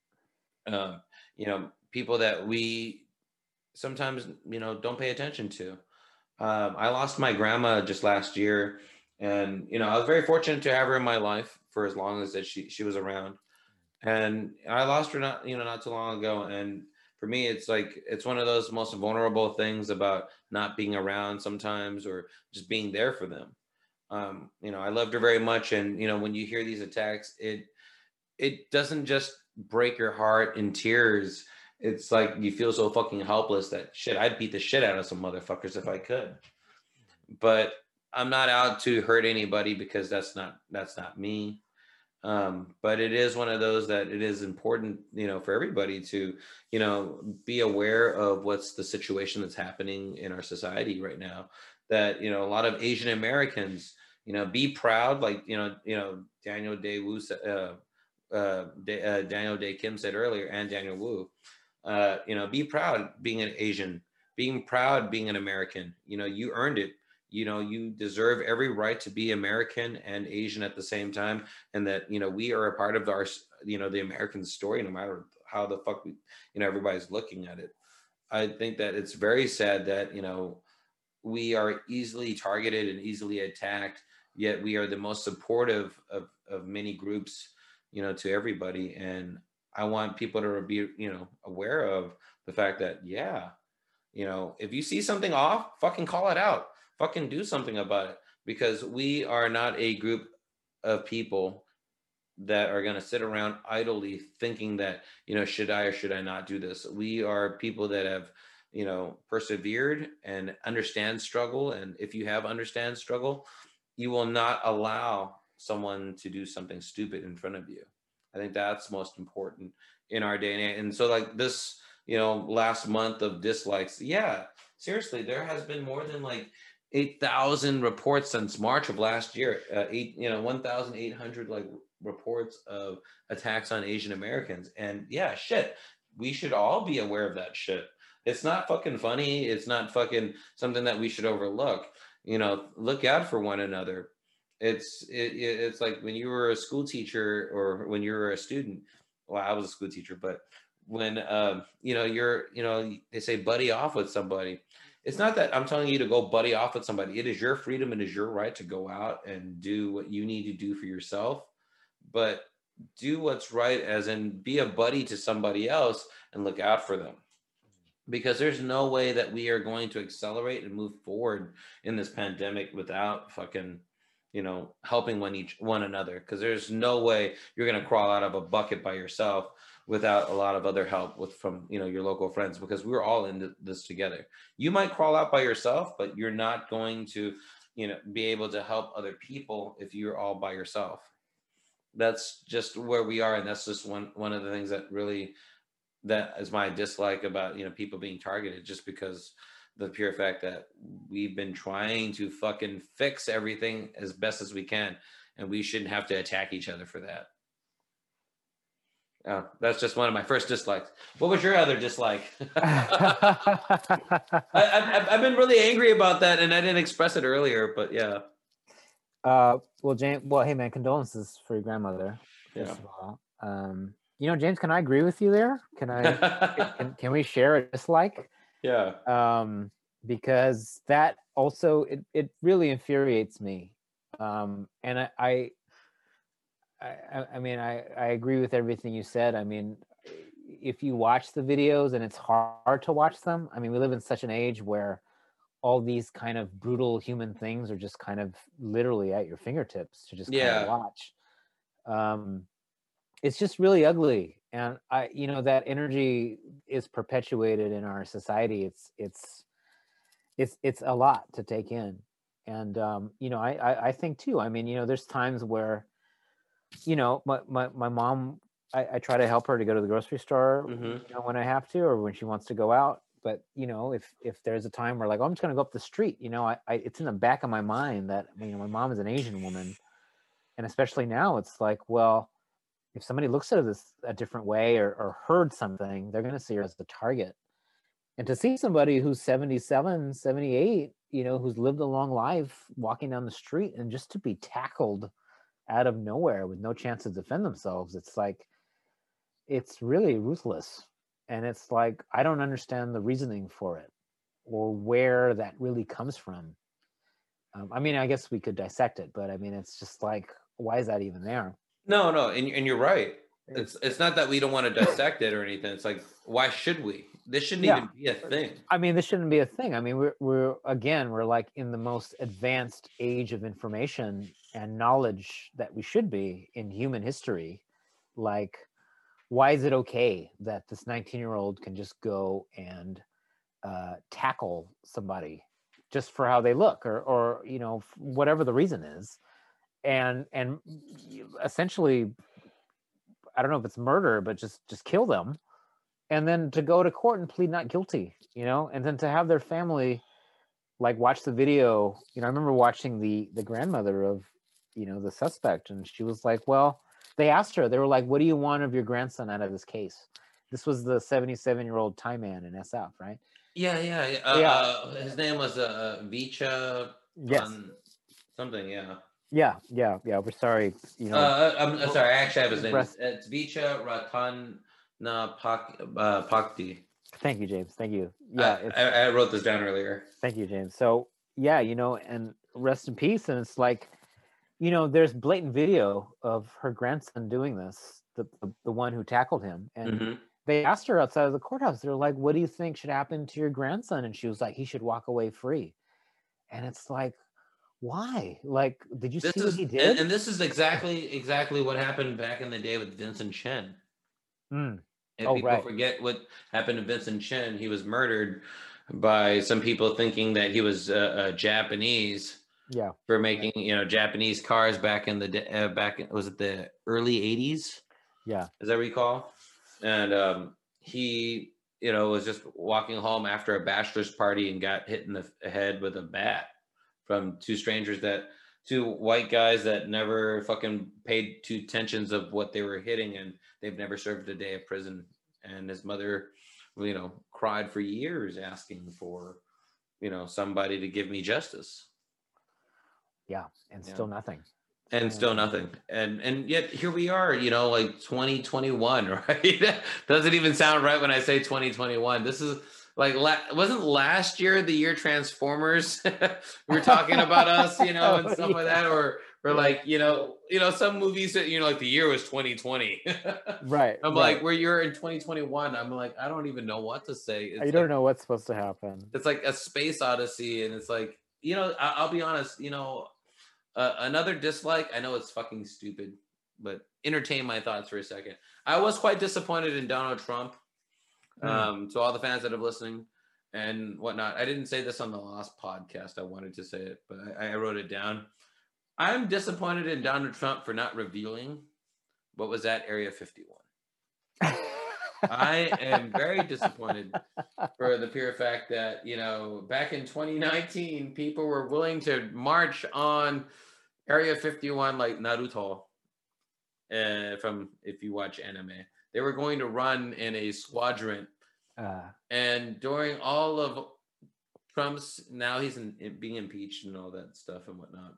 Speaker 1: uh, you know, people that we sometimes, you know, don't pay attention to. Um, I lost my grandma just last year, and, you know, I was very fortunate to have her in my life for as long as that she, she was around. And I lost her not, you know, not too long ago. And for me, it's like, it's one of those most vulnerable things about not being around sometimes, or just being there for them. Um, you know, I loved her very much. And, you know, when you hear these attacks, it, it doesn't just break your heart in tears. It's like, you feel so fucking helpless that shit, I'd beat the shit out of some motherfuckers if I could. But I'm not out to hurt anybody, because that's not, that's not me. Um, but it is one of those that it is important, you know, for everybody to, you know, be aware of what's the situation that's happening in our society right now. That, you know, a lot of Asian Americans, you know, be proud, like, you know, you know, Daniel Day-Wu, uh, uh, Day, uh, Daniel Day Kim said earlier, and Daniel Wu, uh, you know, be proud being an Asian, being proud being an American. You know, you earned it. You know, you deserve every right to be American and Asian at the same time. And that, you know, we are a part of our, you know, the American story, no matter how the fuck we, you know, everybody's looking at it. I think that it's very sad that, you know, we are easily targeted and easily attacked, yet we are the most supportive of, of many groups, you know, to everybody. And I want people to be, you know, aware of the fact that, yeah, you know, if you see something off, fucking call it out. Fucking do something about it, because we are not a group of people that are going to sit around idly thinking that, you know, should I or should I not do this? We are people that have, you know, persevered and understand struggle. And if you have understand struggle, you will not allow someone to do something stupid in front of you. I think that's most important in our day and age. And so, like this, you know, last month of dislikes, yeah, seriously, there has been more than like eight thousand reports since March of last year, uh, eight, you know, one thousand eight hundred like reports of attacks on Asian Americans. And yeah, shit, we should all be aware of that shit. It's not fucking funny. It's not fucking something that we should overlook. You know, look out for one another. It's, it, it's like when you were a school teacher, or when you were a student. Well, I was a school teacher, but when, um, you know, you're, you know, they say buddy off with somebody. It's not that I'm telling you to go buddy off with somebody. It is your freedom. It is your right to go out and do what you need to do for yourself, but do what's right, as in be a buddy to somebody else and look out for them. Because there's no way that we are going to accelerate and move forward in this pandemic without fucking, you know, helping one each one another. Because there's no way you're going to crawl out of a bucket by yourself without a lot of other help with from, you know, your local friends, because we're all in this together. You might crawl out by yourself, but you're not going to, you know, be able to help other people if you're all by yourself. That's just where we are. And that's just one, one of the things that really, that is my dislike about, you know, people being targeted, just because the pure fact that we've been trying to fucking fix everything as best as we can. And we shouldn't have to attack each other for that. Oh, that's just one of my first dislikes. What was your other dislike? I, I've, I've been really angry about that, and I didn't express it earlier, but yeah.
Speaker 2: Uh, well, James, well, hey man, condolences for your grandmother. First
Speaker 1: Yeah.
Speaker 2: of all. Um, you know, James, can I agree with you there? Can I? can, can we share a dislike?
Speaker 1: Yeah.
Speaker 2: Um, because that also it it really infuriates me. Um, and I. I I, I mean, I, I agree with everything you said. I mean, if you watch the videos, and it's hard to watch them. I mean, we live in such an age where all these kind of brutal human things are just kind of literally at your fingertips to just
Speaker 1: Yeah.
Speaker 2: kind of watch. Um, it's just really ugly. And I, you know, that energy is perpetuated in our society. It's, it's, it's, it's a lot to take in. And um, you know, I, I I think too. I mean, you know, there's times where, you know, my my, my mom, I, I try to help her to go to the grocery store,
Speaker 1: Mm-hmm.
Speaker 2: you know, when I have to, or when she wants to go out. But you know, if if there's a time where like, oh, I'm just gonna go up the street, you know, I, I it's in the back of my mind that, you know, my mom is an Asian woman, and especially now, it's like, well, if somebody looks at this a different way, or, or heard something, they're gonna see her as the target. And to see somebody who's seventy-seven, seventy-eight, you know, who's lived a long life walking down the street, and just to be tackled out of nowhere with no chance to defend themselves, it's like, it's really ruthless. And it's like, I don't understand the reasoning for it, or where that really comes from. Um, I mean, I guess we could dissect it, but I mean, it's just like, why is that even there?
Speaker 1: No, no, and, and you're right. It's it's not that we don't want to dissect it or anything. It's like, why should we? This shouldn't
Speaker 2: Yeah.
Speaker 1: even be a thing.
Speaker 2: I mean, this shouldn't be a thing. I mean, we're, we're again, we're like in the most advanced age of information and knowledge that we should be in human history. Like, why is it okay that this nineteen-year-old can just go and uh, tackle somebody just for how they look, or, or you know, whatever the reason is, and and essentially, I don't know if it's murder, but just just kill them, and then to go to court and plead not guilty, you know, and then to have their family like watch the video. You know, I remember watching the the grandmother of, you know, the suspect, and she was like, well, they asked her, they were like, what do you want of your grandson out of this case? This was the seventy-seven year old Thai man in S F, right?
Speaker 1: Yeah, yeah, yeah. Uh,
Speaker 2: Yeah.
Speaker 1: Uh, his name was uh, Vicha.
Speaker 2: Yes.
Speaker 1: Pan- something, yeah.
Speaker 2: Yeah, yeah, yeah. We're sorry, you know.
Speaker 1: Uh, I'm, I'm sorry. I actually have his name.
Speaker 2: Breast-
Speaker 1: It's, it's Vicha Ratana Pak, uh, Pakti.
Speaker 2: Thank you, James. Thank you. Yeah,
Speaker 1: I,
Speaker 2: it's,
Speaker 1: I, I wrote this down earlier.
Speaker 2: thank you, James. So yeah, you know, and rest in peace. And it's like, you know, there's blatant video of her grandson doing this, the the, the one who tackled him, and
Speaker 1: Mm-hmm.
Speaker 2: they asked her outside of the courthouse. They're like, what do you think should happen to your grandson? And she was like, he should walk away free. And it's like, why? Like, did you
Speaker 1: This
Speaker 2: see
Speaker 1: is
Speaker 2: what he did?
Speaker 1: and, and this is exactly exactly what happened back in the day with Vincent Chen.
Speaker 2: Mm.
Speaker 1: If
Speaker 2: Oh,
Speaker 1: people
Speaker 2: right.
Speaker 1: forget what happened to Vincent Chen, he was murdered by some people thinking that he was uh, uh, Japanese
Speaker 2: Yeah.
Speaker 1: for making, you know, Japanese cars back in the day, uh, back in, was it the early eighties,
Speaker 2: Yeah.
Speaker 1: as I recall? And um, he, you know, was just walking home after a bachelor's party and got hit in the head with a bat from two strangers, that two white guys that never fucking paid two attentions of what they were hitting, and they've never served a day of prison. And his mother, you know, cried for years asking for, you know, somebody to give me justice.
Speaker 2: Yeah. And
Speaker 1: Yeah.
Speaker 2: still nothing.
Speaker 1: And still nothing. And and yet here we are, you know, like twenty twenty-one, right? Doesn't even sound right when I say twenty twenty-one. This is like, la- wasn't last year the year Transformers we were talking about us, you know, and stuff
Speaker 2: Yeah.
Speaker 1: like that, or or
Speaker 2: Yeah.
Speaker 1: like, you know, you know, some movies that, you know, like the year was twenty twenty.
Speaker 2: Right.
Speaker 1: I'm
Speaker 2: right.
Speaker 1: like, where you're in twenty twenty-one, I'm like, I don't even know what to say. It's
Speaker 2: you don't
Speaker 1: like,
Speaker 2: know what's supposed to happen.
Speaker 1: it's like a space odyssey, and it's like, you know, I- I'll be honest, you know, uh, another dislike, I know it's fucking stupid, but entertain my thoughts for a second. I was quite disappointed in Donald Trump.
Speaker 2: Mm.
Speaker 1: Um, to all the fans that are listening and whatnot, I didn't say this on the last podcast. I wanted to say it, but I, I wrote it down. I'm disappointed in Donald Trump for not revealing what was at Area fifty-one. I am very disappointed for the pure fact that, you know, back in twenty nineteen, people were willing to march on Area fifty-one like Naruto. Uh, from, if you watch anime, they were going to run in a squadron.
Speaker 2: Uh,
Speaker 1: And during all of Trump's, now he's in, in being impeached and all that stuff and whatnot,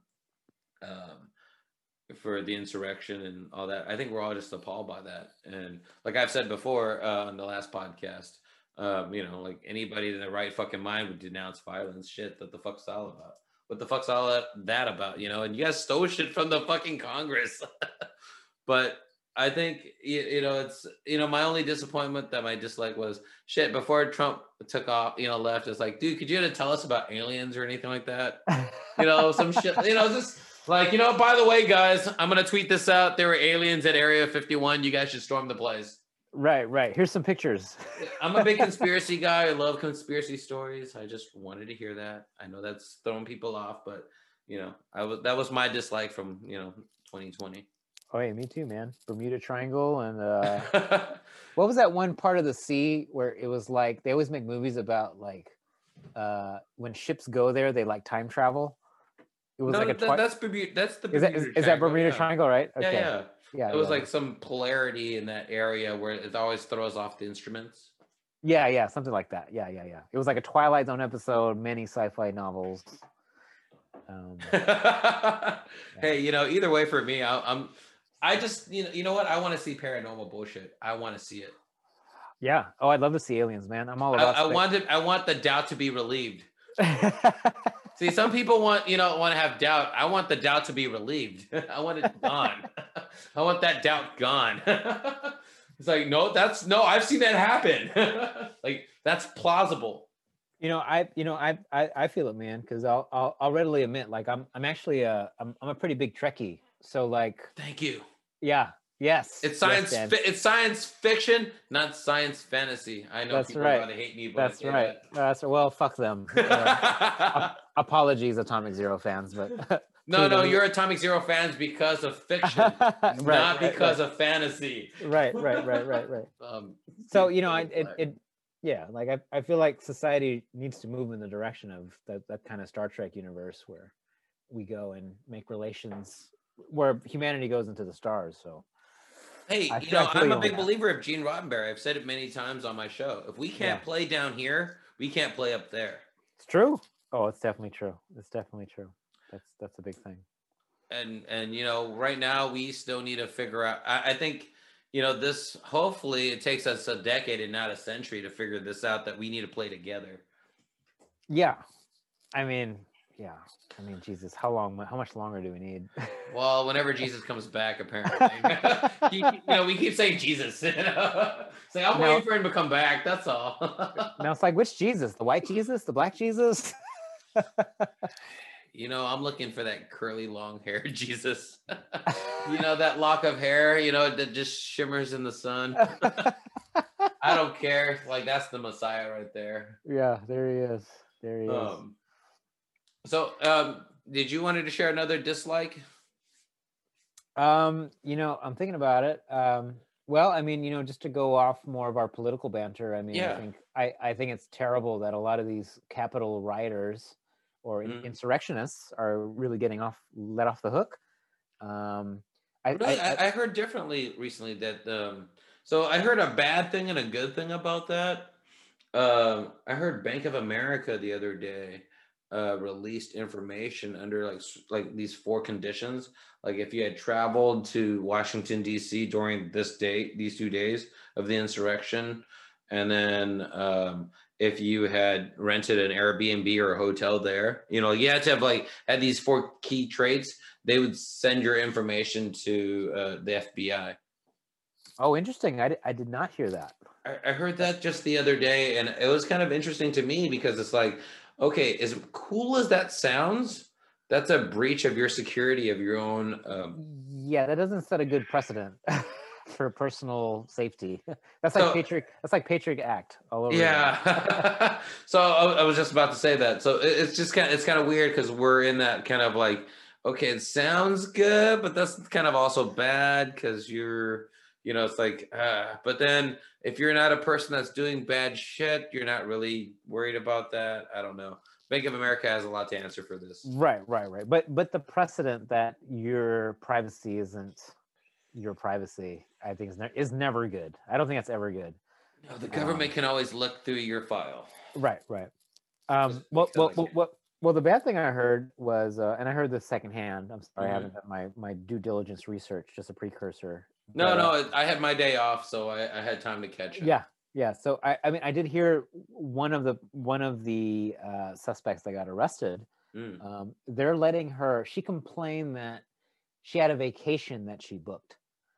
Speaker 1: um, for the insurrection and all that. I think we're all just appalled by that. And like I've said before uh, on the last podcast, um, you know, like anybody in their right fucking mind would denounce violence. Shit, what the fuck's all about? What the fuck's all that, that about? You know, and you guys stole shit from the fucking Congress. But I think, you, you know, it's, you know, my only disappointment, that my dislike was, shit, before Trump took off, you know, left, it's like, dude, could you tell us about aliens or anything like that? You know, some shit, you know, just like, you know, by the way, guys, I'm going to tweet this out. There were aliens at Area fifty-one. You guys should storm the place.
Speaker 2: right. Right. Here's some pictures.
Speaker 1: I'm a big conspiracy guy. I love conspiracy stories. I just wanted to hear that. I know that's throwing people off, but you know, I was that was my dislike from you know twenty twenty.
Speaker 2: Oh, hey, me too, man. Bermuda Triangle and uh, what was that one part of the sea where it was like they always make movies about like uh, when ships go there, they like time travel. It was
Speaker 1: no,
Speaker 2: like a
Speaker 1: that,
Speaker 2: twi-
Speaker 1: that's Bermuda. That's the
Speaker 2: is that
Speaker 1: Bermuda
Speaker 2: is, is that Bermuda
Speaker 1: yeah.
Speaker 2: Triangle, right? Okay.
Speaker 1: Yeah, yeah.
Speaker 2: Yeah,
Speaker 1: It was
Speaker 2: yeah.
Speaker 1: like some polarity in that area where it always throws off the instruments.
Speaker 2: Yeah, yeah, something like that. Yeah, yeah, yeah. It was like a Twilight Zone episode, many sci-fi novels. Um, yeah.
Speaker 1: Hey, you know, either way for me, I, I'm, I just, you know, you know what? I want to see paranormal bullshit. I want to see it.
Speaker 2: Yeah. Oh, I'd love to see aliens, man. I'm all about.
Speaker 1: I, I want it. I want the doubt to be relieved. See, some people want, you know, want to have doubt. I want the doubt to be relieved. I want it gone. I want that doubt gone. It's like, no, that's no, I've seen that happen. Like, that's plausible.
Speaker 2: You know, I, you know, I, I, I feel it, man, because I'll, I'll, I'll readily admit, like, I'm, I'm actually a, I'm, I'm a pretty big Trekkie. So, like,
Speaker 1: thank you.
Speaker 2: Yeah. Yes.
Speaker 1: It's science.
Speaker 2: Yes,
Speaker 1: fi- it's science fiction, not science fantasy. I know
Speaker 2: that's
Speaker 1: people
Speaker 2: right.
Speaker 1: are going to hate me, but
Speaker 2: that's right. That. That's well, fuck them. Uh, apologies, Atomic Zero fans, but
Speaker 1: no, no, you're Atomic Zero fans because of fiction, right, not
Speaker 2: right,
Speaker 1: because
Speaker 2: right.
Speaker 1: of fantasy.
Speaker 2: Right, right, right, right, right.
Speaker 1: Um,
Speaker 2: so you know, I, it, it, yeah, like I, I feel like society needs to move in the direction of that, that kind of Star Trek universe where we go and make relations where humanity goes into the stars. So.
Speaker 1: Hey,
Speaker 2: I
Speaker 1: you
Speaker 2: feel,
Speaker 1: know, I'm a
Speaker 2: you
Speaker 1: big believer of Gene Roddenberry. I've said it many times on my show. If we can't yeah. play down here, we can't play up there.
Speaker 2: It's true. Oh, it's definitely true. It's definitely true. That's that's a big thing.
Speaker 1: And and you know, right now we still need to figure out. I, I think, you know, this. Hopefully, it takes us a decade and not a century to figure this out. That we need to play together.
Speaker 2: Yeah, I mean. Yeah, I mean, Jesus, how long? How much longer do we need?
Speaker 1: Well, whenever Jesus comes back, apparently, you, you know, we keep saying Jesus. You know? Say, I'm no. waiting for him to come back. That's all.
Speaker 2: Now it's like, which Jesus? The white Jesus? The black Jesus?
Speaker 1: You know, I'm looking for that curly, long-haired Jesus. You know, that lock of hair. You know, that just shimmers in the sun. I don't care. Like, that's the Messiah right there.
Speaker 2: Yeah, there he is. There he
Speaker 1: um,
Speaker 2: is.
Speaker 1: So, um, did you wanted to share another dislike?
Speaker 2: Um, you know, I'm thinking about it. Um, well, I mean, you know, just to go off more of our political banter, I mean,
Speaker 1: yeah.
Speaker 2: I think I, I think it's terrible that a lot of these Capitol rioters or mm. insurrectionists are really getting off let off the hook. Um, I,
Speaker 1: really?
Speaker 2: I,
Speaker 1: I, I heard differently recently that. Um, so I heard a bad thing and a good thing about that. Uh, I heard Bank of America the other day. Uh, released information under like like these four conditions. Like if you had traveled to Washington D C during this date, these two days of the insurrection, and then um, if you had rented an Airbnb or a hotel there, you know, you had to have like had these four key traits. They would send your information to uh, the F B I.
Speaker 2: Oh, interesting. I, I did not hear that.
Speaker 1: I, I heard that just the other day, and it was kind of interesting to me because it's like, okay, as cool as that sounds, that's a breach of your security of your own. Um...
Speaker 2: Yeah, that doesn't set a good precedent for personal safety. That's like so, Patriot. That's like Patriot Act all over.
Speaker 1: Yeah. So I, I was just about to say that. So it, it's just kind of it's kind of weird because we're in that kind of like, okay, it sounds good, but that's kind of also bad because you're, you know, it's like, uh, but then if you're not a person that's doing bad shit, you're not really worried about that. I don't know. Bank of America has a lot to answer for this.
Speaker 2: Right, right, right. But but the precedent that your privacy isn't your privacy, I think is, ne- is never good. I don't think that's ever good.
Speaker 1: No, the government um, can always look through your file.
Speaker 2: Right, right. Um, well, well, well, well, well, the bad thing I heard was, uh, and I heard this secondhand. I'm sorry, mm-hmm. I haven't done my my due diligence research. Just a precursor.
Speaker 1: No,
Speaker 2: but,
Speaker 1: no,
Speaker 2: uh,
Speaker 1: I had my day off, so I, I had time to catch it.
Speaker 2: Yeah, yeah. So I, I mean, I did hear one of the one of the uh, suspects that got arrested. Mm. Um, they're letting her. She complained that she had a vacation that she booked.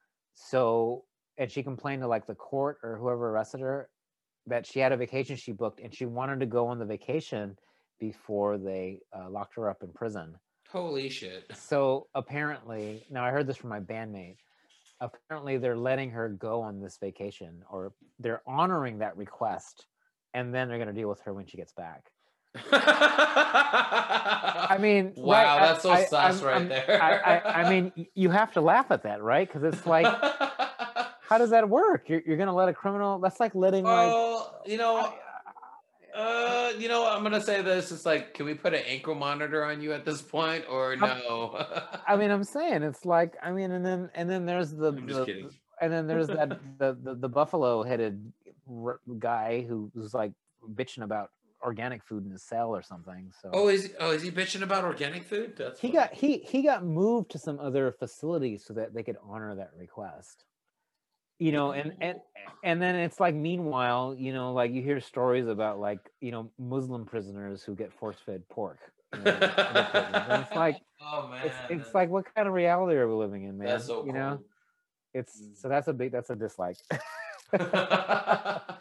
Speaker 2: So, and she complained to like the court or whoever arrested her that she had a vacation she booked, and she wanted to go on the vacation before they uh, locked her up in prison.
Speaker 1: Holy shit!
Speaker 2: So apparently, now I heard this from my bandmate. Apparently they're letting her go on this vacation, or they're honoring that request, and then they're going to deal with her when she gets back. I mean,
Speaker 1: wow,
Speaker 2: right?
Speaker 1: that's so
Speaker 2: I, I,
Speaker 1: sus
Speaker 2: I'm,
Speaker 1: right
Speaker 2: I'm,
Speaker 1: there.
Speaker 2: I, I, I mean, y- you have to laugh at that, right? Because it's like, how does that work? You're, you're gonna let a criminal? That's like letting like,
Speaker 1: well, you know,
Speaker 2: I,
Speaker 1: uh, you know, I'm gonna say this. It's like, can we put an ankle monitor on you at this point, or
Speaker 2: I'm,
Speaker 1: no?
Speaker 2: I mean, I'm saying it's like, I mean, and then and then there's the
Speaker 1: I'm just
Speaker 2: the,
Speaker 1: kidding.
Speaker 2: and then there's that the the, the buffalo headed r- guy who was like bitching about organic food in his cell or something. So
Speaker 1: Oh, is oh is he bitching about organic food? That's
Speaker 2: he
Speaker 1: funny.
Speaker 2: got he he got moved to some other facility so that they could honor that request. You know, and and and then it's like, meanwhile, you know, like you hear stories about like, you know, Muslim prisoners who get force fed pork. You know, in other prisons. And it's like,
Speaker 1: oh man,
Speaker 2: it's it's
Speaker 1: that's,
Speaker 2: like, what kind of reality are we living in, man?
Speaker 1: that's so
Speaker 2: You know,
Speaker 1: cool.
Speaker 2: it's so that's a big that's a dislike.
Speaker 1: oh,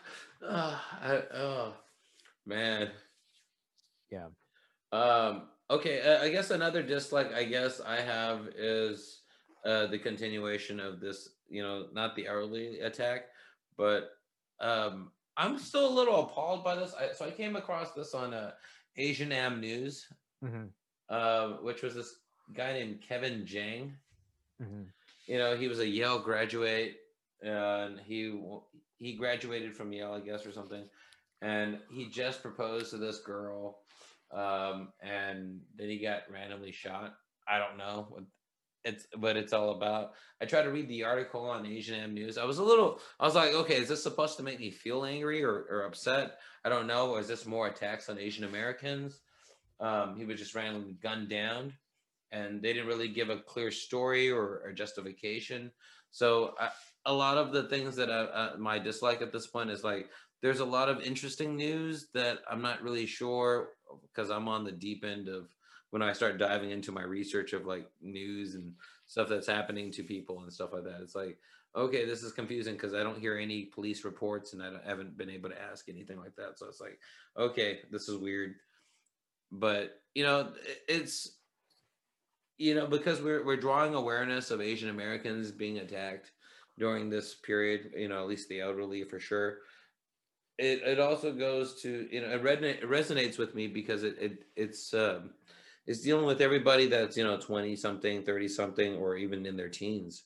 Speaker 1: I, oh man.
Speaker 2: Yeah.
Speaker 1: Um, okay, uh, I guess another dislike I guess I have is uh, the continuation of this, you know, not the hourly attack, but um, I'm still a little appalled by this. I, so I came across this on uh, Asian Am News,
Speaker 2: Mm-hmm.
Speaker 1: uh, which was this guy named Kevin Jang.
Speaker 2: Mm-hmm.
Speaker 1: You know, he was a Yale graduate, and he he graduated from Yale, I guess, or something, and he just proposed to this girl, um, and then he got randomly shot. I don't know what it's what it's all about. I tried to read the article on Asian Am News. I was a little, I was like, okay, is this supposed to make me feel angry or, or upset? I don't know. Or is this more attacks on Asian Americans? Um, he was just randomly gunned down, and they didn't really give a clear story or, or justification. So I, a lot of the things that I, uh, my dislike at this point is like, there's a lot of interesting news that I'm not really sure, because I'm on the deep end of when I start diving into my research of like news and stuff that's happening to people and stuff like that. It's like, okay, this is confusing because I don't hear any police reports and I, don't, I haven't been able to ask anything like that. So it's like, okay, this is weird. But you know, it's you know because we're we're drawing awareness of Asian Americans being attacked during this period. You know, at least the elderly for sure. It it also goes to you know it, resonate, it resonates with me because it it it's um, it's dealing with everybody that's you know twenty something, thirty something, or even in their teens.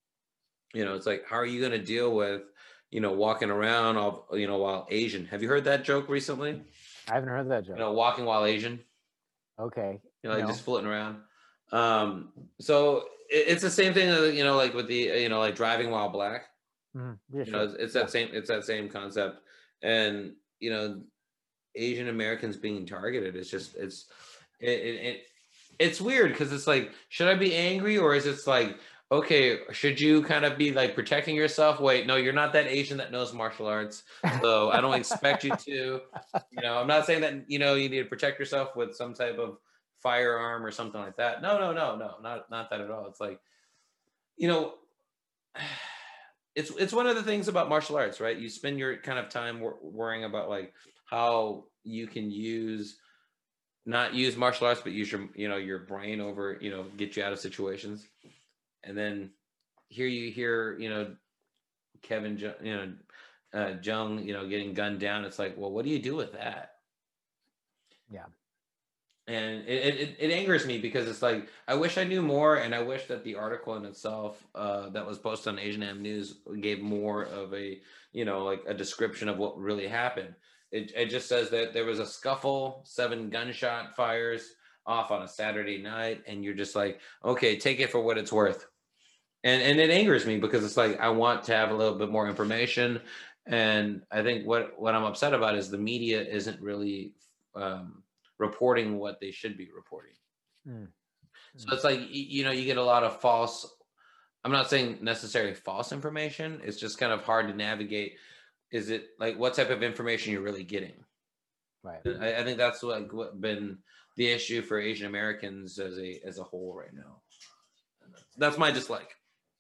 Speaker 1: You know, it's like, how are you going to deal with you know walking around all you know while Asian? Have you heard that joke recently?
Speaker 2: I haven't heard that
Speaker 1: You
Speaker 2: joke.
Speaker 1: know, walking while Asian.
Speaker 2: Okay.
Speaker 1: You know, like
Speaker 2: No.
Speaker 1: just floating around. Um, so it, it's the same thing, you know, like with the, you know, like driving while black.
Speaker 2: Mm-hmm. Yeah,
Speaker 1: You know,
Speaker 2: sure.
Speaker 1: it's, it's
Speaker 2: Yeah.
Speaker 1: that same, it's that same concept. And you know, Asian Americans being targeted. It's just, it's, it, it, it it's weird because it's like, should I be angry or is it like, okay, should you kind of be like protecting yourself? Wait, no, you're not that Asian that knows martial arts, so I don't expect you to. You know, I'm not saying that you know you need to protect yourself with some type of firearm or something like that. No, no, no, no, not not that at all. It's like, you know, it's it's one of the things about martial arts, right? You spend your kind of time wor- worrying about like how you can use not use martial arts, but use your you know your brain over you know get you out of situations. And then here you hear you know Kevin you know uh, Jung you know getting gunned down. It's like, well, what do you do with that?
Speaker 2: Yeah.
Speaker 1: And it, it, it angers me because it's like I wish I knew more, and I wish that the article in itself uh, that was posted on Asian Am News gave more of a you know like a description of what really happened. It, it just says that there was a scuffle, seven gunshot fires off on a Saturday night, and you're just like, okay, take it for what it's worth. And and it angers me because it's like I want to have a little bit more information, and I think what what I'm upset about is the media isn't really um, reporting what they should be reporting.
Speaker 2: Mm.
Speaker 1: So it's like you know you get a lot of false. I'm not saying necessarily false information. It's just kind of hard to navigate. Is it like what type of information you're really getting?
Speaker 2: Right.
Speaker 1: I, I think that's like what been the issue for Asian Americans as a as a whole right now. That's my dislike.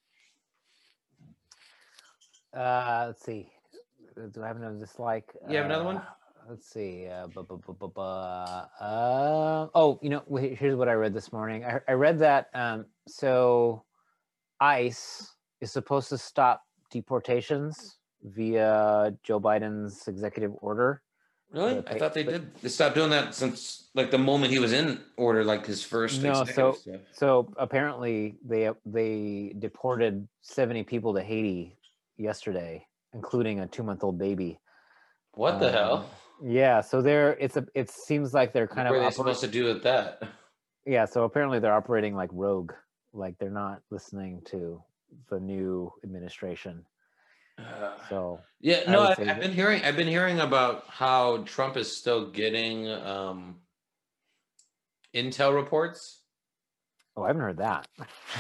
Speaker 2: Uh, let's see. Do I have another dislike?
Speaker 1: You have another
Speaker 2: Uh,
Speaker 1: one?
Speaker 2: Let's see. Uh, bu- bu- bu- bu- bu- uh, oh, you know, wait, here's what I read this morning. I, I read that um, so ICE is supposed to stop deportations via Joe Biden's executive order
Speaker 1: Really?
Speaker 2: The,
Speaker 1: I thought they
Speaker 2: the,
Speaker 1: did. They stopped doing that since like the moment he was in order, like his first
Speaker 2: no,
Speaker 1: executive
Speaker 2: so
Speaker 1: stuff.
Speaker 2: so apparently they they deported seventy people to Haiti yesterday, including a two month old baby.
Speaker 1: What the
Speaker 2: Um,
Speaker 1: hell?
Speaker 2: Yeah, so they're it's a it seems like they're kind
Speaker 1: What
Speaker 2: of
Speaker 1: were they
Speaker 2: oper-
Speaker 1: supposed to do with that?
Speaker 2: yeah. So apparently they're operating like rogue, like they're not listening to the new administration.
Speaker 1: Uh,
Speaker 2: So
Speaker 1: yeah,
Speaker 2: I
Speaker 1: no,
Speaker 2: would
Speaker 1: I,
Speaker 2: say
Speaker 1: I've
Speaker 2: that,
Speaker 1: been hearing. I've been hearing about how Trump is still getting um, intel reports.
Speaker 2: oh, I haven't heard that.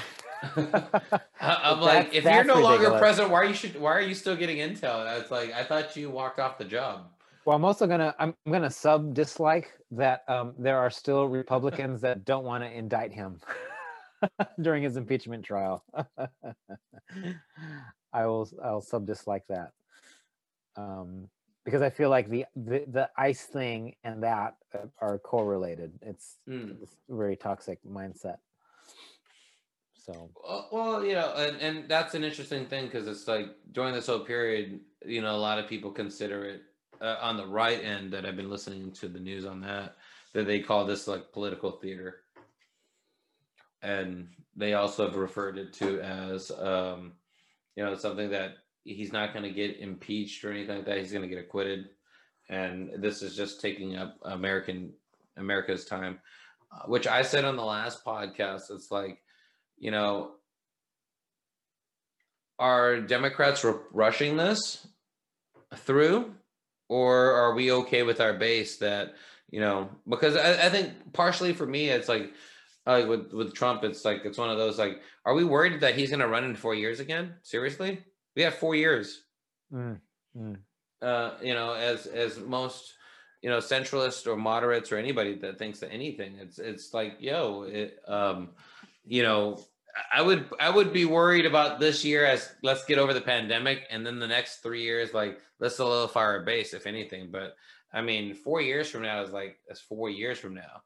Speaker 1: I'm
Speaker 2: That's-
Speaker 1: like, if you're no
Speaker 2: that's
Speaker 1: longer
Speaker 2: ridiculous.
Speaker 1: president, why are you should why are you still getting intel? And it's like I thought you walked off the job.
Speaker 2: Well, I'm also gonna I'm gonna sub dislike that um, there are still Republicans that don't want to indict him during his impeachment trial. I will I'll sub dislike that um, because I feel like the, the the ICE thing and that are correlated. It's,
Speaker 1: Mm.
Speaker 2: it's a very toxic mindset. So
Speaker 1: Well, well, you know, and, and that's an interesting thing because it's like during this whole period, you know, a lot of people consider it uh, on the right end that I've been listening to the news on that, that they call this like political theater. And they also have referred it to as, um, you know, something that he's not going to get impeached or anything like that. He's going to get acquitted. And this is just taking up American America's time, uh, which I said on the last podcast. It's like, you know, are Democrats r- rushing this through, or are we okay with our base that, you know, because I, I think partially for me, it's like, uh, with, with Trump, it's like, it's one of those, like, are we worried that he's going to run in four years again? Seriously? We have four years.
Speaker 2: mm, mm.
Speaker 1: Uh, you know, as, as most, you know, centralists or moderates or anybody that thinks that anything, it's, it's like, yo, it, um, you know, I would I would be worried about this year as let's get over the pandemic, and then the next three years, like let's solidify our base, if anything. But I mean, four years from now is like that's four years from now.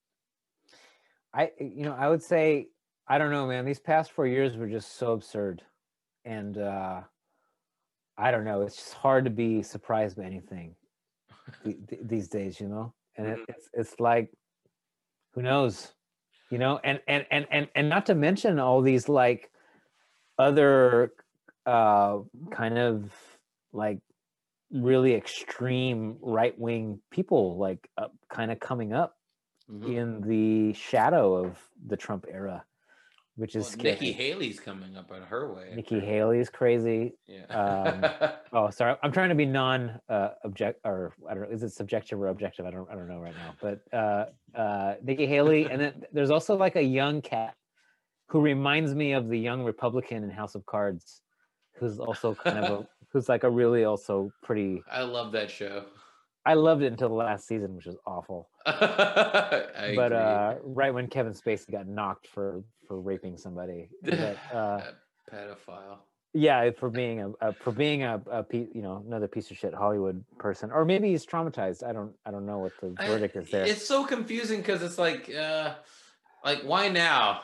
Speaker 2: I you know I would say I don't know, man. These past four years were just so absurd, and uh, I don't know. It's just hard to be surprised by anything th- th- these days, you know. And it, it's it's like, who knows, you know. And and and and and not to mention all these like other uh, kind of like really extreme right wing people like uh, kind of coming up
Speaker 1: Mm-hmm.
Speaker 2: in the shadow of the Trump era, which is
Speaker 1: Well,
Speaker 2: scary.
Speaker 1: Nikki Haley's coming up on her way.
Speaker 2: Nikki Haley is crazy.
Speaker 1: Yeah.
Speaker 2: Um, oh, sorry. I'm trying to be non uh, object or I don't know. Is it subjective or objective? I don't. I don't know right now. But uh, uh, Nikki Haley, and then there's also like a young cat who reminds me of the young Republican in House of Cards, who's also kind of a who's like a really also pretty.
Speaker 1: I love that show.
Speaker 2: I loved it until the last season, which was awful.
Speaker 1: I
Speaker 2: but
Speaker 1: agree.
Speaker 2: uh, right when Kevin Spacey got knocked for for raping somebody, but, uh,
Speaker 1: pedophile.
Speaker 2: yeah, for being a, a for being a, a piece, you know, another piece of shit Hollywood person, or maybe he's traumatized. I don't I don't know what the verdict is there.
Speaker 1: It's so confusing because it's like, uh, like why now?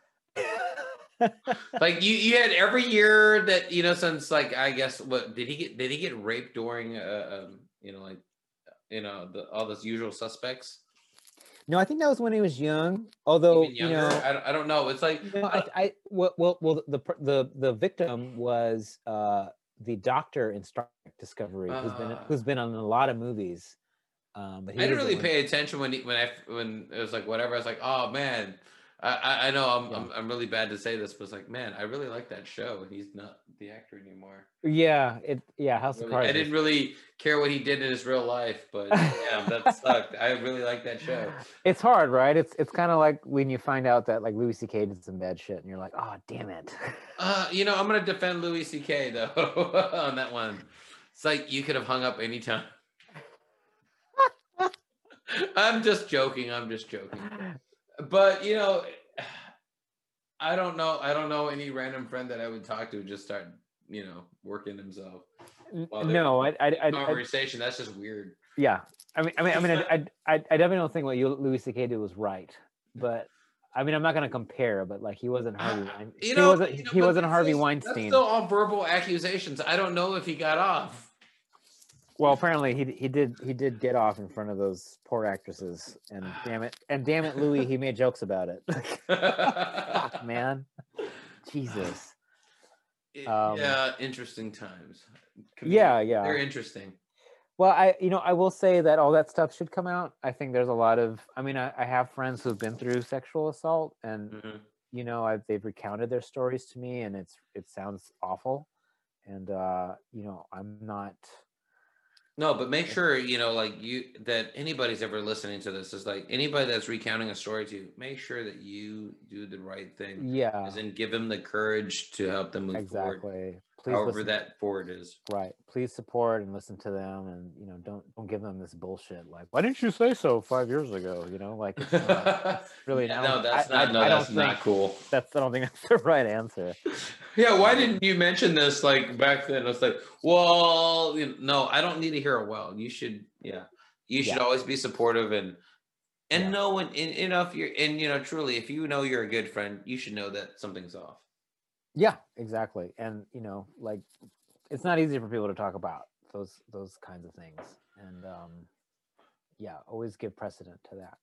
Speaker 1: Like you, you had every year that you know since like I guess what did he get? Did he get raped during uh, um, you know like you know the, all those usual suspects?
Speaker 2: No, I think that was when he was young. Although
Speaker 1: Even younger?
Speaker 2: you know,
Speaker 1: I don't, I don't know. It's like
Speaker 2: you know, I, I well, well, well, the the the victim was uh, the doctor in Star Trek Discovery, who's been
Speaker 1: Uh.
Speaker 2: who's been on a lot of movies. Um, but he
Speaker 1: I didn't
Speaker 2: was the
Speaker 1: really
Speaker 2: one-
Speaker 1: pay attention when he, when I when it was like whatever. I was like, oh man, I I, I know I'm,
Speaker 2: Yeah.
Speaker 1: I'm I'm really bad to say this, but it's like man, I really like that show, and he's not the actor anymore.
Speaker 2: Yeah, it yeah, House of
Speaker 1: Really,
Speaker 2: Cards.
Speaker 1: I didn't really care what he did in his real life, but yeah, that sucked. I really like that show.
Speaker 2: It's hard, right? It's it's kind of like when you find out that like Louis C K did some bad shit, and you're like, oh damn it.
Speaker 1: Uh, you know, I'm gonna defend Louis C K though on that one. It's like you could have hung up anytime. I'm just joking. I'm just joking. But you know, I don't know. I don't know any random friend that I would talk to who just start, you know, working himself. While they're
Speaker 2: No, I I, I, I
Speaker 1: conversation. That's just weird.
Speaker 2: yeah. I mean, I mean, I mean, I, I, I definitely don't think what you Louis C K did was right, but I mean, I'm not gonna compare, but like he wasn't Harvey. Wein-
Speaker 1: You
Speaker 2: he
Speaker 1: know,
Speaker 2: wasn't
Speaker 1: you know,
Speaker 2: he
Speaker 1: but
Speaker 2: wasn't
Speaker 1: that's
Speaker 2: Harvey
Speaker 1: still-
Speaker 2: Weinstein.
Speaker 1: That's still all verbal accusations. I don't know if he got off.
Speaker 2: Well, apparently he he did he did get off in front of those poor actresses, and damn it, and damn it, Louis, he made jokes about it. Fuck, man, Jesus. Um,
Speaker 1: yeah, interesting times.
Speaker 2: Yeah, yeah.
Speaker 1: They're interesting.
Speaker 2: Well, I you know I will say that all that stuff should come out. I think there's a lot of. I mean, I, I have friends who've been through sexual assault, and
Speaker 1: Mm-hmm.
Speaker 2: you know I've, they've recounted their stories to me, and it's it sounds awful, and uh, you know I'm not.
Speaker 1: No, but make sure, you know, like you, that anybody's ever listening to this is like anybody that's recounting a story to you, make sure that you do the right thing.
Speaker 2: Yeah.
Speaker 1: As in give them the courage to help them move
Speaker 2: Exactly.
Speaker 1: forward.
Speaker 2: Please
Speaker 1: However
Speaker 2: listen.
Speaker 1: that forward is.
Speaker 2: Right. Please support and listen to them, and you know, don't don't give them this bullshit. Like, why didn't you say so five years ago? You know, like it's, not, it's really
Speaker 1: Yeah,
Speaker 2: not.
Speaker 1: no, that's
Speaker 2: I,
Speaker 1: not.
Speaker 2: I,
Speaker 1: no,
Speaker 2: I
Speaker 1: that's
Speaker 2: don't
Speaker 1: not
Speaker 2: think
Speaker 1: cool.
Speaker 2: That's I don't think that's the right answer.
Speaker 1: Yeah, why didn't you mention this like back then? I was like, well, you know, no, I don't need to hear a well. You should, yeah, you should
Speaker 2: Yeah.
Speaker 1: always be supportive and and
Speaker 2: Yeah.
Speaker 1: know when, and, you know, if you're, and you know, truly, if you know you're a good friend, you should know that something's off.
Speaker 2: Yeah, exactly. And you know, like, it's not easy for people to talk about those those kinds of things, and um, yeah, always give precedent to that.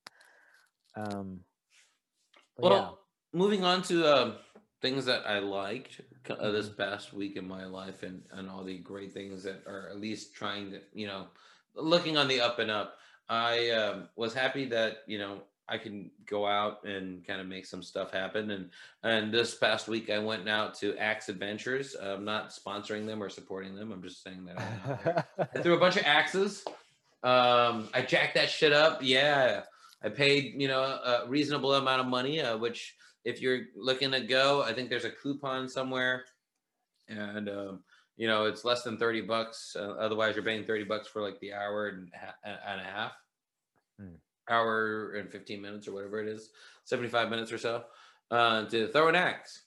Speaker 2: Um, but
Speaker 1: Well,
Speaker 2: yeah.
Speaker 1: moving on to uh, things that I liked uh, this past week in my life, and and all the great things that are at least trying to, you know, looking on the up and up. I um, was happy that, you know, I can go out and kind of make some stuff happen. And and this past week, I went out to Axe Adventures. I'm not sponsoring them or supporting them. I'm just saying that I went out there. I threw a bunch of axes. Um, I jacked that shit up. Yeah, I paid, you know, a reasonable amount of money, uh, which if you're looking to go, I think there's a coupon somewhere, and um, you know, it's less than thirty bucks. Uh, otherwise, you're paying thirty bucks for like the hour and, and a half.
Speaker 2: Hmm.
Speaker 1: Hour and fifteen minutes or whatever it is, seventy-five minutes or so, uh, to throw an axe.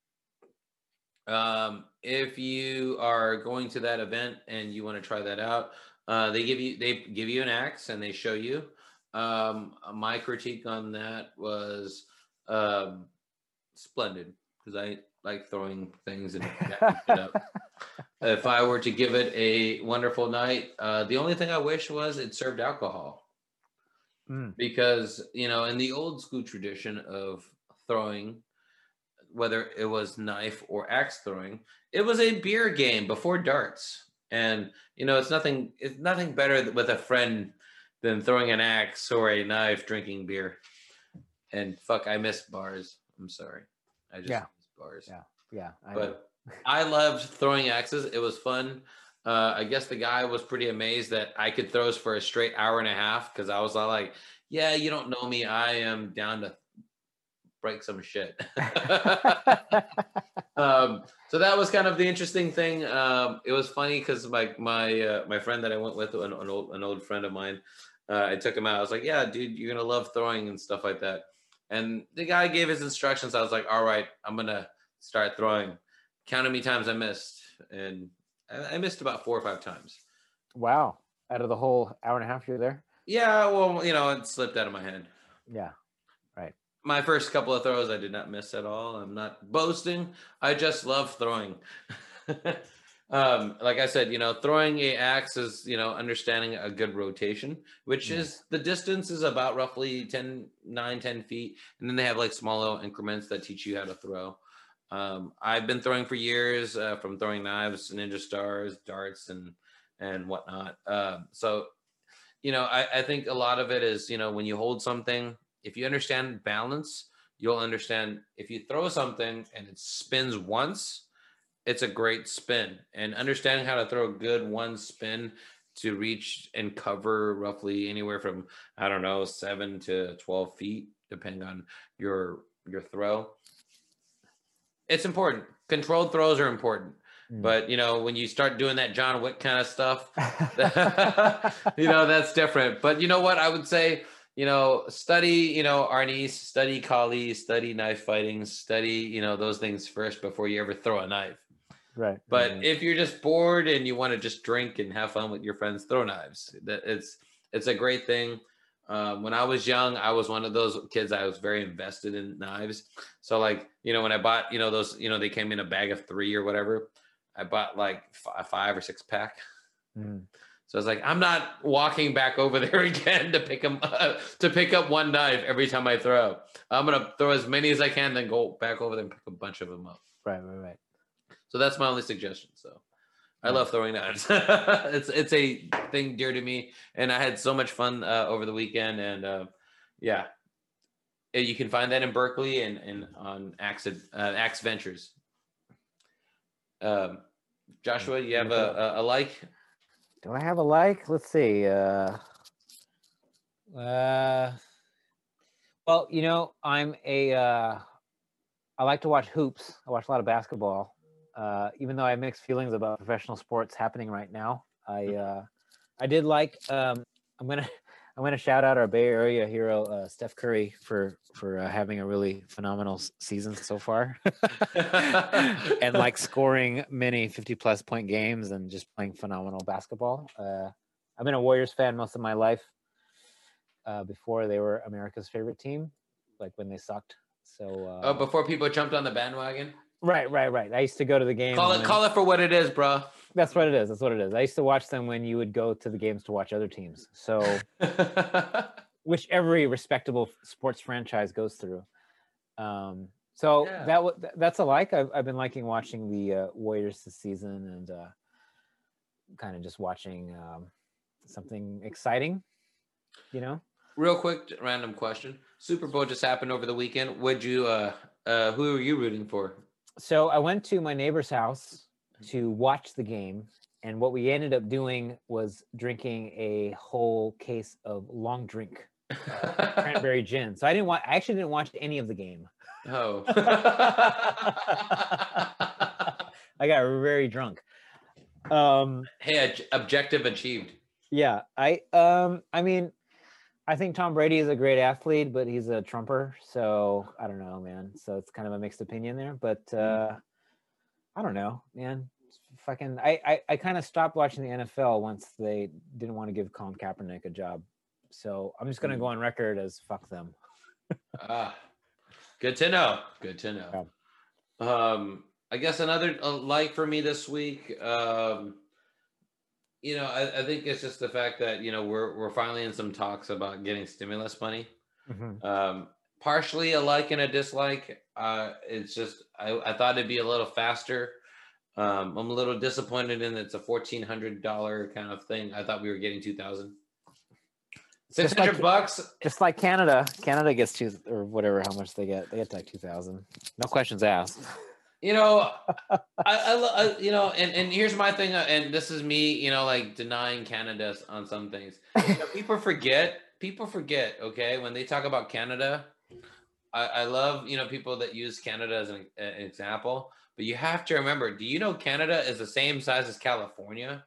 Speaker 1: Um, if you are going to that event and you want to try that out, uh, they give you they give you an axe and they show you. Um, my critique on that was um, splendid, because I like throwing things and jacking it up. If I were to give it a wonderful night, uh, the only thing I wish was it served alcohol.
Speaker 2: Mm.
Speaker 1: Because, you know, in the old school tradition of throwing, whether it was knife or axe throwing, it was a beer game before darts. And, you know, it's nothing, it's nothing better with a friend than throwing an axe or a knife, drinking beer. And fuck, I miss bars. I'm sorry. I just
Speaker 2: Yeah.
Speaker 1: miss bars.
Speaker 2: Yeah. Yeah. I
Speaker 1: But I loved throwing axes. It was fun. Uh, I guess the guy was pretty amazed that I could throw for a straight hour and a half, because I was all like, yeah, you don't know me. I am down to break some shit. um, so that was kind of the interesting thing. Um, it was funny because my my uh, my friend that I went with, an, an old an old friend of mine, uh, I took him out. I was like, yeah, dude, you're gonna love throwing and stuff like that. And the guy gave his instructions. I was like, all right, I'm gonna start throwing. Count how many times I missed, and I missed about four or five times.
Speaker 2: Wow. Out of the whole hour and a half you're there?
Speaker 1: Yeah, well, you know, it slipped out of my head.
Speaker 2: Yeah. Right.
Speaker 1: My first couple of throws, I did not miss at all. I'm not boasting. I just love throwing. um, like I said, you know, throwing a axe is, you know, understanding a good rotation, which
Speaker 2: Yeah.
Speaker 1: is the distance is about roughly ten, nine, ten feet. And then they have like small little increments that teach you how to throw. Um, I've been throwing for years, uh, from throwing knives, ninja stars, darts, and and whatnot. Uh, so, you know, I, I think a lot of it is, you know, when you hold something, if you understand balance, you'll understand if you throw something and it spins once, it's a great spin. And understanding how to throw a good one spin to reach and cover roughly anywhere from, I don't know, seven to twelve feet, depending on your your throw. It's important. Controlled throws are important.
Speaker 2: Mm.
Speaker 1: But, you know, when you start doing that John Wick kind of stuff, you know, that's different. But you know what? I would say, you know, study, you know, Arnis, study Kali, study knife fighting, study, you know, those things first before you ever throw a knife.
Speaker 2: Right.
Speaker 1: But
Speaker 2: Mm.
Speaker 1: if you're just bored and you want to just drink and have fun with your friends, throw knives. That it's it's a great thing. Um, when I was young, I was one of those kids. I was very invested in knives. So, like, you know, when I bought, you know, those, you know, they came in a bag of three or whatever. I bought like f- a five or six pack.
Speaker 2: Mm.
Speaker 1: So I was like, I'm not walking back over there again to pick them uh, to pick up one knife every time I throw. I'm gonna throw as many as I can, then go back over there and pick a bunch of them up.
Speaker 2: Right, right, right.
Speaker 1: So that's my only suggestion. So I
Speaker 2: Nice.
Speaker 1: love throwing knives. it's it's a thing dear to me, and I had so much fun uh, over the weekend. And uh, yeah, you can find that in Berkeley and, and on Axe uh, Axe Ventures. Um, Joshua, you have a, a, a like?
Speaker 2: Do I have a like? Let's see. Uh, uh, well, you know, I'm a. Uh, I like to watch hoops. I watch a lot of basketball. Uh, even though I have mixed feelings about professional sports happening right now, I uh, I did like. Um, I'm gonna I'm gonna shout out our Bay Area hero uh, Steph Curry for for uh, having a really phenomenal season so far, and like scoring many fifty plus point games and just playing phenomenal basketball. Uh, I've been a Warriors fan most of my life. Uh, before they were America's favorite team, like when they sucked. So uh,
Speaker 1: oh, before people jumped on the bandwagon.
Speaker 2: Right, right, right. I used to go to the games.
Speaker 1: Call it,
Speaker 2: when,
Speaker 1: call it for what it is, bro.
Speaker 2: That's what it is. That's what it is. I used to watch them when you would go to the games to watch other teams. So, which every respectable sports franchise goes through. Um, so
Speaker 1: Yeah.
Speaker 2: that w- that's a like. I've I've been liking watching the uh, Warriors this season and uh, kind of just watching um, something exciting. You know.
Speaker 1: Real quick, random question. Super Bowl just happened over the weekend. Would you? Uh, uh, who are you rooting for?
Speaker 2: So I went to my neighbor's house to watch the game, and what we ended up doing was drinking a whole case of long drink uh, cranberry gin. So I didn't want. I actually didn't watch any of the game.
Speaker 1: Oh.
Speaker 2: I got very drunk. Um,
Speaker 1: hey, ob- objective achieved.
Speaker 2: Yeah, I. Um, I mean. I think Tom Brady is a great athlete, but he's a trumper. So I don't know, man. So it's kind of a mixed opinion there. But uh, I don't know, man. Fucking, I I, I kind of stopped watching the N F L once they didn't want to give Colin Kaepernick a job. So I'm just gonna go on record as fuck them.
Speaker 1: Ah, good to know. Good to know. Yeah. Um, I guess another uh, like for me this week. Um, You know, I, I think it's just the fact that, you know, we're we're finally in some talks about getting stimulus money.
Speaker 2: Mm-hmm.
Speaker 1: Um, partially a like and a dislike. Uh, it's just I, I thought it'd be a little faster. Um, I'm a little disappointed in it's a fourteen hundred dollar kind of thing. I thought we were getting two thousand. Six hundred like, bucks.
Speaker 2: Just like Canada. Canada gets two or whatever how much they get. They get like two thousand. No questions asked.
Speaker 1: You know, I, I, I, you know, and, and here's my thing, and this is me, you know, like denying Canada on some things. You know, people forget, people forget, okay, when they talk about Canada, I, I love, you know, people that use Canada as an, an example, but you have to remember, do you know Canada is the same size as California?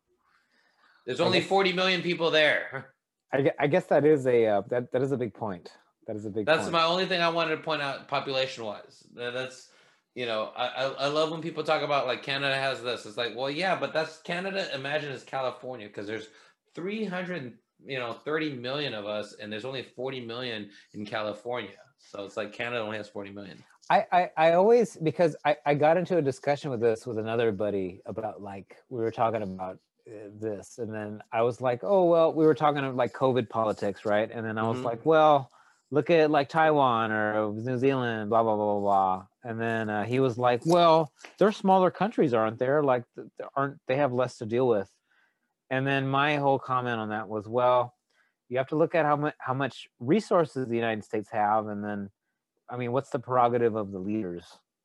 Speaker 1: There's only guess, forty million people there.
Speaker 2: I, I guess that is a, uh, that, that is a big point. That is a big
Speaker 1: That's
Speaker 2: point.
Speaker 1: my only thing I wanted to point out population-wise. That's, you know, I, I I love when people talk about like Canada has this. It's like, well, yeah, but that's Canada. Imagine it's California because there's three hundred, you know, thirty million of us, and there's only forty million in California. So it's like Canada only has forty million.
Speaker 2: I I, I always because I, I got into a discussion with this with another buddy about like we were talking about uh, this, and then I was like, oh well, we were talking about like COVID politics, right? And then I was mm-hmm. like, well. Look at like Taiwan or New Zealand, blah, blah, blah, blah, blah. And then uh, he was like, well, they're smaller countries, aren't there? Like, aren't they have less to deal with? And then my whole comment on that was, well, you have to look at how much how much resources the United States have. And then, I mean, what's the prerogative of the leaders?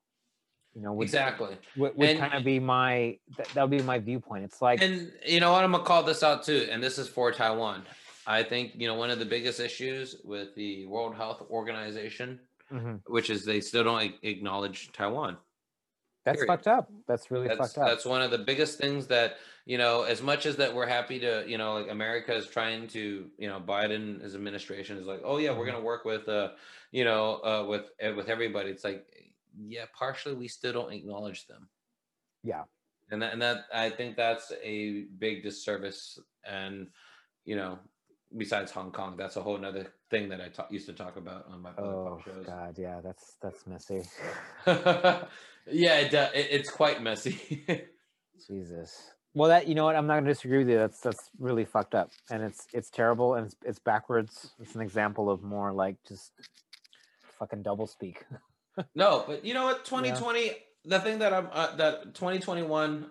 Speaker 2: You know, would,
Speaker 1: exactly.
Speaker 2: Would, would kind of be my, that, that would be my viewpoint. It's like.
Speaker 1: And you know what, I'm going to call this out too. And this is for Taiwan. I think, you know, one of the biggest issues with the World Health Organization, mm-hmm. which is they still don't acknowledge Taiwan.
Speaker 2: That's period. Fucked up. That's really
Speaker 1: that's,
Speaker 2: fucked up.
Speaker 1: That's one of the biggest things that, you know, as much as that we're happy to, you know, like America is trying to, you know, Biden, his administration is like, oh yeah, mm-hmm. we're going to work with, uh, you know, uh, with, with everybody. It's like, yeah, partially we still don't acknowledge them.
Speaker 2: Yeah.
Speaker 1: And that, and that, I think that's a big disservice. And, you know, besides Hong Kong, that's a whole nother thing that I ta- used to talk about on my
Speaker 2: oh
Speaker 1: shows.
Speaker 2: God, yeah, that's that's messy.
Speaker 1: yeah, it, uh, it, it's quite messy.
Speaker 2: Jesus. Well, that you know what, I'm not going to disagree with you. That's that's really fucked up, and it's it's terrible, and it's, it's backwards. It's an example of more like just fucking double speak.
Speaker 1: No, but you know what? twenty twenty. Yeah. The thing that I'm uh, that twenty twenty-one,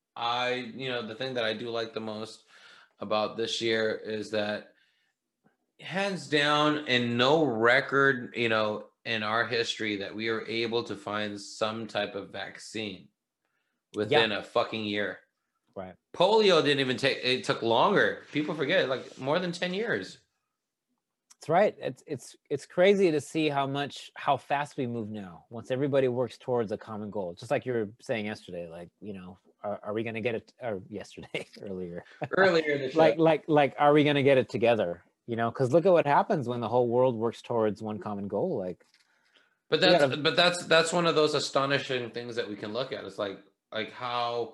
Speaker 1: I you know the thing that I do like the most about this year is that hands down, in no record, you know, in our history that we were able to find some type of vaccine within yeah. a fucking year.
Speaker 2: Right.
Speaker 1: Polio didn't even take, it took longer. People forget, like more than ten years.
Speaker 2: That's right. It's it's it's crazy to see how much how fast we move now. Once everybody works towards a common goal, just like you were saying yesterday. Like, you know, are, are we going to get it? Or yesterday, earlier,
Speaker 1: earlier, in the show.
Speaker 2: like like like, are we going to get it together? You know, because look at what happens when the whole world works towards one common goal. Like,
Speaker 1: but that's gotta... but that's that's one of those astonishing things that we can look at. It's like like how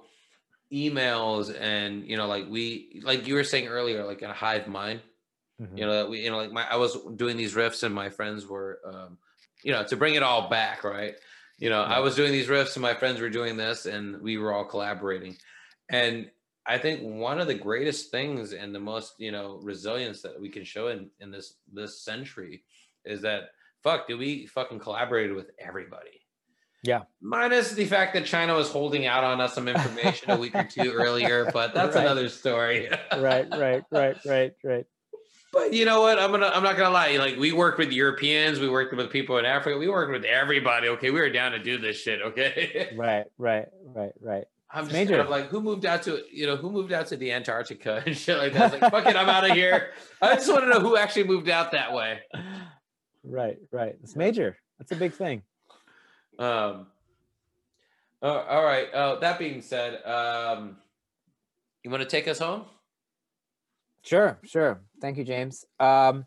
Speaker 1: emails and you know, like we like you were saying earlier, like in a hive mind. Mm-hmm. You know, that we, you know, like my, I was doing these riffs and my friends were, um, you know, to bring it all back, right? You know, yeah. I was doing these riffs and my friends were doing this and we were all collaborating. And I think one of the greatest things and the most, you know, resilience that we can show in, in this, this century is that, fuck, did we fucking collaborated with everybody?
Speaker 2: Yeah.
Speaker 1: Minus the fact that China was holding out on us some information a week or two earlier, but that's right. another story.
Speaker 2: right, right, right, right, right.
Speaker 1: But you know what? I'm gonna. I'm not gonna lie. Like we worked with Europeans, we worked with people in Africa, we worked with everybody. Okay, we were down to do this shit. Okay.
Speaker 2: Right, right, right, right.
Speaker 1: I'm
Speaker 2: it's
Speaker 1: just
Speaker 2: major.
Speaker 1: Kind of like, who moved out to you know who moved out to the Antarctica and shit like that. I was like, fuck it, I'm out of here. I just want to know who actually moved out that way.
Speaker 2: Right, right. It's major. That's a big thing.
Speaker 1: Um. Uh, all right. Uh, that being said, um, you want to take us home?
Speaker 2: Sure, sure. Thank you, James. Um,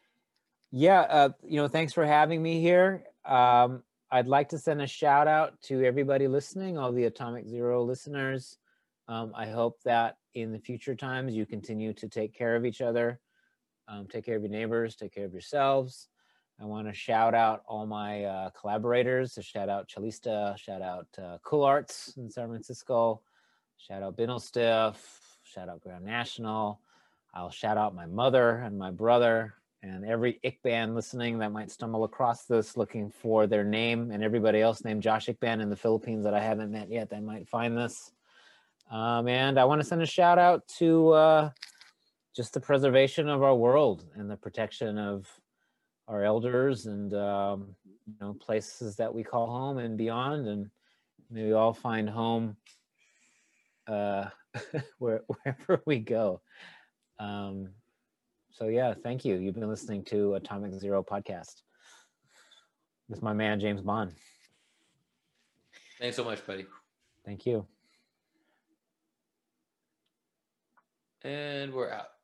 Speaker 2: yeah, uh, you know, thanks for having me here. Um, I'd like to send a shout out to everybody listening, all the Atomic Zero listeners. Um, I hope that in the future times you continue to take care of each other, um, take care of your neighbors, take care of yourselves. I want to shout out all my uh, collaborators. So shout out Chalista, shout out uh, Cool Arts in San Francisco, shout out Binnelstiff, shout out Grand National. I'll shout out my mother and my brother and every Ickban listening that might stumble across this looking for their name, and everybody else named Josh Ickban in the Philippines that I haven't met yet that might find this. Um, and I want to send a shout out to uh, just the preservation of our world and the protection of our elders and um, you know, places that we call home and beyond, and may we all find home uh, where, wherever we go. Um, so yeah, thank you. You've been listening to Atomic Zero podcast with my man, James Bond.
Speaker 1: Thanks so much, buddy.
Speaker 2: Thank you.
Speaker 1: And we're out.